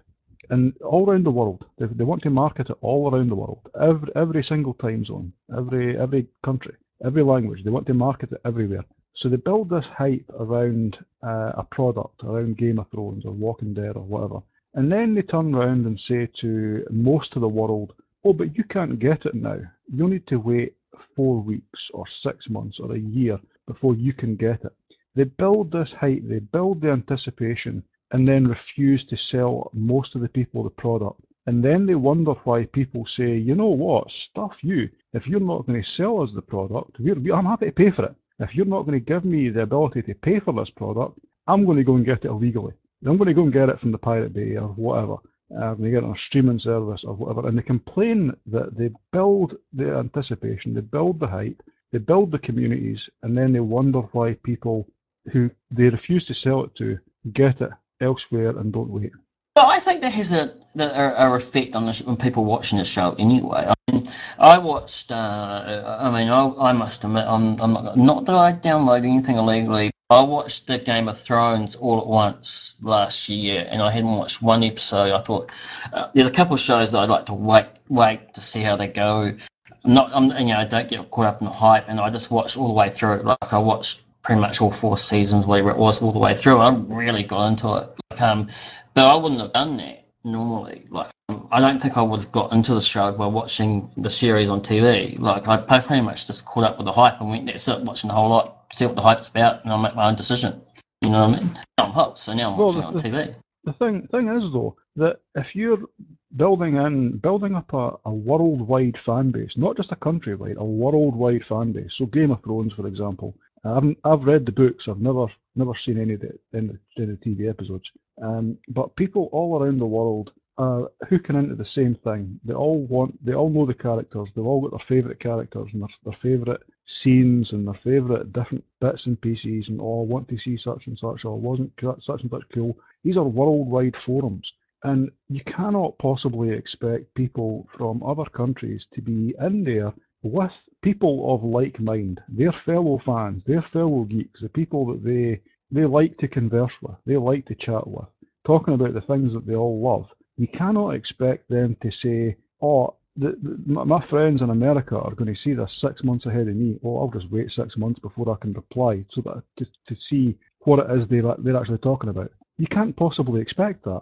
and all around the world. They, they want to market it all around the world, every every single time zone, every every country, every language. They want to market it everywhere. So they build this hype around uh, a product, around Game of Thrones or Walking Dead or whatever, and then they turn around and say to most of the world, "Oh, but you can't get it now. You'll need to wait four weeks or six months or a year before you can get it." They build this hype, they build the anticipation, and then refuse to sell most of the people the product. And then they wonder why people say, "You know what, stuff you. If you're not going to sell us the product, we're, we, I'm happy to pay for it. If you're not going to give me the ability to pay for this product, I'm going to go and get it illegally. I'm going to go and get it from the Pirate Bay or whatever. Uh, I'm going to get it on a streaming service or whatever." And they complain that they build the anticipation, they build the hype, they build the communities, and then they wonder why people who they refuse to sell it to get it elsewhere and don't wait. Well, I think that has a a, a effect on, the, on people watching the show anyway. I mean, I watched. Uh, I mean, I, I must admit, I'm, I'm not, not that I download anything illegally. I watched the Game of Thrones all at once last year, and I hadn't watched one episode. I thought uh, there's a couple of shows that I'd like to wait wait to see how they go. I'm not, I'm, you know, I don't get caught up in the hype, and I just watched all the way through it. Like I watched pretty much all four seasons, whatever it was, all the way through. I really got into it. Like, um, but I wouldn't have done that normally. Like, um, I don't think I would have got into the show by watching the series on T V. Like, I pretty much just caught up with the hype and went there, started watching the whole lot, see what the hype's about, and I'll make my own decision. You know what I mean? Now I'm hooked, so now I'm Well, watching the, it on T V. The thing thing is though that if you're building in building up a, a worldwide fan base, not just a countrywide, a worldwide fan base. So Game of Thrones, for example, I haven't I've read the books. I've never never seen any of the in the, in the T V episodes. Um, but people all around the world are hooking into the same thing. They all want they all know the characters. They've all got their favourite characters and their, their favourite scenes and their favourite different bits and pieces, and oh, I want to see such and such, or wasn't such and such cool. These are worldwide forums, and you cannot possibly expect people from other countries to be in there with people of like mind, their fellow fans, their fellow geeks, the people that they they like to converse with, they like to chat with, talking about the things that they all love. You cannot expect them to say, "Oh, the, the, my friends in America are going to see this six months ahead of me. Oh, I'll just wait six months before I can reply so that to, to see what it is they they're actually talking about." You can't possibly expect that.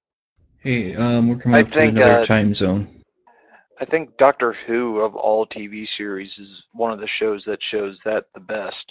Hey, um, we're coming I up to think another uh, time zone. I think Doctor Who of all T V series is one of the shows that shows that the best.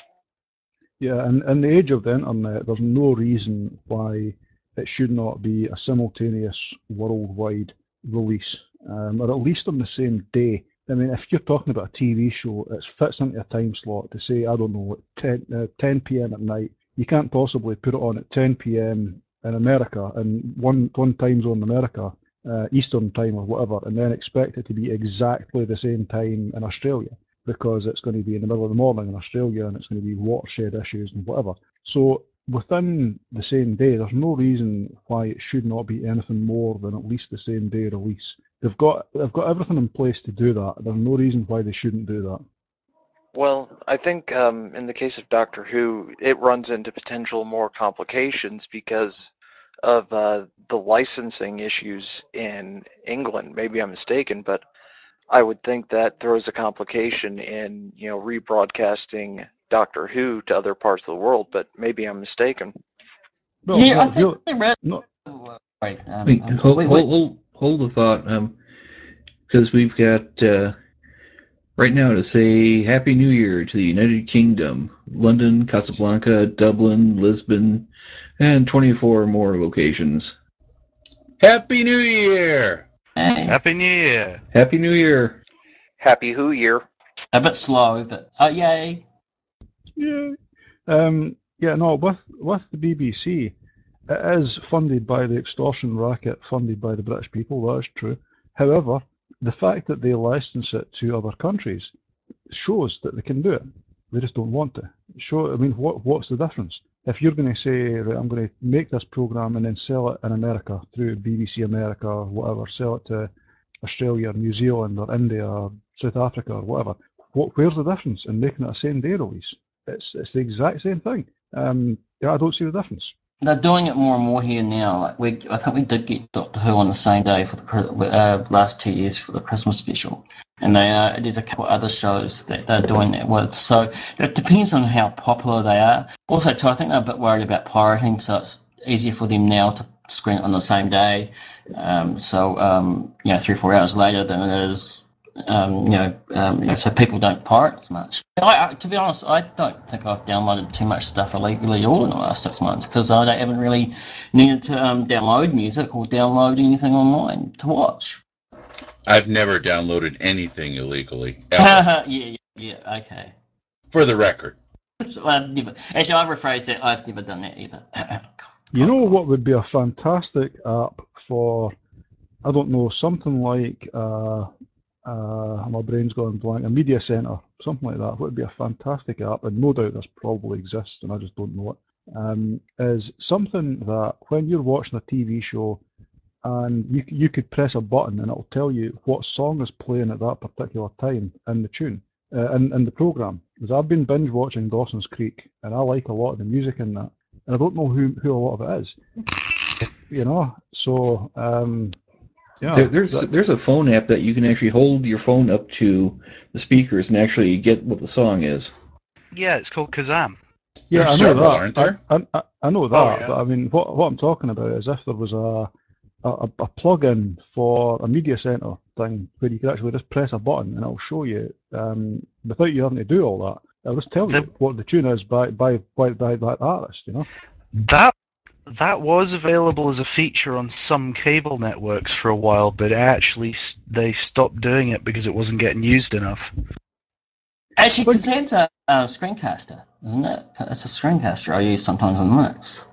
Yeah, and in the age of the internet, there's no reason why it should not be a simultaneous worldwide release, um, or at least on the same day. I mean, if you're talking about a T V show, it fits into a time slot to say, I don't know, at ten, uh, ten p.m. at night. You can't possibly put it on at ten p.m. in America, and one, one time zone in America, uh, Eastern time or whatever, and then expect it to be exactly the same time in Australia, because it's going to be in the middle of the morning in Australia and it's going to be watershed issues and whatever. So within the same day, there's no reason why it should not be anything more than at least the same day release. They've got they've got everything in place to do that. There's no reason why they shouldn't do that. Well, I think um, in the case of Doctor Who, it runs into potential more complications because of uh, the licensing issues in England. Maybe I'm mistaken, but I would think that throws a complication in, you know, rebroadcasting Doctor Who to other parts of the world, but maybe I'm mistaken. Well, Yeah, I not think really. the rest. Not Right. Um, Wait, um, hold, wait, hold, wait. hold, hold the thought, um, because we've got uh, right now to say Happy New Year to the United Kingdom, London, Casablanca, Dublin, Lisbon, and twenty-four more locations. Happy New Year! Hey, Happy New Year. Happy New Year! Happy Who year? a bit slow, but oh yay! yeah. Um, yeah, no, with with the B B C, it is funded by the extortion racket funded by the British people, that is true. However, the fact that they license it to other countries shows that they can do it. They just don't want to. Show, I mean, what what's the difference? If you're going to say, right, I'm going to make this program and then sell it in America through B B C America or whatever, sell it to Australia, or New Zealand, or India, or South Africa, or whatever, what where's the difference in making it a same day release? It's it's the exact same thing. Um, yeah, I don't see the difference. they're doing it more and more here now. Like we, I think we did get Doctor Who on the same day for the Chri- uh, last two years for the Christmas special, and they are. There's a couple other shows that they're doing that with. So it depends on how popular they are. Also, too, I think they're a bit worried about pirating, so it's easier for them now to screen it on the same day. Um, so um, you know, three or four hours later than it is. Um, you know, um, you know, so people don't pirate as much. I, I, to be honest, I don't think I've downloaded too much stuff illegally at all in the last six months because I don't, haven't really needed to um, download music or download anything online to watch. I've never downloaded anything illegally ever. yeah, yeah, yeah, okay. For the record. So I've never, actually, I rephrased it. I've never done that either. You know what would be a fantastic app for, I don't know, something like, uh, uh, my brain's going blank, a media center, something like that. What would be a fantastic app, and no doubt this probably exists, and I just don't know it, um, is something that when you're watching a T V show, and you you could press a button and it'll tell you what song is playing at that particular time in the tune, uh, in, in the program. Because I've been binge watching Dawson's Creek, and I like a lot of the music in that, and I don't know who, who a lot of it is. You know, so um, yeah. There, there's that- there's a phone app that you can actually hold your phone up to the speakers and actually get what the song is. Yeah, it's called Kazam. yeah, There's I know several, that. aren't there? I, I, I know that, Oh, yeah. but I mean, what what I'm talking about is if there was a a, a plug-in for a media center thing where you could actually just press a button and it'll show you um, without you having to do all that. It'll just tell The- you what the tune is by by by, by that artist. You know. That that was available as a feature on some cable networks for a while, but actually s- they stopped doing it because it wasn't getting used enough. Actually, Kazam's a uh, screencaster, isn't it? It's a screencaster I use sometimes on Linux.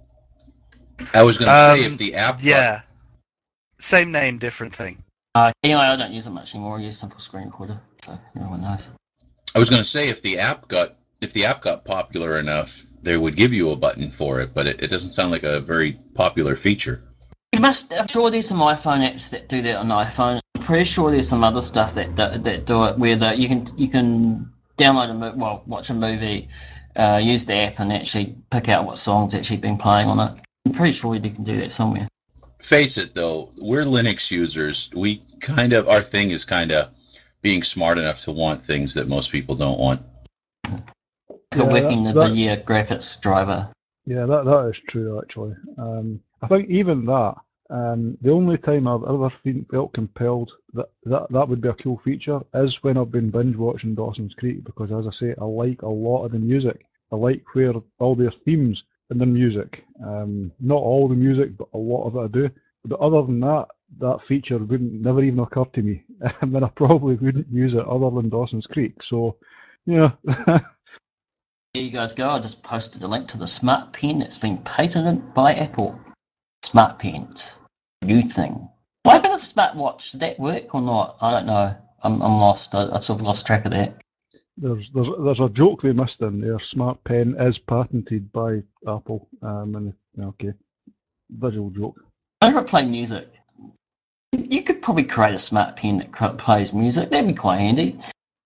I was going to say Um, if the app got yeah, same name, different thing. Uh, anyway, I don't use it much anymore. I use Simple Screen Recorder, so everyone knows. I was going to say if the app got if the app got popular enough, they would give you a button for it, but it, it doesn't sound like a very popular feature. You must. I'm sure there's some iPhone apps that do that on iPhone. I'm pretty sure there's some other stuff that that, that do it where the, you can you can download a mo- well watch a movie, uh, use the app and actually pick out what songs actually been playing on it. I'm pretty sure you can do that somewhere. Face it though, we're Linux users. We kind of our thing is kind of being smart enough to want things that most people don't want. Yeah, working that, the that, video graphics driver. Yeah, that that is true actually. Um, I think even that, um, the only time I've ever been, felt compelled that, that that would be a cool feature is when I've been binge watching Dawson's Creek because, as I say, I like a lot of the music. I like where all their themes and their music. Um, not all the music, but a lot of it I do. But other than that, that feature wouldn't never even occur to me, and then I probably wouldn't use it other than Dawson's Creek. So, yeah. There you guys go. I just posted a link to the smart pen that's been patented by Apple. Smart pens. New thing. What happened to the smartwatch? Did that work or not? I don't know. I'm I'm lost. I, I sort of lost track of that. There's there's there's a joke they missed in there. Smart Pen is patented by Apple. Um, and okay, visual joke. I never play music. You could probably create a smart pen that plays music. That'd be quite handy.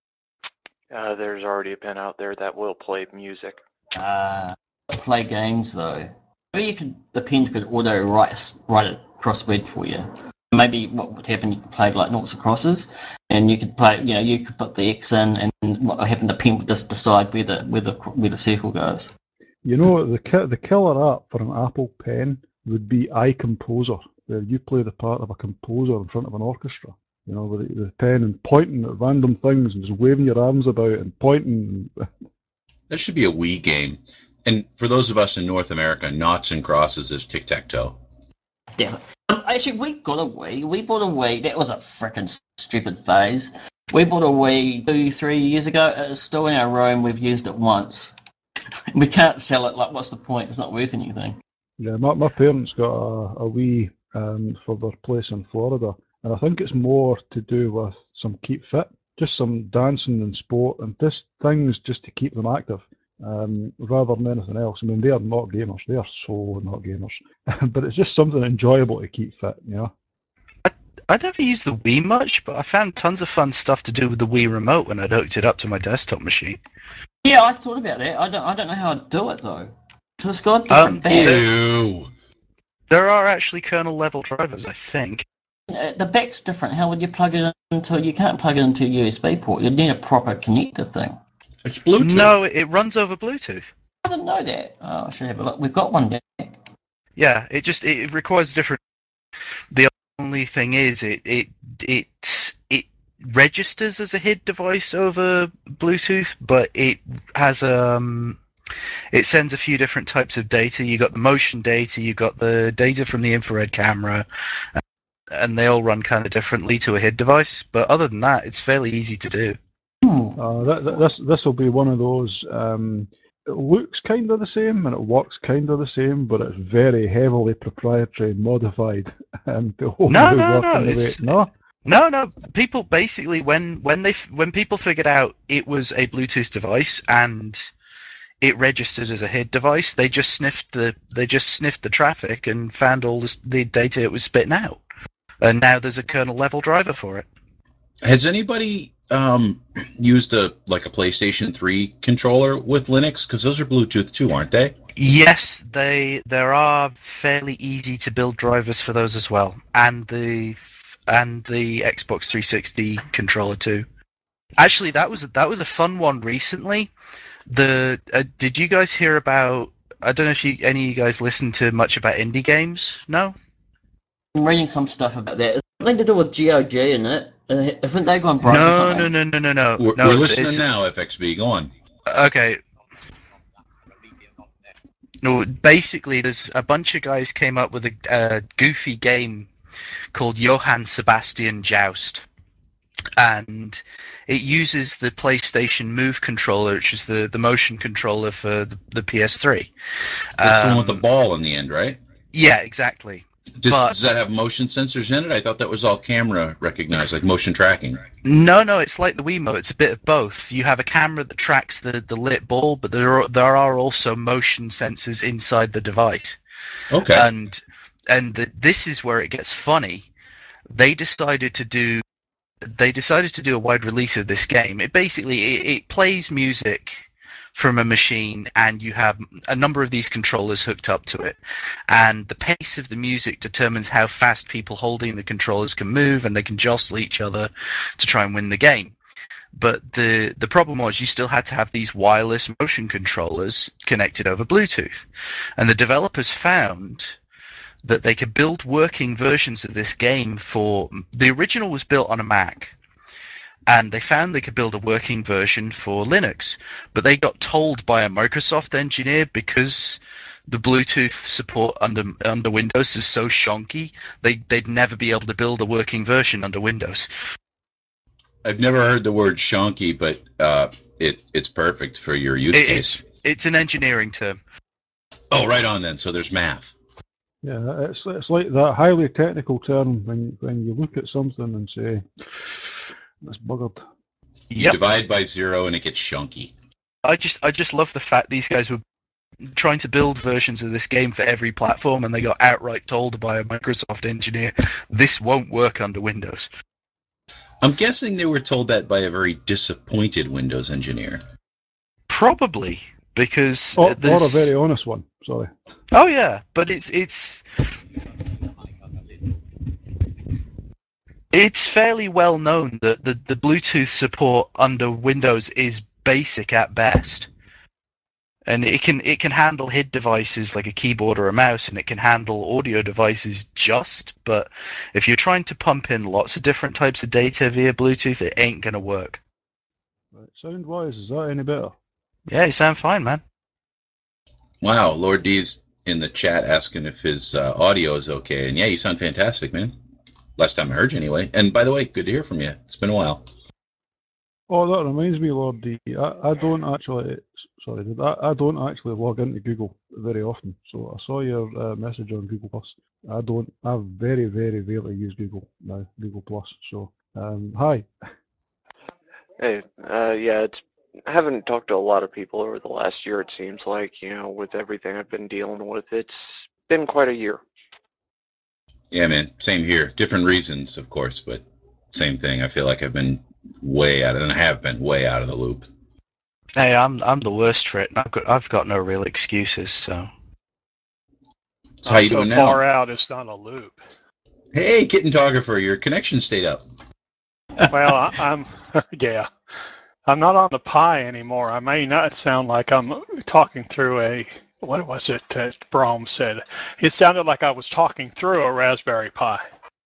Uh, there's already a pen out there that will play music. Uh, play games though. Maybe you could. The pen could auto write write a crossword for you. Maybe what would happen? You could play like noughts and crosses, and you could play. You know, you could put the X in, and what would happen? The pen would just decide where the where the where the circle goes. You know, the ki- the killer app for an Apple Pen would be iComposer, where you play the part of a composer in front of an orchestra. You know, with the, the pen and pointing at random things and just waving your arms about and pointing. There should be a Wii game. And for those of us in North America, noughts and crosses is tic-tac-toe. Damn it. Um, actually, we got a Wii. We bought a Wii. That was a freaking stupid phase. We bought a Wii two, three years ago. It's still in our room. We've used it once. We can't sell it. Like, what's the point? It's not worth anything. Yeah, my, my parents got a, a Wii um, for their place in Florida, and I think it's more to do with some keep fit, just some dancing and sport, and just things just to keep them active, um, rather than anything else. I mean, they are not gamers; they are so not gamers, but it's just something enjoyable to keep fit, you know. I never used the Wii much, but I found tons of fun stuff to do with the Wii remote when I'd hooked it up to my desktop machine. Yeah, I thought about that. I don't. I don't know how I'd do it though. Because it's got Um, different back. Ew. there are actually kernel level drivers, I think. Uh, The back's different. How would you plug it into? You can't plug it into a U S B port. You'd need a proper connector thing. It's Bluetooth. No, it runs over Bluetooth. I didn't know that. Oh, I should have a look. We've got one back. Yeah, it just it requires different. The only thing is, it it it it registers as a H I D device over Bluetooth, but it has um it sends a few different types of data. You got the motion data, you got the data from the infrared camera, and they all run kind of differently to a H I D device. But other than that, it's fairly easy to do. Hmm. Uh, that, that, this this will be one of those. Um, it looks kind of the same and it works kind of the same, but it's very heavily proprietary and modified um, to No, hopefully no, work no. in the way. It's No, no, no. People basically when when they when people figured out it was a Bluetooth device and it registered as a H I D device, they just sniffed the they just sniffed the traffic and found all this, the data it was spitting out. And now there's a kernel level driver for it. Has anybody um, used a like a PlayStation three controller with Linux? Because those are Bluetooth too, aren't they? Yes, they there are fairly easy to build drivers for those as well, and the and the Xbox three sixty controller too. Actually, that was that was a fun one recently. The uh, did you guys hear about? I don't know if you any of you guys listened to much about indie games. No. I'm reading some stuff about that. It's something to do with G O G in it. Uh, I think they gone broke or No, something. no, no, no, no, no, We're, no. we're It's, listening it's now, F X B. Go on. okay. No, basically, there's a bunch of guys came up with a, a goofy game called Johann Sebastian Joust, and it uses the PlayStation Move controller, which is the, the motion controller for the, the P S three. It's the one with the Um, ball in the end, right? yeah, exactly. Does, But does that have motion sensors in it? I thought that was all camera recognized, like motion tracking. no, no, it's like the Wiimote. It's a bit of both. You have a camera that tracks the, the lit ball, but there are, there are also motion sensors inside the device. Okay. And and the, this is where it gets funny. They decided to do they decided to do a wide release of this game. It basically it, it plays music from a machine, and you have a number of these controllers hooked up to it, and the pace of the music determines how fast people holding the controllers can move, and they can jostle each other to try and win the game. But the the problem was you still had to have these wireless motion controllers connected over Bluetooth, and the developers found that they could build working versions of this game for the original was built on a Mac, and they found they could build a working version for Linux, but they got told by a Microsoft engineer, because the Bluetooth support under under Windows is so shonky, they they'd never be able to build a working version under Windows. I've never heard the word shonky, but uh, it it's perfect for your use It, case. it's it's an engineering term. Oh, right on then. So there's math. yeah, it's it's like that highly technical term when when you look at something and say it's buggered. You Yep. divide by zero and it gets shonky. I just I just love the fact these guys were trying to build versions of this game for every platform, and they got outright told by a Microsoft engineer, this won't work under Windows. I'm guessing they were told that by a very disappointed Windows engineer. Probably, because Or, or a there's very honest one. Sorry. oh yeah, but it's it's it's fairly well known that the, the Bluetooth support under Windows is basic at best. And it can it can handle H I D devices like a keyboard or a mouse, and it can handle audio devices just. But if you're trying to pump in lots of different types of data via Bluetooth, it ain't gonna work. Right, sound wise, is that any better? Yeah, you sound fine, man. Wow, Lord D's in the chat asking if his uh, audio is okay. And yeah, you sound fantastic, man. Last time I heard you anyway. And by the way, good to hear from you. It's been a while. Oh, that reminds me, Lord D. I, I don't actually, sorry, I, I don't actually log into Google very often. So I saw your uh, message on Google Plus. I don't. I very, very rarely use Google now. Google Plus. So, um, hi. Hey, uh, yeah, it's. I haven't talked to a lot of people over the last year. It seems like, you know, with everything I've been dealing with, it's been quite a year. Yeah, man. Same here. Different reasons, of course, but same thing. I feel like I've been way out of, and I have been way out of the loop. Hey, I'm I'm the worst for it. And I've got I've got no real excuses. So So how I'm you so doing far now? out, it's not a loop. Hey, Kittentographer, your connection stayed up. Well, I, I'm, yeah, I'm not on the Pi anymore. I may not sound like I'm talking through a, what was it that Brom said? It sounded like I was talking through a Raspberry Pi.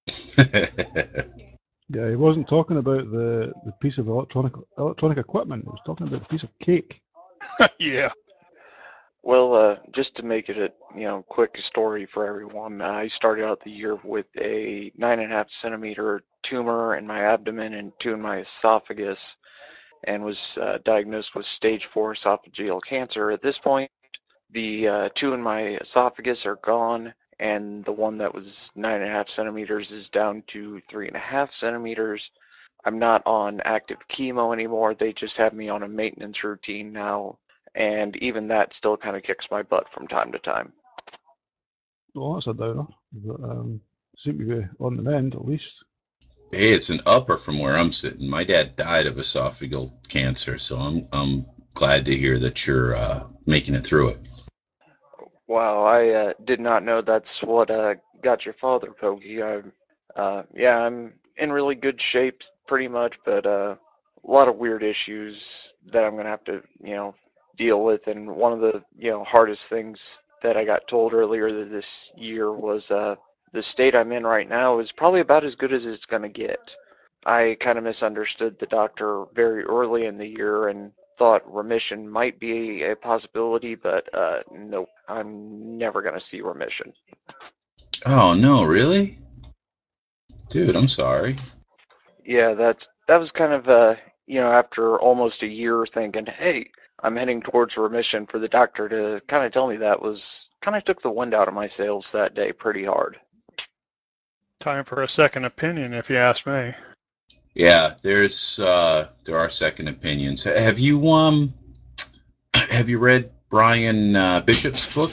Yeah, he wasn't talking about the, the piece of electronic electronic equipment. He was talking about the piece of cake. Yeah. Well, uh, just to make it a you know quick story for everyone, I started out the year with a nine and a half centimeter tumor in my abdomen and two in my esophagus, and was uh, diagnosed with stage four esophageal cancer. At this point, the uh, two in my esophagus are gone, and the one that was nine and a half centimeters is down to three and a half centimeters. I'm not on active chemo anymore. They just have me on a maintenance routine now, and even that still kind of kicks my butt from time to time. Well, that's a downer, but um, seem to be on the mend at least. Hey, it's an upper from where I'm sitting. My dad died of esophageal cancer, so I'm I'm glad to hear that you're uh, making it through it. Wow, I uh, did not know that's what uh, got your father, Pokey. I, uh, yeah, I'm in really good shape, pretty much, but uh, a lot of weird issues that I'm gonna have to, you know, deal with. And one of the, you know, hardest things that I got told earlier this year was uh, the state I'm in right now is probably about as good as it's gonna get. I kind of misunderstood the doctor very early in the year and thought remission might be a possibility, but uh, nope, I'm never going to see remission. Oh no, really? Dude, I'm sorry. Yeah, that's that was kind of uh, you know, after almost a year thinking, hey, I'm heading towards remission, for the doctor to kind of tell me that was kind of took the wind out of my sails that day pretty hard. Time for a second opinion, if you ask me. Yeah, there's uh, there are second opinions. Have you um have you read Brian uh, Bishop's book?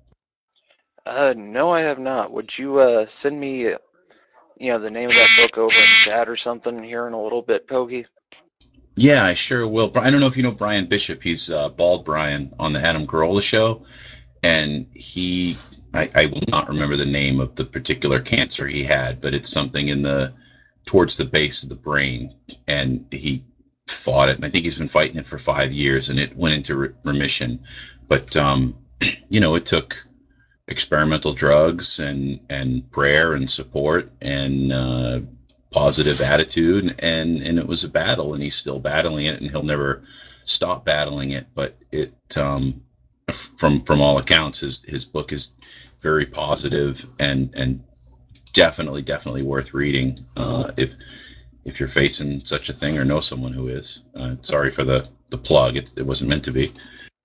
Uh, no, I have not. Would you uh send me, you know, the name of that book over in chat or something here in a little bit, Pokey? Yeah, I sure will. I don't know if you know Brian Bishop. He's uh, Bald Brian on the Adam Carolla show, and he I, I will not remember the name of the particular cancer he had, but it's something in the towards the base of the brain, and he fought it, and I think he's been fighting it for five years, and it went into re- remission. But um, you know, it took experimental drugs and and prayer and support and uh, positive attitude, and and it was a battle, and he's still battling it, and he'll never stop battling it. But it um, from from all accounts, his his book is very positive and and definitely definitely worth reading uh, if if you're facing such a thing or know someone who is. Uh, sorry for the the plug. It, it wasn't meant to be.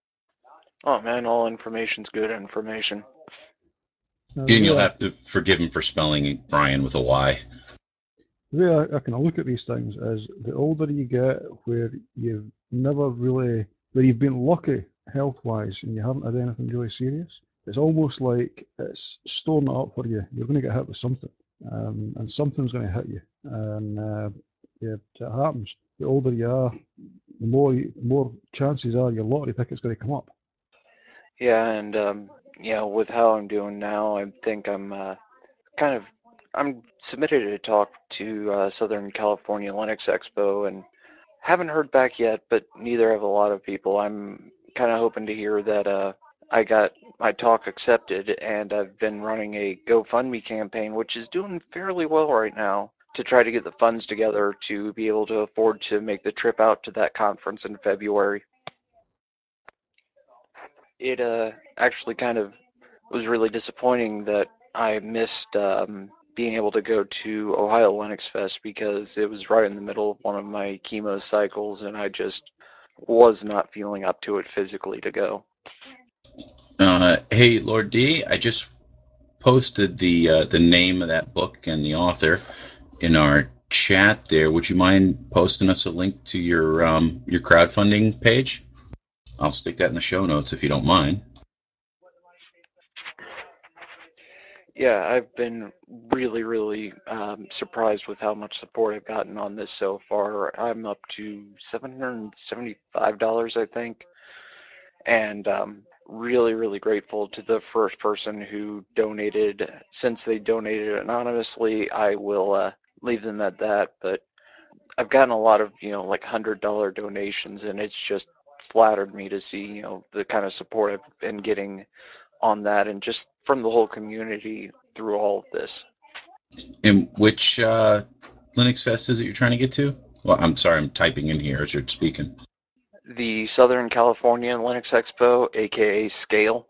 Oh man, all information's good information. Now, the And you'll way I, have to forgive him for spelling Brian with a Y. the way I, I kind of look at these things is the older you get, where you've never really, where you've been lucky health-wise and you haven't had anything really serious, it's almost like it's storing it up for you. You're going to get hit with something, um, and something's going to hit you, and uh, yeah, it happens. The older you are, the more you, the more chances are your lottery ticket's going to come up. Yeah, and um, you know, with how I'm doing now, I think I'm uh, kind of I'm submitted to talk to uh, Southern California Linux Expo, and haven't heard back yet, but neither have a lot of people. I'm kind of hoping to hear that uh, I got my talk accepted, and I've been running a GoFundMe campaign, which is doing fairly well right now, to try to get the funds together to be able to afford to make the trip out to that conference in February. It uh, actually kind of was really disappointing that I missed um, being able to go to Ohio Linux Fest, because it was right in the middle of one of my chemo cycles, and I just was not feeling up to it physically to go. Uh, hey, Lord D, I just posted the uh, the name of that book and the author in our chat there. Would you mind posting us a link to your um, your crowdfunding page? I'll stick that in the show notes if you don't mind. yeah, I've been really, really um, surprised with how much support I've gotten on this so far. I'm up to seven hundred seventy-five dollars, I think, and um, really, really grateful to the first person who donated. Since they donated anonymously, I will uh, leave them at that. But I've gotten a lot of, you know, like one hundred dollar donations, and it's just flattered me to see, you know, the kind of support I've been getting on that and just from the whole community through all of this. And which uh, Linux Fest is it you're trying to get to? Well, I'm sorry, I'm typing in here as you're speaking. The Southern California Linux Expo, aka Scale.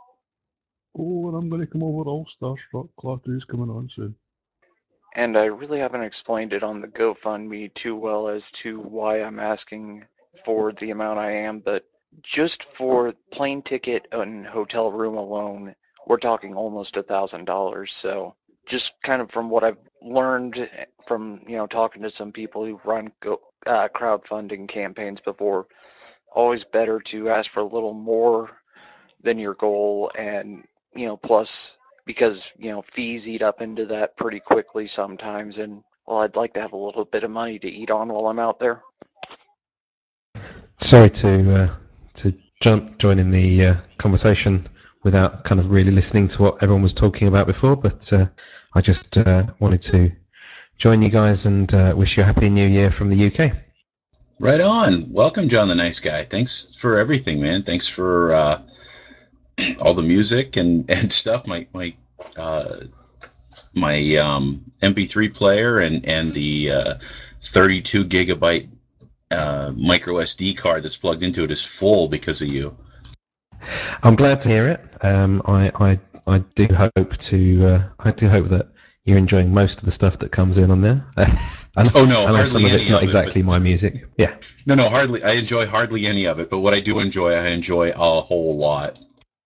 Oh, and I'm going to come over all starstruck. Clatu's coming on soon. And I really haven't explained it on the GoFundMe too well as to why I'm asking for the amount I am, but just for plane ticket and hotel room alone, we're talking almost a thousand dollars. So just kind of from what I've learned from, you know, talking to some people who've run go, uh, crowdfunding campaigns before, always better to ask for a little more than your goal, and you know, plus because you know fees eat up into that pretty quickly sometimes, and well, I'd like to have a little bit of money to eat on while I'm out there. Sorry to uh, to jump join in the uh, conversation without kind of really listening to what everyone was talking about before, but uh, I just uh, wanted to join you guys and uh, wish you a happy new year from the U K. Right on. Welcome, John the Nice Guy. Thanks for everything, man. Thanks for uh, all the music and, and stuff. My my uh, my um, M P three player and and the uh, thirty-two gigabyte uh, micro S D card that's plugged into it is full because of you. I'm glad to hear it. Um, I, I I do hope to uh, I do hope that you're enjoying most of the stuff that comes in on there. I know, Oh no, I know hardly some of any it's not of it, exactly but- my music. Yeah. No, no, hardly. I enjoy hardly any of it, but what I do enjoy, I enjoy a whole lot.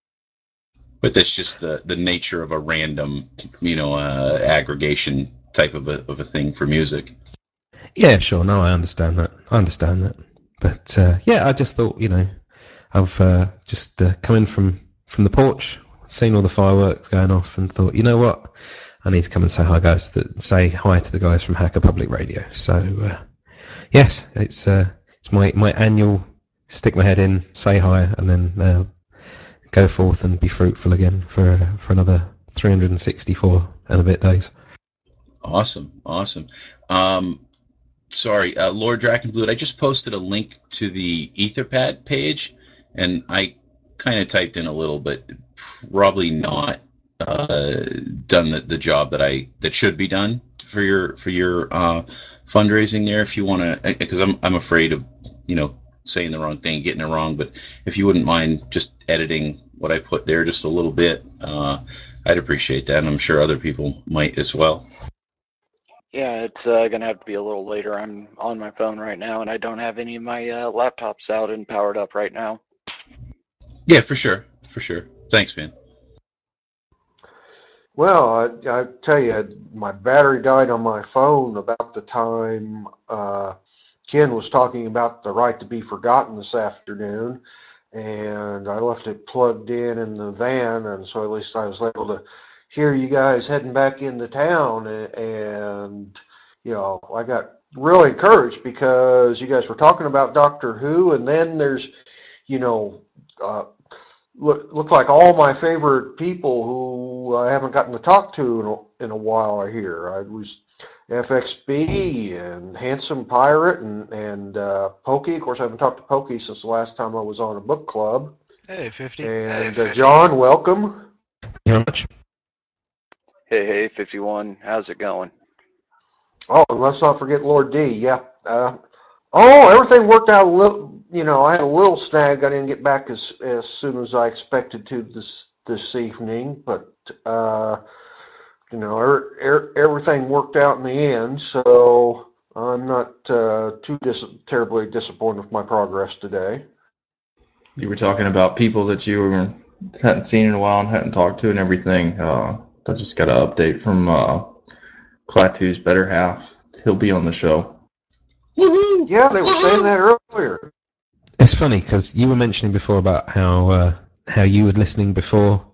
But that's just the, the nature of a random, you know, uh, aggregation type of a of a thing for music. Yeah, sure. No, I understand that. I understand that. But uh, yeah, I just thought, you know, I've uh, just uh, come in from, from the porch, seen all the fireworks going off, and thought, you know what, I need to come and say hi, guys. To, say hi to the guys from Hacker Public Radio. So uh, yes, it's uh, it's my my annual stick my head in, say hi, and then uh, go forth and be fruitful again for for another three hundred sixty-four and a bit days. Awesome, awesome. Um, sorry, uh, Lord Drakenblood, I just posted a link to the Etherpad page, and I kind of typed in a little, but probably not uh, done the, the job that I that should be done for your for your uh, fundraising there. If you want to, because I'm I'm afraid of you know saying the wrong thing, getting it wrong. But if you wouldn't mind just editing what I put there just a little bit, uh, I'd appreciate that, and I'm sure other people might as well. Yeah, it's uh, gonna have to be a little later. I'm on my phone right now, and I don't have any of my uh, laptops out and powered up right now. Yeah, for sure, for sure. Thanks, man. Well, I, I tell you, my battery died on my phone about the time uh, Ken was talking about the right to be forgotten this afternoon, and I left it plugged in in the van, and so at least I was able to hear you guys heading back into town, and, and you know, I got really encouraged because you guys were talking about Doctor Who, and then there's, you know, uh, look look like all my favorite people who I haven't gotten to talk to in a, in a while are here. I was F X B and Handsome Pirate and and uh, Pokey. Of course, I haven't talked to Pokey since the last time I was on a book club. Hey, fifty. And uh, John, welcome. Thank you very much. Hey, hey, fifty-one, how's it going? Oh, and let's not forget Lord D. Yeah. Uh, oh, everything worked out a little. You know, I had a little snag. I didn't get back as as soon as I expected to this this evening, but uh, you know, er, er, everything worked out in the end. So I'm not uh, too dis- terribly disappointed with my progress today. You were talking about people that you were, hadn't seen in a while and hadn't talked to and everything. Uh, I just got an update from uh, Klaatu's better half. He'll be on the show. Woohoo! Yeah, they were saying that earlier. It's funny because you were mentioning before about how uh, how you were listening before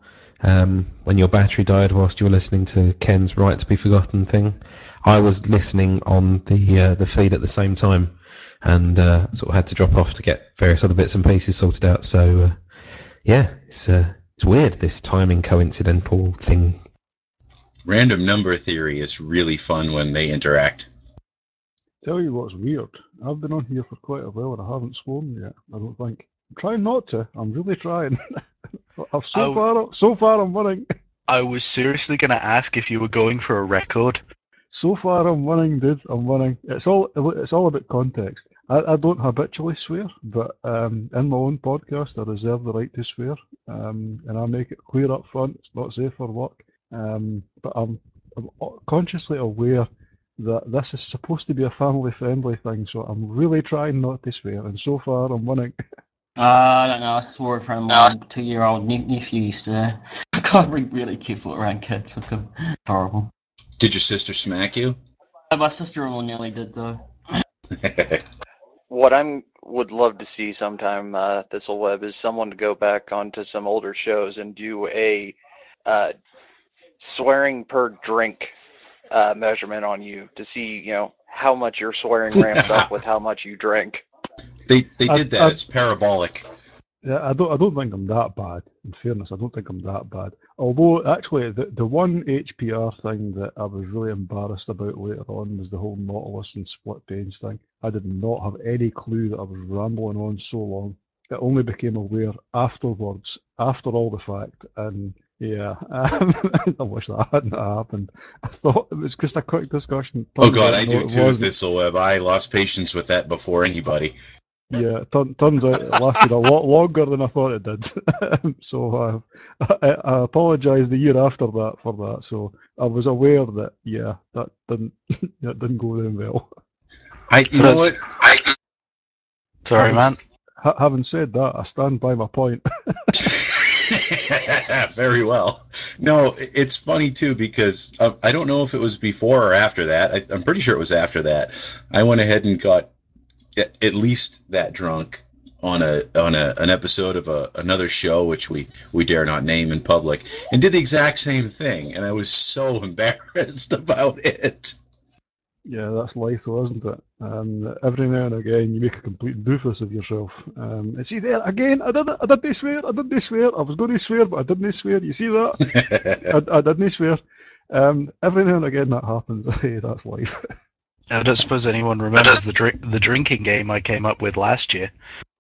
um, when your battery died whilst you were listening to Ken's Right to Be Forgotten thing. I was listening on the uh, the feed at the same time, and uh, sort of had to drop off to get various other bits and pieces sorted out. So uh, yeah, it's uh, it's weird, this timing coincidental thing. Random number theory is really fun when they interact. Tell you what's weird. I've been on here for quite a while and I haven't sworn yet. I don't think. I'm trying not to. I'm really trying. I've so Oh. far, so far I'm winning. I was seriously going to ask if you were going for a record. So far I'm winning, dude. I'm winning. It's all it's all about context. I, I don't habitually swear, but um, in my own podcast I reserve the right to swear, um, and I make it clear up front it's not safe for work. Um, but I'm, I'm consciously aware that this is supposed to be a family-friendly thing, so I'm really trying not to swear, and so far I'm winning. Uh, I don't know. I swore in front of my two-year-old nephew yesterday. I can't be really careful around kids. I feel horrible. Did your sister smack you? My sister-in-law nearly did, though. What I would love to see sometime, uh, Thistleweb, is someone to go back onto some older shows and do a uh, swearing per drink uh, measurement on you to see, you know, how much your swearing ramps up with how much you drink. They they I- did that. I- It's parabolic. Yeah, I don't. I don't think I'm that bad. In fairness, I don't think I'm that bad. Although, actually, the the one H P R thing that I was really embarrassed about later on was the whole Nautilus and split page thing. I did not have any clue that I was rambling on so long. It only became aware afterwards, after all the fact, and yeah, um, I wish that hadn't happened. I thought it was just a quick discussion. Oh Turns god, out, I no, do it too, wasn't. Thistleweb. I lost patience with that before anybody. Yeah, it turn, turns out it lasted a lot longer than I thought it did. so uh, I, I apologise the year after that for that. So I was aware that yeah, that didn't that didn't go down well. I, you know what? Sorry, having, man. Ha, having said that, I stand by my point. Very well. No, it's funny too because uh, I don't know if it was before or after that. I, I'm pretty sure it was after that. I went ahead and got at, at least that drunk on a on a an episode of a another show which we we dare not name in public, and did the exact same thing, and I was so embarrassed about it. Yeah, that's life, though, isn't it? Um, every now and again, you make a complete doofus of yourself. Um, and see there again, I did it. I didn't swear. I didn't swear. I was going to swear, but I didn't swear. You see that? I, I didn't swear. Um, every now and again, that happens. Hey, that's life. I don't suppose anyone remembers the drink the drinking game I came up with last year.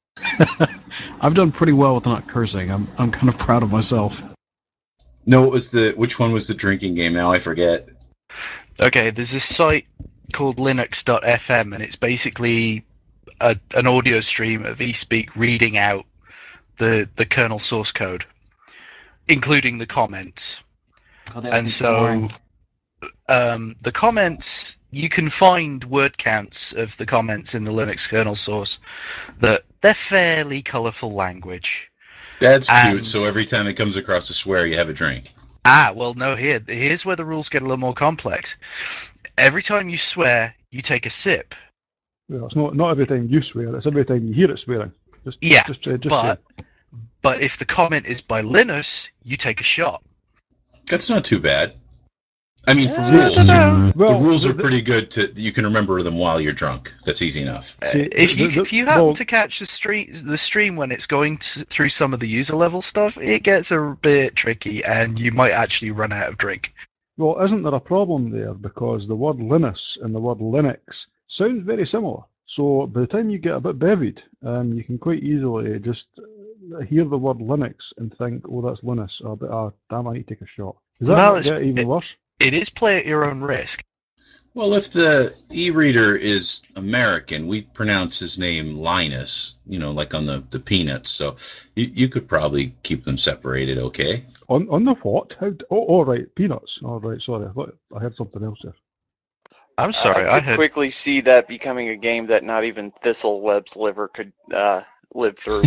I've done pretty well with not cursing. I'm I'm kind of proud of myself. No, it was the which one was the drinking game? Now I forget. Okay, there's this site called Linux dot F M, and it's basically a, an audio stream of eSpeak reading out the the kernel source code, including the comments. Oh, that would And be so boring. um, the comments, you can find word counts of the comments in the Linux kernel source that they're fairly colourful language. That's cute. And- So every time it comes across a swear, you have a drink. Ah, well, no, here, here's where the rules get a little more complex. Every time you swear, you take a sip. Well, it's not not every time you swear. It's every time you hear it swearing. Just Yeah, just just, just but saying. but if the comment is by Linus, you take a shot. That's not too bad. I mean, for Uh, rules, I don't know. the Well, rules the- are pretty good. To you can remember them while you're drunk. That's easy enough. See, If you the- the- if you happen well- to catch the stream the stream when it's going to, through some of the user level stuff, it gets a bit tricky, and you might actually run out of drink. Well, isn't there a problem there? Because the word Linus and the word Linux sound very similar. So by the time you get a bit bevied, um, you can quite easily just uh, hear the word Linux and think, "Oh, that's Linus." Oh, but ah, damn, I need to take a shot. Does that No, not it's- get even it- worse? It is play at your own risk. Well, if the e-reader is American, we pronounce his name Linus, you know, like on the, the peanuts. So you, you could probably keep them separated, okay? On on the what? How? d- Oh, oh, right, peanuts. Oh, right. Sorry, I thought I heard something else there. I'm sorry, I I could heard. quickly see that becoming a game that not even Thistleweb's liver could uh, live through.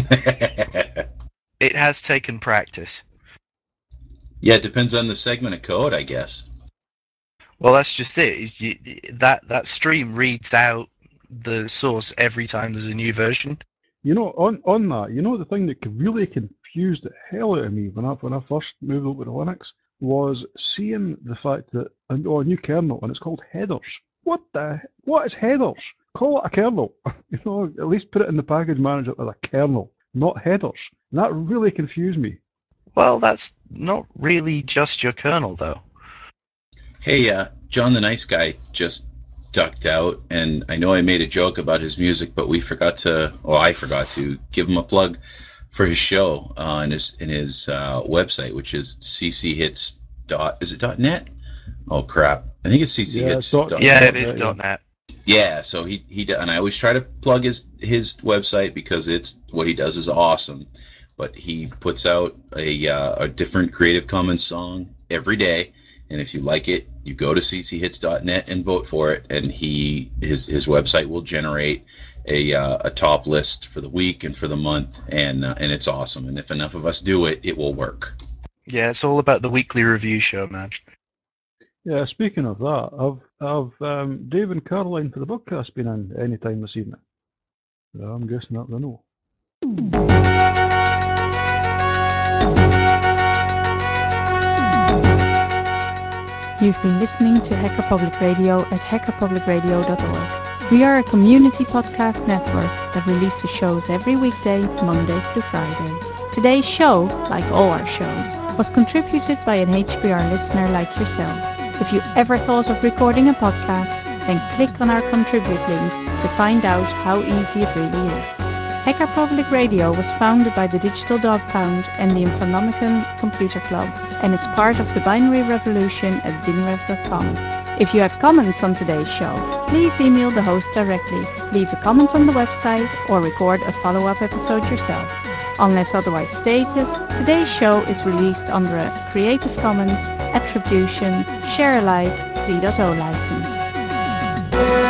It has taken practice. Yeah, it depends on the segment of code, I guess. Well, that's just it. Is you, that that stream reads out the source every time there's a new version. You know, on on that, you know, the thing that really confused the hell out of me when I when I first moved over to Linux was seeing the fact that and oh, a new kernel and it's called headers. What the what is headers? Call it a kernel. You know, at least put it in the package manager as a kernel, not headers. And that really confused me. Well, that's not really just your kernel, though. Hey, uh, John the Nice Guy just ducked out, and I know I made a joke about his music, but we forgot to, or I forgot to, give him a plug for his show uh, in his in his uh, website, which is cchits dot is it dot net? Oh crap! I think it's Yeah, it's cchits. dot, dot Yeah, dot it is net, yeah. .net. Yeah, so he he do- and I always try to plug his his website because it's what he does is awesome, but he puts out a uh, a different Creative Commons song every day, and if you like it, you go to c c hits dot net and vote for it, and he his his website will generate a uh, a top list for the week and for the month, and uh, and it's awesome. And if enough of us do it, it will work. Yeah, it's all about the weekly review show, man. Yeah, speaking of that, I've I've um, Dave and Caroline for the podcast been in any time this evening? Yeah, I'm guessing that they know. You've been listening to Hacker Public Radio at hacker public radio dot org. We are a community podcast network that releases shows every weekday, Monday through Friday. Today's show, like all our shows, was contributed by an H P R listener like yourself. If you ever thought of recording a podcast, then click on our contribute link to find out how easy it really is. Hacker Public Radio was founded by the Digital Dog Pound and the Infonomicon Computer Club and is part of the binary revolution at binrev dot com. If you have comments on today's show, please email the host directly, leave a comment on the website, or record a follow-up episode yourself. Unless otherwise stated, today's show is released under a Creative Commons Attribution Share Alike three point oh license.